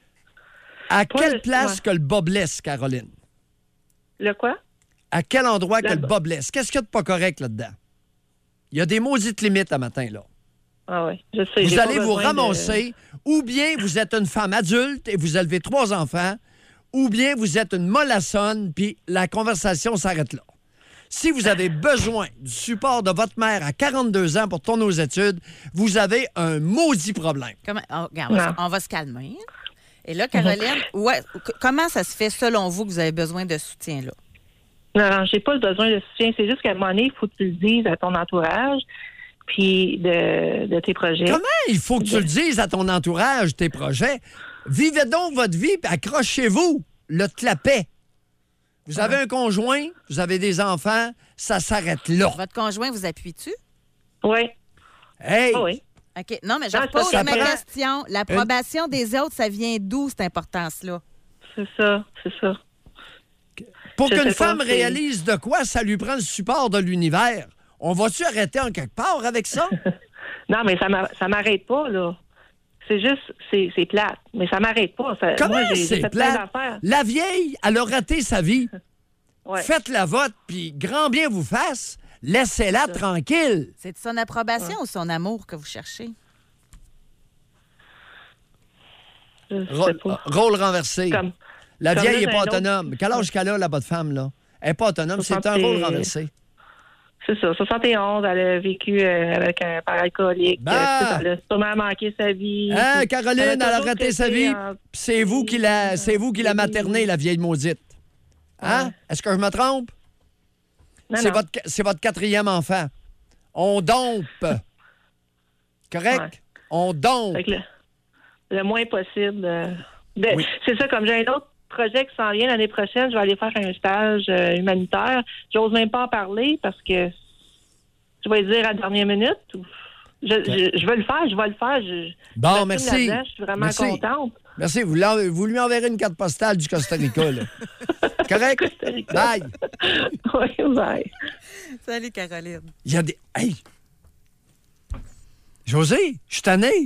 [SPEAKER 7] À Pas quelle le... place ouais. que le bas blesse, Caroline?
[SPEAKER 11] Le quoi?
[SPEAKER 7] À quel endroit le que le bas blesse? Qu'est-ce qu'il y a de pas correct là-dedans? Il y a des maudites limites à matin, là.
[SPEAKER 11] Ah oui, je sais.
[SPEAKER 7] Vous allez vous ramasser, de... ou bien vous êtes une femme adulte et vous élevez trois enfants, ou bien vous êtes une mollassonne, puis la conversation s'arrête là. Si vous avez besoin du support de votre mère à quarante-deux ans pour tourner aux études, vous avez un maudit problème.
[SPEAKER 6] Comment, oh, regarde, on, va, on va se calmer. Et là, Caroline, ouais, comment ça se fait, selon vous, que vous avez besoin de soutien, là?
[SPEAKER 11] Non, non, j'ai pas besoin de soutien. C'est juste qu'à un moment donné, il faut que tu le dises à ton entourage. Puis de, de tes projets.
[SPEAKER 7] Comment il faut que tu le dises à ton entourage, tes projets? Vivez donc votre vie, puis accrochez-vous le clapet. Vous avez un conjoint, vous avez des enfants, ça s'arrête là.
[SPEAKER 6] Votre conjoint vous appuie-tu?
[SPEAKER 11] Oui.
[SPEAKER 7] Hey!
[SPEAKER 11] Oh oui.
[SPEAKER 6] OK. Non, mais je repose ma question. L'approbation une... des autres, ça vient d'où, cette importance-là?
[SPEAKER 11] C'est ça, c'est ça.
[SPEAKER 7] Pour
[SPEAKER 11] je
[SPEAKER 7] qu'une femme pas, réalise de quoi, ça lui prend le support de l'univers. On va-tu arrêter en quelque part avec ça?
[SPEAKER 11] Non, mais ça ne m'arrête pas, là. C'est juste, c'est, c'est plate. Mais ça m'arrête pas. Ça,
[SPEAKER 7] Comment
[SPEAKER 11] moi, j'ai,
[SPEAKER 7] c'est
[SPEAKER 11] j'ai fait
[SPEAKER 7] plate? La vieille, elle a raté sa vie.
[SPEAKER 11] Ouais.
[SPEAKER 7] Faites la vote, puis grand bien vous fasse. Laissez-la tranquille.
[SPEAKER 6] C'est son approbation ou son amour que vous cherchez?
[SPEAKER 7] Rôle, rôle renversé.
[SPEAKER 11] Comme,
[SPEAKER 7] la
[SPEAKER 11] comme
[SPEAKER 7] vieille
[SPEAKER 11] là,
[SPEAKER 7] n'est pas
[SPEAKER 11] j'ai un
[SPEAKER 7] autonome.
[SPEAKER 11] autre-
[SPEAKER 7] Quel âge qu'elle a, la bonne femme, là? Elle n'est pas autonome, c'est un
[SPEAKER 11] soixante et-
[SPEAKER 7] rôle renversé.
[SPEAKER 11] C'est ça, soixante et onze, elle a vécu euh, avec un père alcoolique.
[SPEAKER 7] Ben!
[SPEAKER 11] Euh, c'est ça, elle a sûrement manqué sa vie.
[SPEAKER 7] Hein,
[SPEAKER 11] Puis,
[SPEAKER 7] Caroline, elle a
[SPEAKER 11] toujours
[SPEAKER 7] raté sa
[SPEAKER 11] été
[SPEAKER 7] vie.
[SPEAKER 11] en-
[SPEAKER 7] C'est vous qui l'a, c'est vous qui l'a maternée, la vieille maudite. Hein?
[SPEAKER 11] Ouais.
[SPEAKER 7] Est-ce que je me trompe?
[SPEAKER 11] Non,
[SPEAKER 7] C'est
[SPEAKER 11] non.
[SPEAKER 7] votre, c'est votre quatrième enfant. On dompe. Correct?
[SPEAKER 11] Ouais.
[SPEAKER 7] On dompe.
[SPEAKER 11] Fait que le, le moins possible. euh, de-
[SPEAKER 7] Oui.
[SPEAKER 11] C'est ça, comme j'ai un autre projet qui s'en vient l'année prochaine, je vais aller faire un stage euh, humanitaire. J'ose même pas en parler parce que je vais le dire à la dernière minute. ou- Je, je, je veux le faire, je vais le faire. Je,
[SPEAKER 7] Bon,
[SPEAKER 11] je m'assume
[SPEAKER 7] merci.
[SPEAKER 11] là-dedans, je suis vraiment
[SPEAKER 7] Merci.
[SPEAKER 11] contente.
[SPEAKER 7] Merci. Vous, l'en- vous lui enverrez une carte postale du Costa Rica, là. Correct? Bye.
[SPEAKER 11] Oui, bye.
[SPEAKER 6] Salut, Caroline.
[SPEAKER 7] Il y a des... Hey! José, je suis tanné.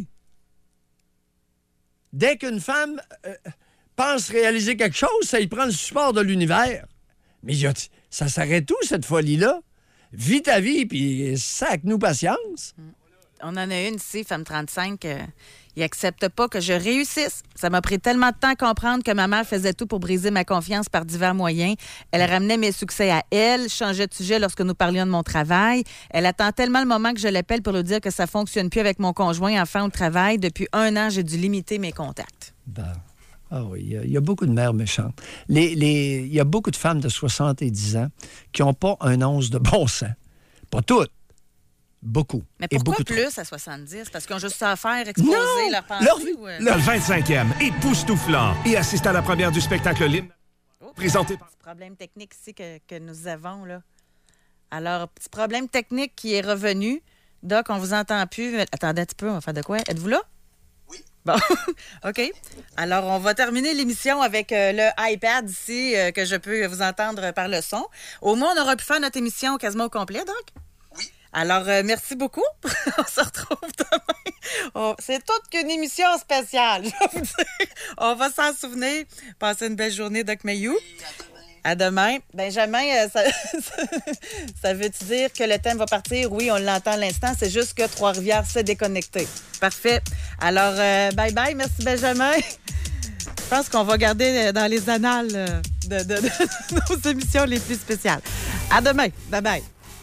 [SPEAKER 7] Dès qu'une femme euh, pense réaliser quelque chose, ça y prend le support de l'univers. Mais y a- ça s'arrête où, cette folie-là? Vis ta vie, puis sac-nous patience.
[SPEAKER 6] On en a une ici, femme trente-cinq, euh, il accepte pas que je réussisse. Ça m'a pris tellement de temps à comprendre que ma mère faisait tout pour briser ma confiance par divers moyens. Elle ramenait mes succès à elle, changeait de sujet lorsque nous parlions de mon travail. Elle attend tellement le moment que je l'appelle pour lui dire que ça fonctionne plus avec mon conjoint, enfant au travail. Depuis un an, j'ai dû limiter mes contacts.
[SPEAKER 7] Ben, ah oui, il y a- il y, a beaucoup de mères méchantes. Les, les, il y a beaucoup de femmes de soixante-dix ans qui n'ont pas un once de bon sens. Pas toutes. Beaucoup.
[SPEAKER 6] Mais
[SPEAKER 7] Et
[SPEAKER 6] pourquoi
[SPEAKER 7] beaucoup trop.
[SPEAKER 6] plus à soixante-dix? Parce qu'ils ont juste ça à faire, exposer
[SPEAKER 7] Non!
[SPEAKER 6] leur pensée?
[SPEAKER 7] Leur-
[SPEAKER 6] ou, euh?
[SPEAKER 27] Le vingt-cinquième époustouflant et assiste à la première du spectacle libre présenté par...
[SPEAKER 6] Petit problème technique ici que, que nous avons, là. Alors, petit problème technique qui est revenu. Doc, on vous entend plus. Attendez un petit peu, on va faire de quoi? Êtes-vous là? Oui. Bon, OK. Alors, on va terminer l'émission avec euh, le iPad ici, euh, que je peux vous entendre par le son. Au moins, on aura pu faire notre émission quasiment au complet, Doc? Oui. Alors, euh, merci beaucoup. On se retrouve demain. On- C'est toute qu'une émission spéciale, je vais vous dire. On va s'en souvenir. Passez une belle journée, Doc Mayou. À demain. Benjamin, euh, ça, ça veut-tu dire que le thème va partir? Oui, on l'entend à l'instant. C'est juste que Trois-Rivières s'est déconnecté. Parfait. Alors, euh, bye-bye. Merci, Benjamin. Je pense qu'on va garder euh, dans les annales euh, de, de- de nos émissions les plus spéciales. À demain. Bye-bye.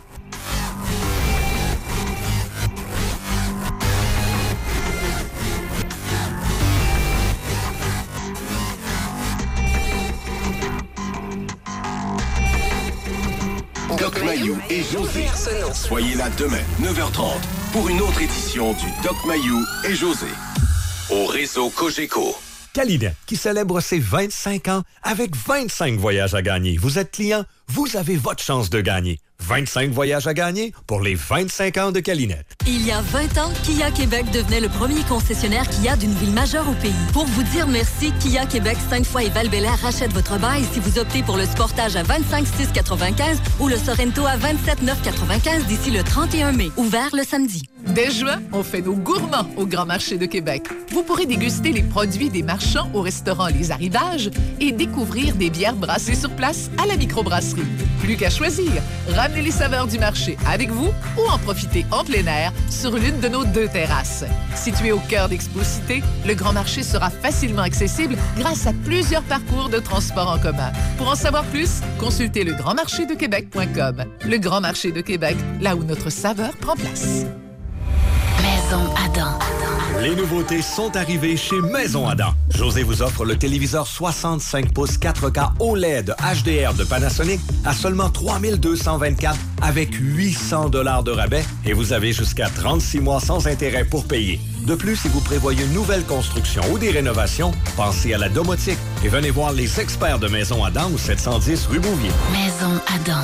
[SPEAKER 4] Doc Mayou et José. Soyez là demain, neuf heures trente, pour une autre édition du Doc Mayou et José. Au réseau Cogeco.
[SPEAKER 3] Calinet, qui célèbre ses vingt-cinq ans avec vingt-cinq voyages à gagner. Vous êtes client, vous avez votre chance de gagner. vingt-cinq voyages à gagner pour les vingt-cinq ans de Calinet.
[SPEAKER 12] Il y a vingt ans, Kia Québec devenait le premier concessionnaire Kia d'une ville majeure au pays. Pour vous dire merci, Kia Québec, Sainte-Foy et Val-Bélair rachète votre bail si vous optez pour le Sportage à vingt-cinq six quatre-vingt-quinze ou le Sorento à vingt-sept neuf quatre-vingt-quinze d'ici le trente et un mai. Ouvert le samedi.
[SPEAKER 23] Dès juin, on fait nos gourmands au Grand Marché de Québec. Vous pourrez déguster les produits des marchands au restaurant Les Arrivages et découvrir des bières brassées sur place à la microbrasserie. Plus qu'à choisir, ramenez les saveurs du marché avec vous ou en profitez en plein air sur l'une de nos deux terrasses. Situé au cœur d'Expo-Cité, le Grand Marché sera facilement accessible grâce à plusieurs parcours de transport en commun. Pour en savoir plus, consultez le grand marché de québec point com. Le Grand Marché de Québec, là où notre saveur prend place.
[SPEAKER 12] Maison Adam.
[SPEAKER 3] Les nouveautés sont arrivées chez Maison Adam. José vous offre le téléviseur soixante-cinq pouces quatre K O L E D H D R de Panasonic à seulement trois mille deux cent vingt-quatre avec huit cents dollars de rabais et vous avez jusqu'à trente-six mois sans intérêt pour payer. De plus, si vous prévoyez une nouvelle construction ou des rénovations, pensez à la domotique et venez voir les experts de Maison Adam au sept cent dix rue Bouvier.
[SPEAKER 12] Maison Adam.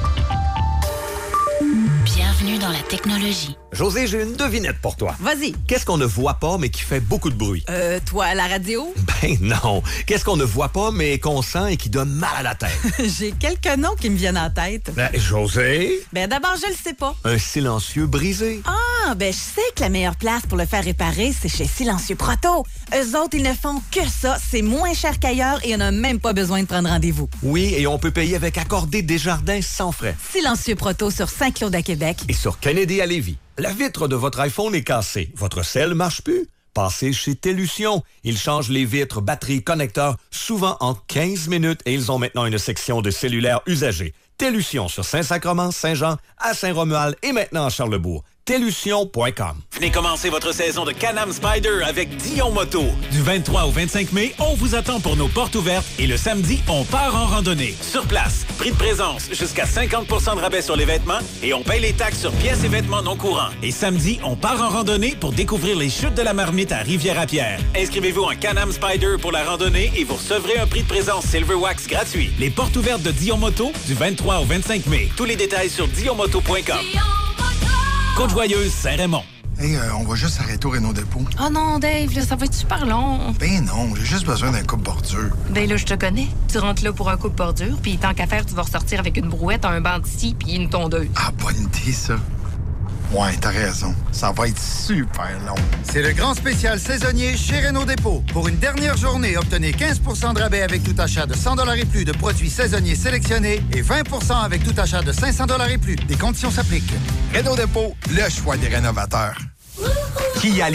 [SPEAKER 12] Bienvenue dans la technologie.
[SPEAKER 3] José, j'ai une devinette pour toi.
[SPEAKER 6] Vas-y.
[SPEAKER 3] Qu'est-ce qu'on ne voit pas mais qui fait beaucoup de bruit?
[SPEAKER 6] Euh, toi, à la radio?
[SPEAKER 3] Ben non. Qu'est-ce qu'on ne voit pas mais qu'on sent et qui donne mal à la tête?
[SPEAKER 6] J'ai quelques noms qui me viennent en tête.
[SPEAKER 3] Ben, José?
[SPEAKER 6] Ben d'abord, je le sais pas.
[SPEAKER 3] Un silencieux brisé.
[SPEAKER 6] Ah, Ah, ben je sais que la meilleure place pour le faire réparer, c'est chez Silencieux Proto. Eux autres, ils ne font que ça. C'est moins cher qu'ailleurs et on n'a même pas besoin de prendre rendez-vous.
[SPEAKER 3] Oui, et on peut payer avec Accordé Desjardins sans frais.
[SPEAKER 6] Silencieux Proto sur Saint-Claude à Québec.
[SPEAKER 3] Et sur Kennedy à Lévis. La vitre de votre iPhone est cassée. Votre cell marche plus? Passez chez Télution. Ils changent les vitres, batteries, connecteurs, souvent en quinze minutes et ils ont maintenant une section de cellulaire usagé. Télution sur Saint-Sacrement, Saint-Jean, à Saint-Romuald et maintenant à Charlebourg. Télution point com.
[SPEAKER 9] Venez commencer votre saison de Can-Am Spyder avec Dion Moto. Du vingt-trois au vingt-cinq mai, on vous attend pour nos portes ouvertes et le samedi, on part en randonnée. Sur place, prix de présence, jusqu'à cinquante pour cent de rabais sur les vêtements et on paye les taxes sur pièces et vêtements non courants. Et samedi, on part en randonnée pour découvrir les chutes de la Marmite à Rivière-à-Pierre. Inscrivez-vous en Can-Am Spyder pour la randonnée et vous recevrez un prix de présence Silver Wax gratuit. Les portes ouvertes de Dion Moto, du vingt-trois au vingt-cinq mai. Tous les détails sur dion moto point com. Côte-Joyeuse, Saint-Raymond.
[SPEAKER 13] Hey, euh, on va juste s'arrêter au Renault-Dépôt.
[SPEAKER 14] Oh non, Dave, là, ça va être super long.
[SPEAKER 13] Ben non, j'ai juste besoin d'un coupe-bordure.
[SPEAKER 14] Ben là, je te connais. Tu rentres là pour un coupe-bordure, puis tant qu'à faire, tu vas ressortir avec une brouette, un banc de scie, puis une tondeuse.
[SPEAKER 13] Ah, bonne idée, ça. Ouais, t'as raison. Ça va être super long.
[SPEAKER 15] C'est le grand spécial saisonnier chez Renault-Dépôt. Pour une dernière journée, obtenez quinze pour cent de rabais avec tout achat de cent dollars et plus de produits saisonniers sélectionnés et vingt pour cent avec tout achat de cinq cents dollars et plus. Des conditions s'appliquent.
[SPEAKER 13] Renault-Dépôt, le choix des rénovateurs.
[SPEAKER 3] Qui a